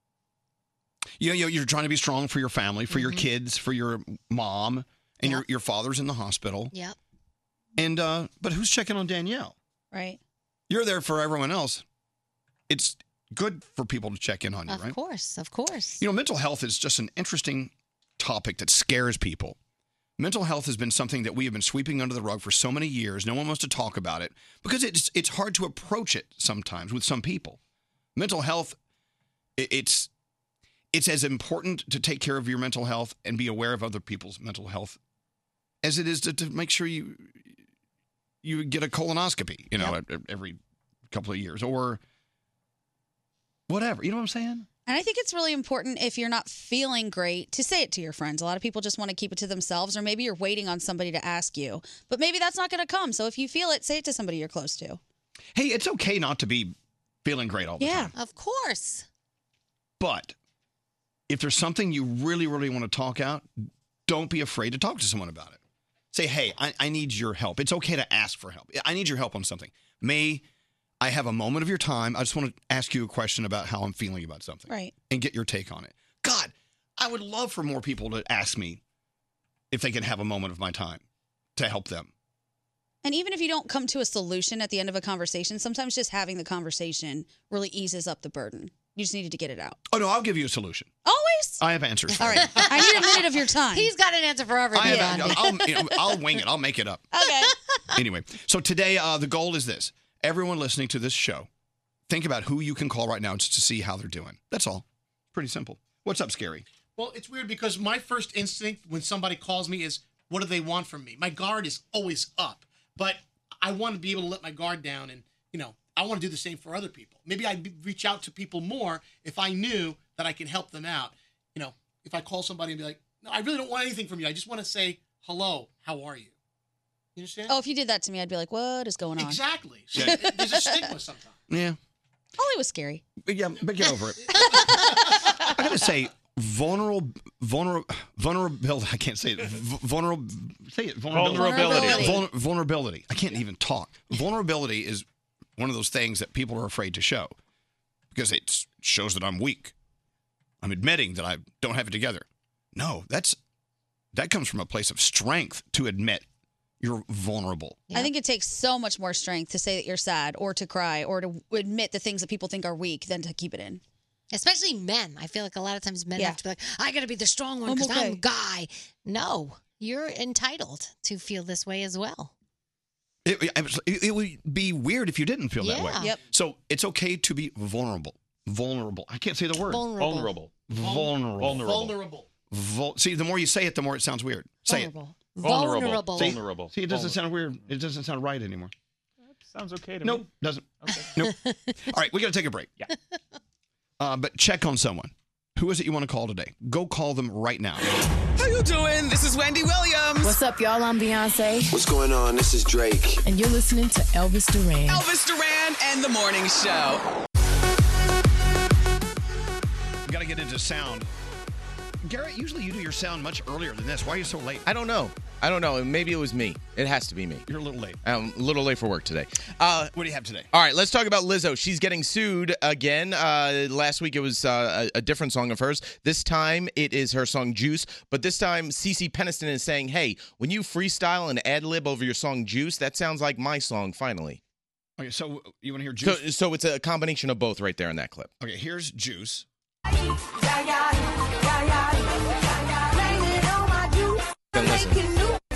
You know, you're trying to be strong for your family, for your Mhm. kids, for your mom, and your, your father's in the hospital. Yep. And uh, but who's checking on Danielle? Right. you're there for everyone else. It's good for people to check in on you, Of right? course, of course. You know, mental health is just an interesting topic that scares people. Mental health has been something that we have been sweeping under the rug for so many years. No one wants to talk about it because it's it's hard to approach it sometimes with some people. Mental health, i- it's it's as important to take care of your mental health and be aware of other people's mental health as it is to, to make sure you you get a colonoscopy, you know, e- every couple of years or whatever. You know what I'm saying? And I think it's really important if you're not feeling great to say it to your friends. A lot of people just want to keep it to themselves, or maybe you're waiting on somebody to ask you. But maybe that's not going to come. So if you feel it, say it to somebody you're close to. Hey, it's okay not to be feeling great all the time. Yeah, of course. But if there's something you really, really want to talk out, don't be afraid to talk to someone about it. Say, hey, I, I need your help. It's okay to ask for help. I need your help on something. May I have a moment of your time? I just want to ask you a question about how I'm feeling about something. Right. And get your take on it. God, I would love for more people to ask me if they can have a moment of my time to help them. And even if you don't come to a solution at the end of a conversation, sometimes just having the conversation really eases up the burden. You just needed to get it out. Oh, no, I'll give you a solution. Always? I have answers. All right. I need a minute of your time. He's got an answer for I everything. have, I'll, you know, I'll wing it. I'll make it up. Okay. Anyway, so today uh, the goal is this. Everyone listening to this show, think about who you can call right now just to see how they're doing. That's all. Pretty simple. What's up, Scary? Well, it's weird because my first instinct when somebody calls me is, what do they want from me? My guard is always up, but I want to be able to let my guard down, and, you know, I want to do the same for other people. Maybe I'd be- reach out to people more if I knew that I can help them out. You know, if I call somebody and be like, no, I really don't want anything from you. I just want to say, hello, how are you? You understand? Oh, if you did that to me, I'd be like, what is going on? Exactly. So Yeah. there's a stigma sometimes. Yeah. Ollie was scary. But yeah, but get over it. I gotta say, vulnerable, vulnerable, vulnerability. I can't say it. V- vulnerable. Say it. Vulnerability. Vul- vulnerability. I can't even talk. Vulnerability is one of those things that people are afraid to show because it shows that I'm weak. I'm admitting that I don't have it together. No, that's that comes from a place of strength to admit you're vulnerable. I think it takes so much more strength to say that you're sad or to cry or to admit the things that people think are weak than to keep it in. Especially men. I feel like a lot of times men Yeah. have to be like, I got to be the strong one I'm because okay. I'm a guy. No, you're entitled to feel this way as well. It, it, it would be weird if you didn't feel that way. Yeah. Yep. So it's okay to be vulnerable. Vulnerable. I can't say the word. Vulnerable. Vulnerable. Vulnerable. Vulnerable. Vul- See, the more you say it, the more it sounds weird. Say Vulnerable. it. Vulnerable. See? Vulnerable. See, it doesn't sound weird. It doesn't sound right anymore. Sounds okay to Nope, me. doesn't. Nope. All right, we got to take a break. Yeah. Uh, but check on someone. Who is it you want to call today? Go call them right now. How you doing? This is Wendy Williams. What's up, y'all? I'm Beyonce. What's going on? This is Drake. And you're listening to Elvis Duran. Elvis Duran and the Morning Show. Got to get into sound. Garrett, usually you do your sound much earlier than this. Why are you so late? I don't know. I don't know. Maybe it was me. It has to be me. You're a little late. I'm a little late for work today. Uh, what do you have today? All right, let's talk about Lizzo. She's getting sued again. Uh, last week it was uh, a, a different song of hers. This time it is her song Juice. But this time CeCe Peniston is saying, hey, when you freestyle and ad-lib over your song Juice, that sounds like my song, finally. Okay, so you want to hear Juice? So, so it's a combination of both right there in that clip. Okay, here's Juice. Then listen.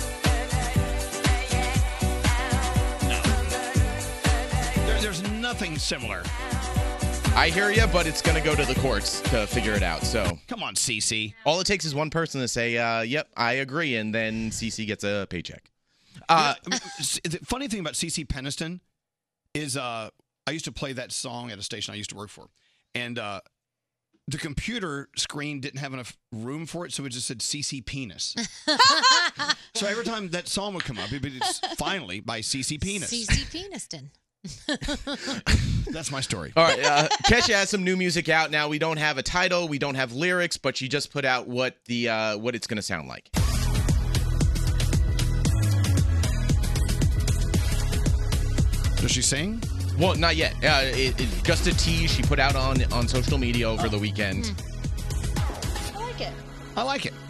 There, there's nothing similar. I hear you, but it's going to go to the courts to figure it out. So come on, CeCe. All it takes is one person to say, uh, "Yep, I agree," and then CeCe gets a paycheck. Uh, You know, the funny thing about CeCe Peniston is uh, I used to play that song at a station I used to work for, and uh, the computer screen didn't have enough room for it, so it just said CeCe Penis. So every time that song would come up, it'd be it's finally by CeCe Penis. CeCe Peniston. That's my story. All right, uh, Kesha has some new music out now. We don't have a title, we don't have lyrics, but she just put out what the uh, what it's going to sound like. Does she sing? Well, not yet. Uh, it, it, just a tease she put out on on social media over the weekend. I like it. I like it.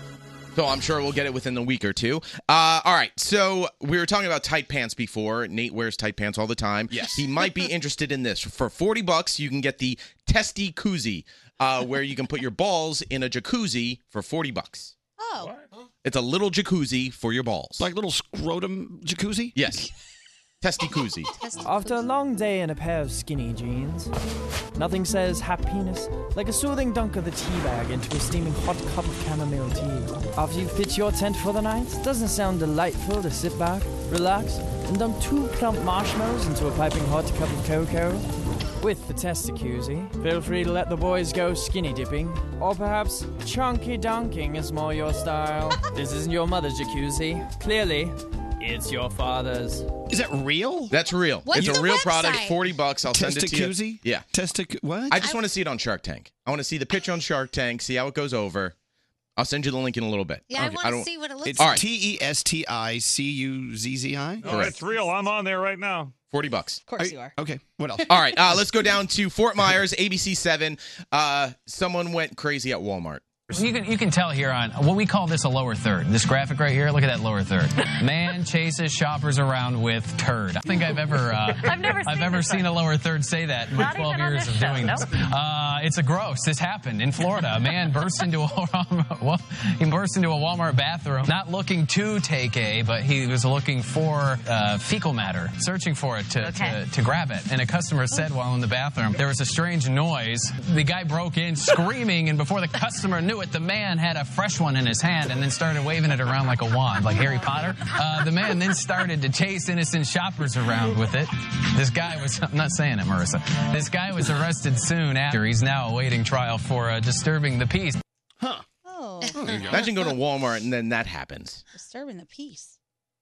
So I'm sure we'll get it within the week or two. Uh, all right. So we were talking about tight pants before. Nate wears tight pants all the time. Yes. He might be interested in this. For forty bucks, you can get the Testy Koozie, uh, where you can put your balls in a jacuzzi for forty bucks. Oh. It's a little jacuzzi for your balls. Like little scrotum jacuzzi? Yes. Testy Koozie. After a long day in a pair of skinny jeans, nothing says happiness like a soothing dunk of the tea bag into a steaming hot cup of chamomile tea. After you've pitched your tent for the night, doesn't it sound delightful to sit back, relax, and dunk two plump marshmallows into a piping hot cup of cocoa? With the Testicuzzi, feel free to let the boys go skinny dipping, or perhaps chunky dunking is more your style. This isn't your mother's jacuzzi. Clearly, it's your father's. Is that real? That's real. What's it's the a real website? product, forty bucks. I'll send it to you. Testicuzzi? Yeah. Testic what? I just want to see it on Shark Tank. I want to see the picture on Shark Tank, see how it goes over. I'll send you the link in a little bit. Yeah, I Okay, want to don't- see what it looks It's All like. right. T E S T I C U Z Z I? Oh, it's real. I'm on there right now. forty bucks. Of course you are. Okay, what else? All right, uh, let's go down to Fort Myers, A B C seven. Uh, someone went crazy at Walmart. You can, you can tell here on what we call this a lower third. This graphic right here, look at that lower third. Man chases shoppers around with turd. I think I've ever uh, I've never I've seen ever this seen one. a lower third say that in my Not twelve even on years this of show, doing this. nope. Uh, it's a gross. This happened in Florida. A man burst into a Walmart, well, he burst into a Walmart bathroom, not looking to take a, but he was looking for uh, fecal matter, searching for it to, Okay. to to grab it. And a customer said while in the bathroom, there was a strange noise. The guy broke in screaming, and before the customer knew it, the man had a fresh one in his hand and then started waving it around like a wand, like Harry Potter. Uh, the man then started to chase innocent shoppers around with it. This guy was, I'm not saying it, Marissa. This guy was arrested soon after. He's now awaiting trial for uh, disturbing the peace. Huh. Oh. Imagine going to Walmart and then that happens. Disturbing the peace.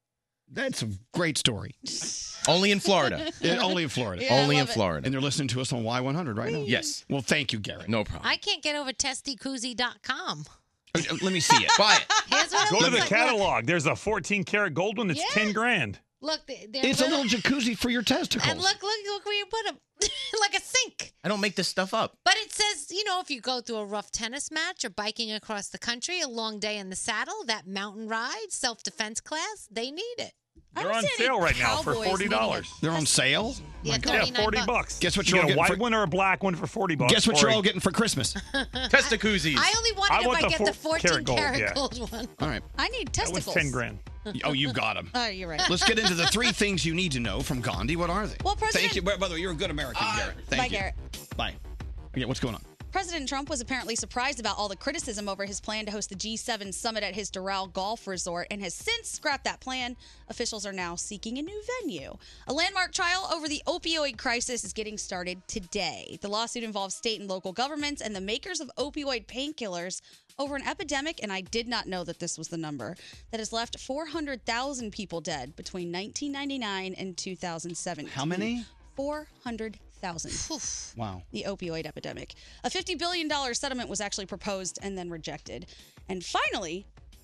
That's a great story. Only in Florida. Yeah, only in Florida. Yeah, I Only in love it. Florida. And they're listening to us on Y one hundred right now? Yes. Well, thank you, Garrett. No problem. I can't get over testy koozie dot com. Uh, uh, Let me see it. Buy it. Here's what it Go to looks the like. catalog. There's a fourteen karat gold one that's Yeah. ten grand. Look, they- they're It's a little jacuzzi for your testicles. And look, look, look where you put them. Like a sink. I don't make this stuff up. But it says, you know, if you go through a rough tennis match or biking across the country, a long day in the saddle, that mountain ride, self-defense class, they need it. They're on sale right now for forty dollars. They're on sale? Yeah, Yeah, thirty-nine forty bucks. bucks. Guess what you you're get all a getting white for- one or a black one for forty bucks. Guess what or you're a- all getting for Christmas? Testicuzzies. I only wanted I if want I the get the four- fourteen karat gold, karat yeah. gold one. All right. I need That was testicles. ten grand. Oh, you got them. Oh, you're right. Let's get into the three things you need to know from Gandhi. What are they? Well, President- Thank you. By by the way, you're a good American, Garrett. Thank Bye, you. Garrett. Bye. Yeah, what's going on? President Trump was apparently surprised about all the criticism over his plan to host the G seven summit at his Doral Golf Resort and has since scrapped that plan. Officials are now seeking a new venue. A landmark trial over the opioid crisis is getting started today. The lawsuit involves state and local governments and the makers of opioid painkillers over an epidemic, and I did not know that this was the number, that has left four hundred thousand people dead between nineteen ninety-nine and two thousand seventeen. How many? four hundred thousand. Wow. The opioid epidemic. A fifty billion dollars settlement was actually proposed and then rejected. And finally,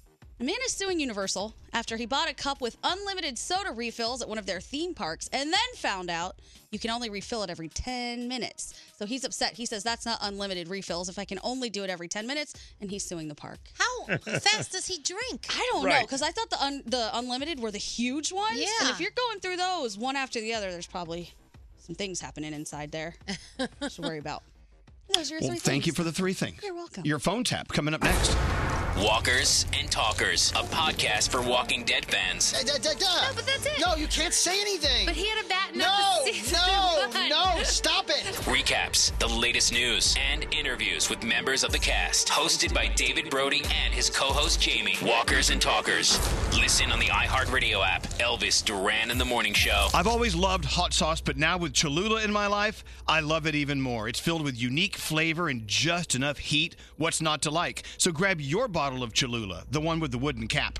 a man is suing Universal after he bought a cup with unlimited soda refills at one of their theme parks and then found out you can only refill it every ten minutes. So he's upset. He says that's not unlimited refills if I can only do it every ten minutes, and he's suing the park. How fast does he drink? I don't know, Right. because I thought the un- the unlimited were the huge ones. Yeah. And if you're going through those one after the other, there's probably some things happening inside there to worry about. Those are your Well, three thank things. you for the three things. You're welcome. Your phone tap coming up next. Walkers and Talkers, a podcast for Walking Dead fans. Da, da, da, da. No, but that's it. No, you can't say anything. But he had a bat no, the season no, one. no, stop it. Recaps, the latest news, and interviews with members of the cast. Hosted by David Brody and his co-host Jamie. Walkers and Talkers. Listen on the iHeartRadio app. Elvis Duran in the Morning Show. I've always loved hot sauce, but now with Cholula in my life, I love it even more. It's filled with unique flavor and just enough heat. What's not to like? So grab your bottle of Cholula, the one with the wooden cap.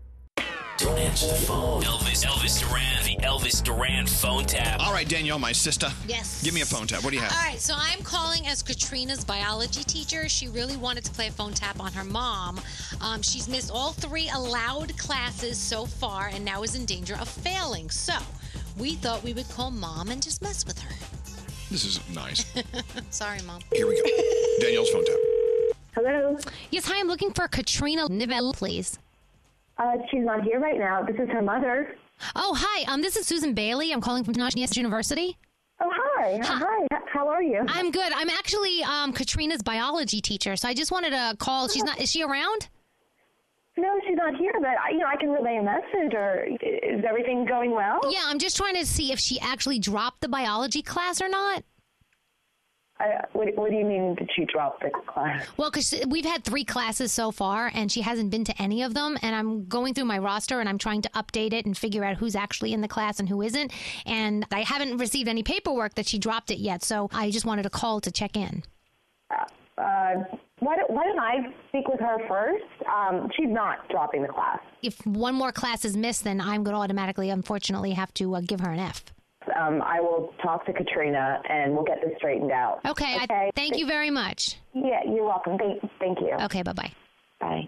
Don't answer the phone. Elvis, Elvis Duran, the Elvis Duran phone tap. All right, Danielle, my sister. Yes. Give me a phone tap. What do you have? All right, so I'm calling as Katrina's biology teacher. She really wanted to play a phone tap on her mom. Um, she's missed all three allowed classes so far and now is in danger of failing. So we thought we would call mom and just mess with her. This is nice. Sorry, mom. Here we go. Danielle's phone tap. Hello? Yes, hi, I'm looking for Katrina Nivelle, please. Uh, she's not here right now. This is her mother. Oh, hi. Um, this is Susan Bailey. I'm calling from National University. Oh, hi. Hi. H- How are you? I'm good. I'm actually um, Katrina's biology teacher, so I just wanted to call. She's not. Is she around? No, she's not here, but I- you know, I can relay a message. Or is everything going well? Yeah, I'm just trying to see if she actually dropped the biology class or not. I, what, what do you mean did she drop the class? Well, because we've had three classes so far, and she hasn't been to any of them. And I'm going through my roster, and I'm trying to update it and figure out who's actually in the class and who isn't. And I haven't received any paperwork that she dropped it yet, so I just wanted to call to check in. Uh, uh, why, don't, why don't I speak with her first? Um, she's not dropping the class. If one more class is missed, then I'm going to automatically, unfortunately, have to uh, give her an F. Um, I will talk to Katrina, and we'll get this straightened out. Okay. Okay. I, thank you very much. Yeah, you're welcome. Thank, thank you. Okay, bye-bye. Bye.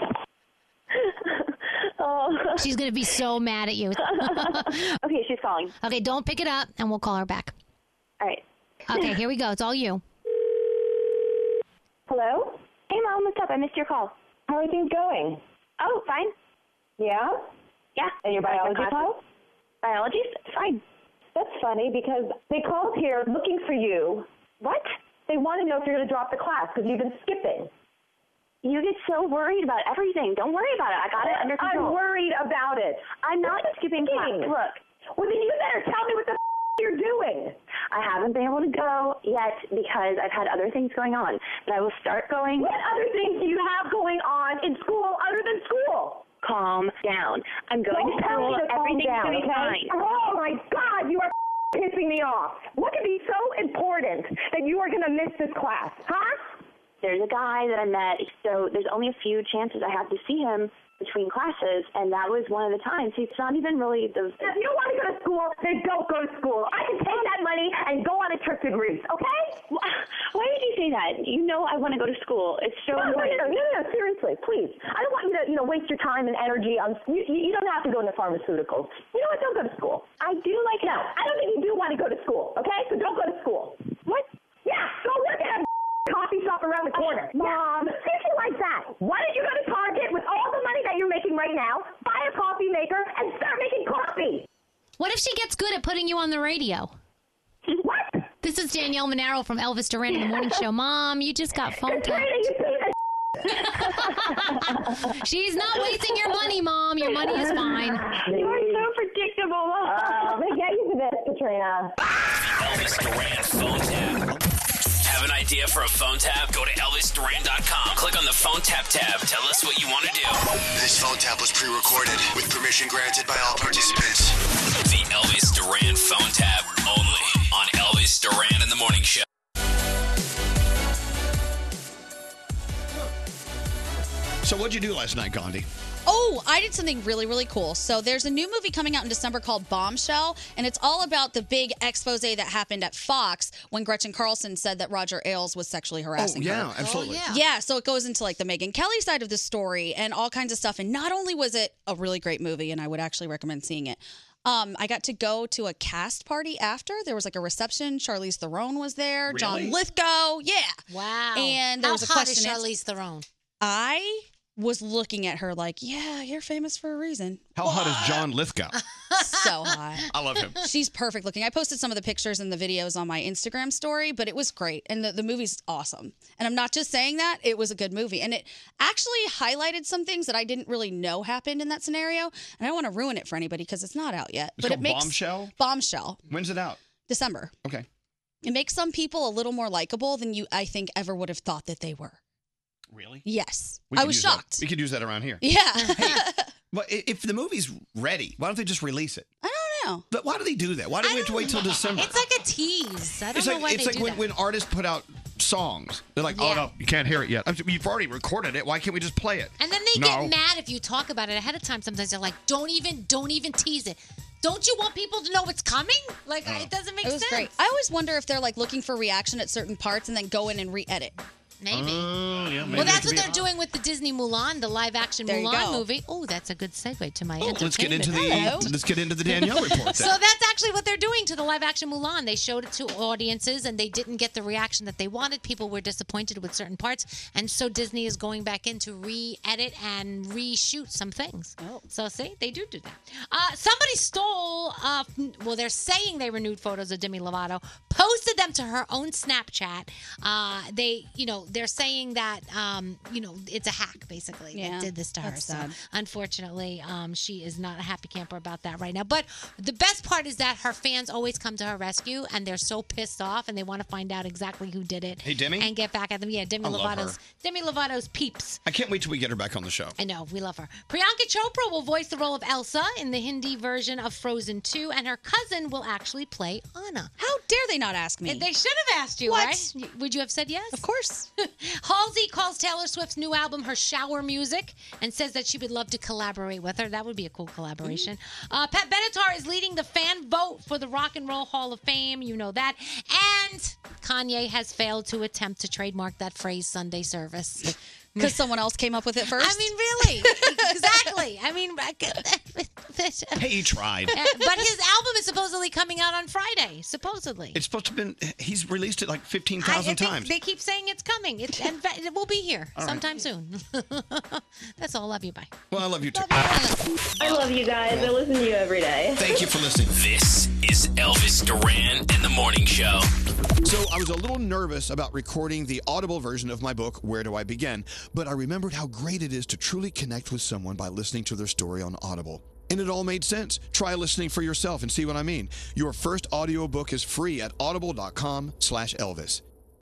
Oh. She's going to be so mad at you. Okay, she's calling. Okay, don't pick it up, and we'll call her back. All right. Okay, here we go. It's all you. Hello? Hey, Mom, what's up? I missed your call. How are things going? Oh, fine. Yeah? Yeah. And your biology class? Biology? Fine. That's funny because they called here looking for you. What? They want to know if you're going to drop the class because you've been skipping. You get so worried about everything. Don't worry about it. I got it under control. I'm worried about it. I'm not skipping class. Look. Well, then you better tell me what the f- you're doing. I haven't been able to go yet because I've had other things going on. But I will start going. What other things do you have going on in school other than school? Calm down. I'm going Don't to tell school. me to calm Everything's down, going to be okay? fine. Oh, my God. You are pissing me off. What could be so important that you are going to miss this class? Huh? There's a guy that I met, so there's only a few chances I have to see him between classes, and that was one of the times. It's not even really the... If you want to go to school, then don't go to school. I can take that money and go on a trip to Greece, okay? Why did you say that? You know I want to go to school. It's so no, important. No, no, no, no, seriously, please. I don't want you to, you know, waste your time and energy on... You, you don't have to go into pharmaceuticals. You know what? Don't go to school. I do like... No, I don't think you do want to go to school, okay? So don't go to school. What? Yeah, go work at a coffee shop around the corner. Mom, think like that. Why don't you go to Target with all the money that you're making right now, buy a coffee maker, and start making coffee? What if she gets good at putting you on the radio? What? This is Danielle Monaro from Elvis Duran in the Morning Show. Mom, you just got phone tapped. She's not wasting your money, Mom. Your money is fine. You are so predictable. Uh, they get you to this, Katrina. Elvis Duran phone tap. Have an idea for a phone tap? Go to Elvis Duran dot com. Click on the phone tap tab. Tell us what you want to do. This phone tap was pre-recorded with permission granted by all participants. The Elvis Duran phone tap only on Elvis Duran in the Morning Show. So what'd you do last night, Gandhi? Oh, I did something really, really cool. So there's a new movie coming out in December called Bombshell, and it's all about the big expose that happened at Fox when Gretchen Carlson said that Roger Ailes was sexually harassing Oh, yeah, her. absolutely. yeah. yeah, so it goes into like the Megyn Kelly side of the story and all kinds of stuff. And not only was it a really great movie, and I would actually recommend seeing it, um, I got to go to a cast party after. There was like a reception. Charlize Theron was there. Really? John Lithgow. Yeah. Wow. And there How was a hot question. is Charlize Theron? I was looking at her like, yeah, you're famous for a reason. How hot is John Lithgow? So hot. I love him. She's perfect looking. I posted some of the pictures and the videos on my Instagram story, but it was great. And the, the movie's awesome. And I'm not just saying that. It was a good movie. And it actually highlighted some things that I didn't really know happened in that scenario. And I don't want to ruin it for anybody because it's not out yet. It's but called it makes Bombshell? Bombshell. When's it out? December. Okay. It makes some people a little more likable than you, I think, ever would have thought that they were. Really? Yes. We I could was use that. shocked. We could use that around here. Yeah. But i- if the movie's ready, why don't they just release it? I don't know. But why do they do that? Why do we have to wait till December? It's like a tease. I don't It's know like why it's they like do when, that. when artists put out songs. They're like, oh Yeah. no, you can't hear it yet. I mean, you've already recorded it. Why can't we just play it? And then they No. get mad if you talk about it ahead of time. Sometimes they're like, "Don't even, don't even tease it. Don't you want people to know it's coming? Like it doesn't make It was sense." great. I always wonder if they're like looking for reaction at certain parts and then go in and re-edit. Maybe. Oh, yeah, maybe well, that that's could what be they're it. doing with the Disney Mulan, the live-action There you Mulan go. movie. Oh, that's a good segue to my Oh, let's get into the entertainment. let's get into the Danielle report. So then. that's actually what they're doing to the live-action Mulan. They showed it to audiences, and they didn't get the reaction that they wanted. People were disappointed with certain parts, and so Disney is going back in to re-edit and reshoot some things. Oh. So see, they do do that. Uh, somebody stole. Uh, well, they're saying they renewed photos of Demi Lovato, posted them to her own Snapchat. Uh, they, you know, they're saying that, um, you know, it's a hack basically Yeah, that did this to her. that's So sad. unfortunately, um, she is not a happy camper about that right now. But the best part is that her fans always come to her rescue, and they're so pissed off, and they want to find out exactly who did it. Hey, Demi? and get back at them. Yeah, Demi I love Lovato's her. Demi Lovato's peeps. I can't wait till we get her back on the show. I know, we love her. Priyanka Chopra will voice the role of Elsa in the Hindi version of Frozen two, and her cousin will actually play Anna. How dare they not ask me? They should have asked you, What? right? Y- Would you have said yes? Of course. Halsey calls Taylor Swift's new album her shower music and says that she would love to collaborate with her. That would be a cool collaboration. Uh, Pat Benatar is leading the fan vote for the Rock and Roll Hall of Fame. You know that. And Kanye has failed to attempt to trademark that phrase Sunday service. Because someone else came up with it first? I mean, really? Exactly. I mean, He tried. Uh, but his album is supposedly coming out on Friday. Supposedly. It's supposed to have been. He's released it like fifteen I- thousand they, times. They keep saying it's coming. It's and fa- it will be here All right. sometime soon. That's all. Love you. Bye. Well, I love you too. I love you guys. I listen to you every day. Thank you for listening. This is Elvis Duran and the Morning Show. So I was a little nervous about recording the Audible version of my book, Where Do I Begin? But I remembered how great it is to truly connect with someone by listening to their story on Audible. And it all made sense. Try listening for yourself and see what I mean. Your first audiobook is free at audible.com slash Elvis.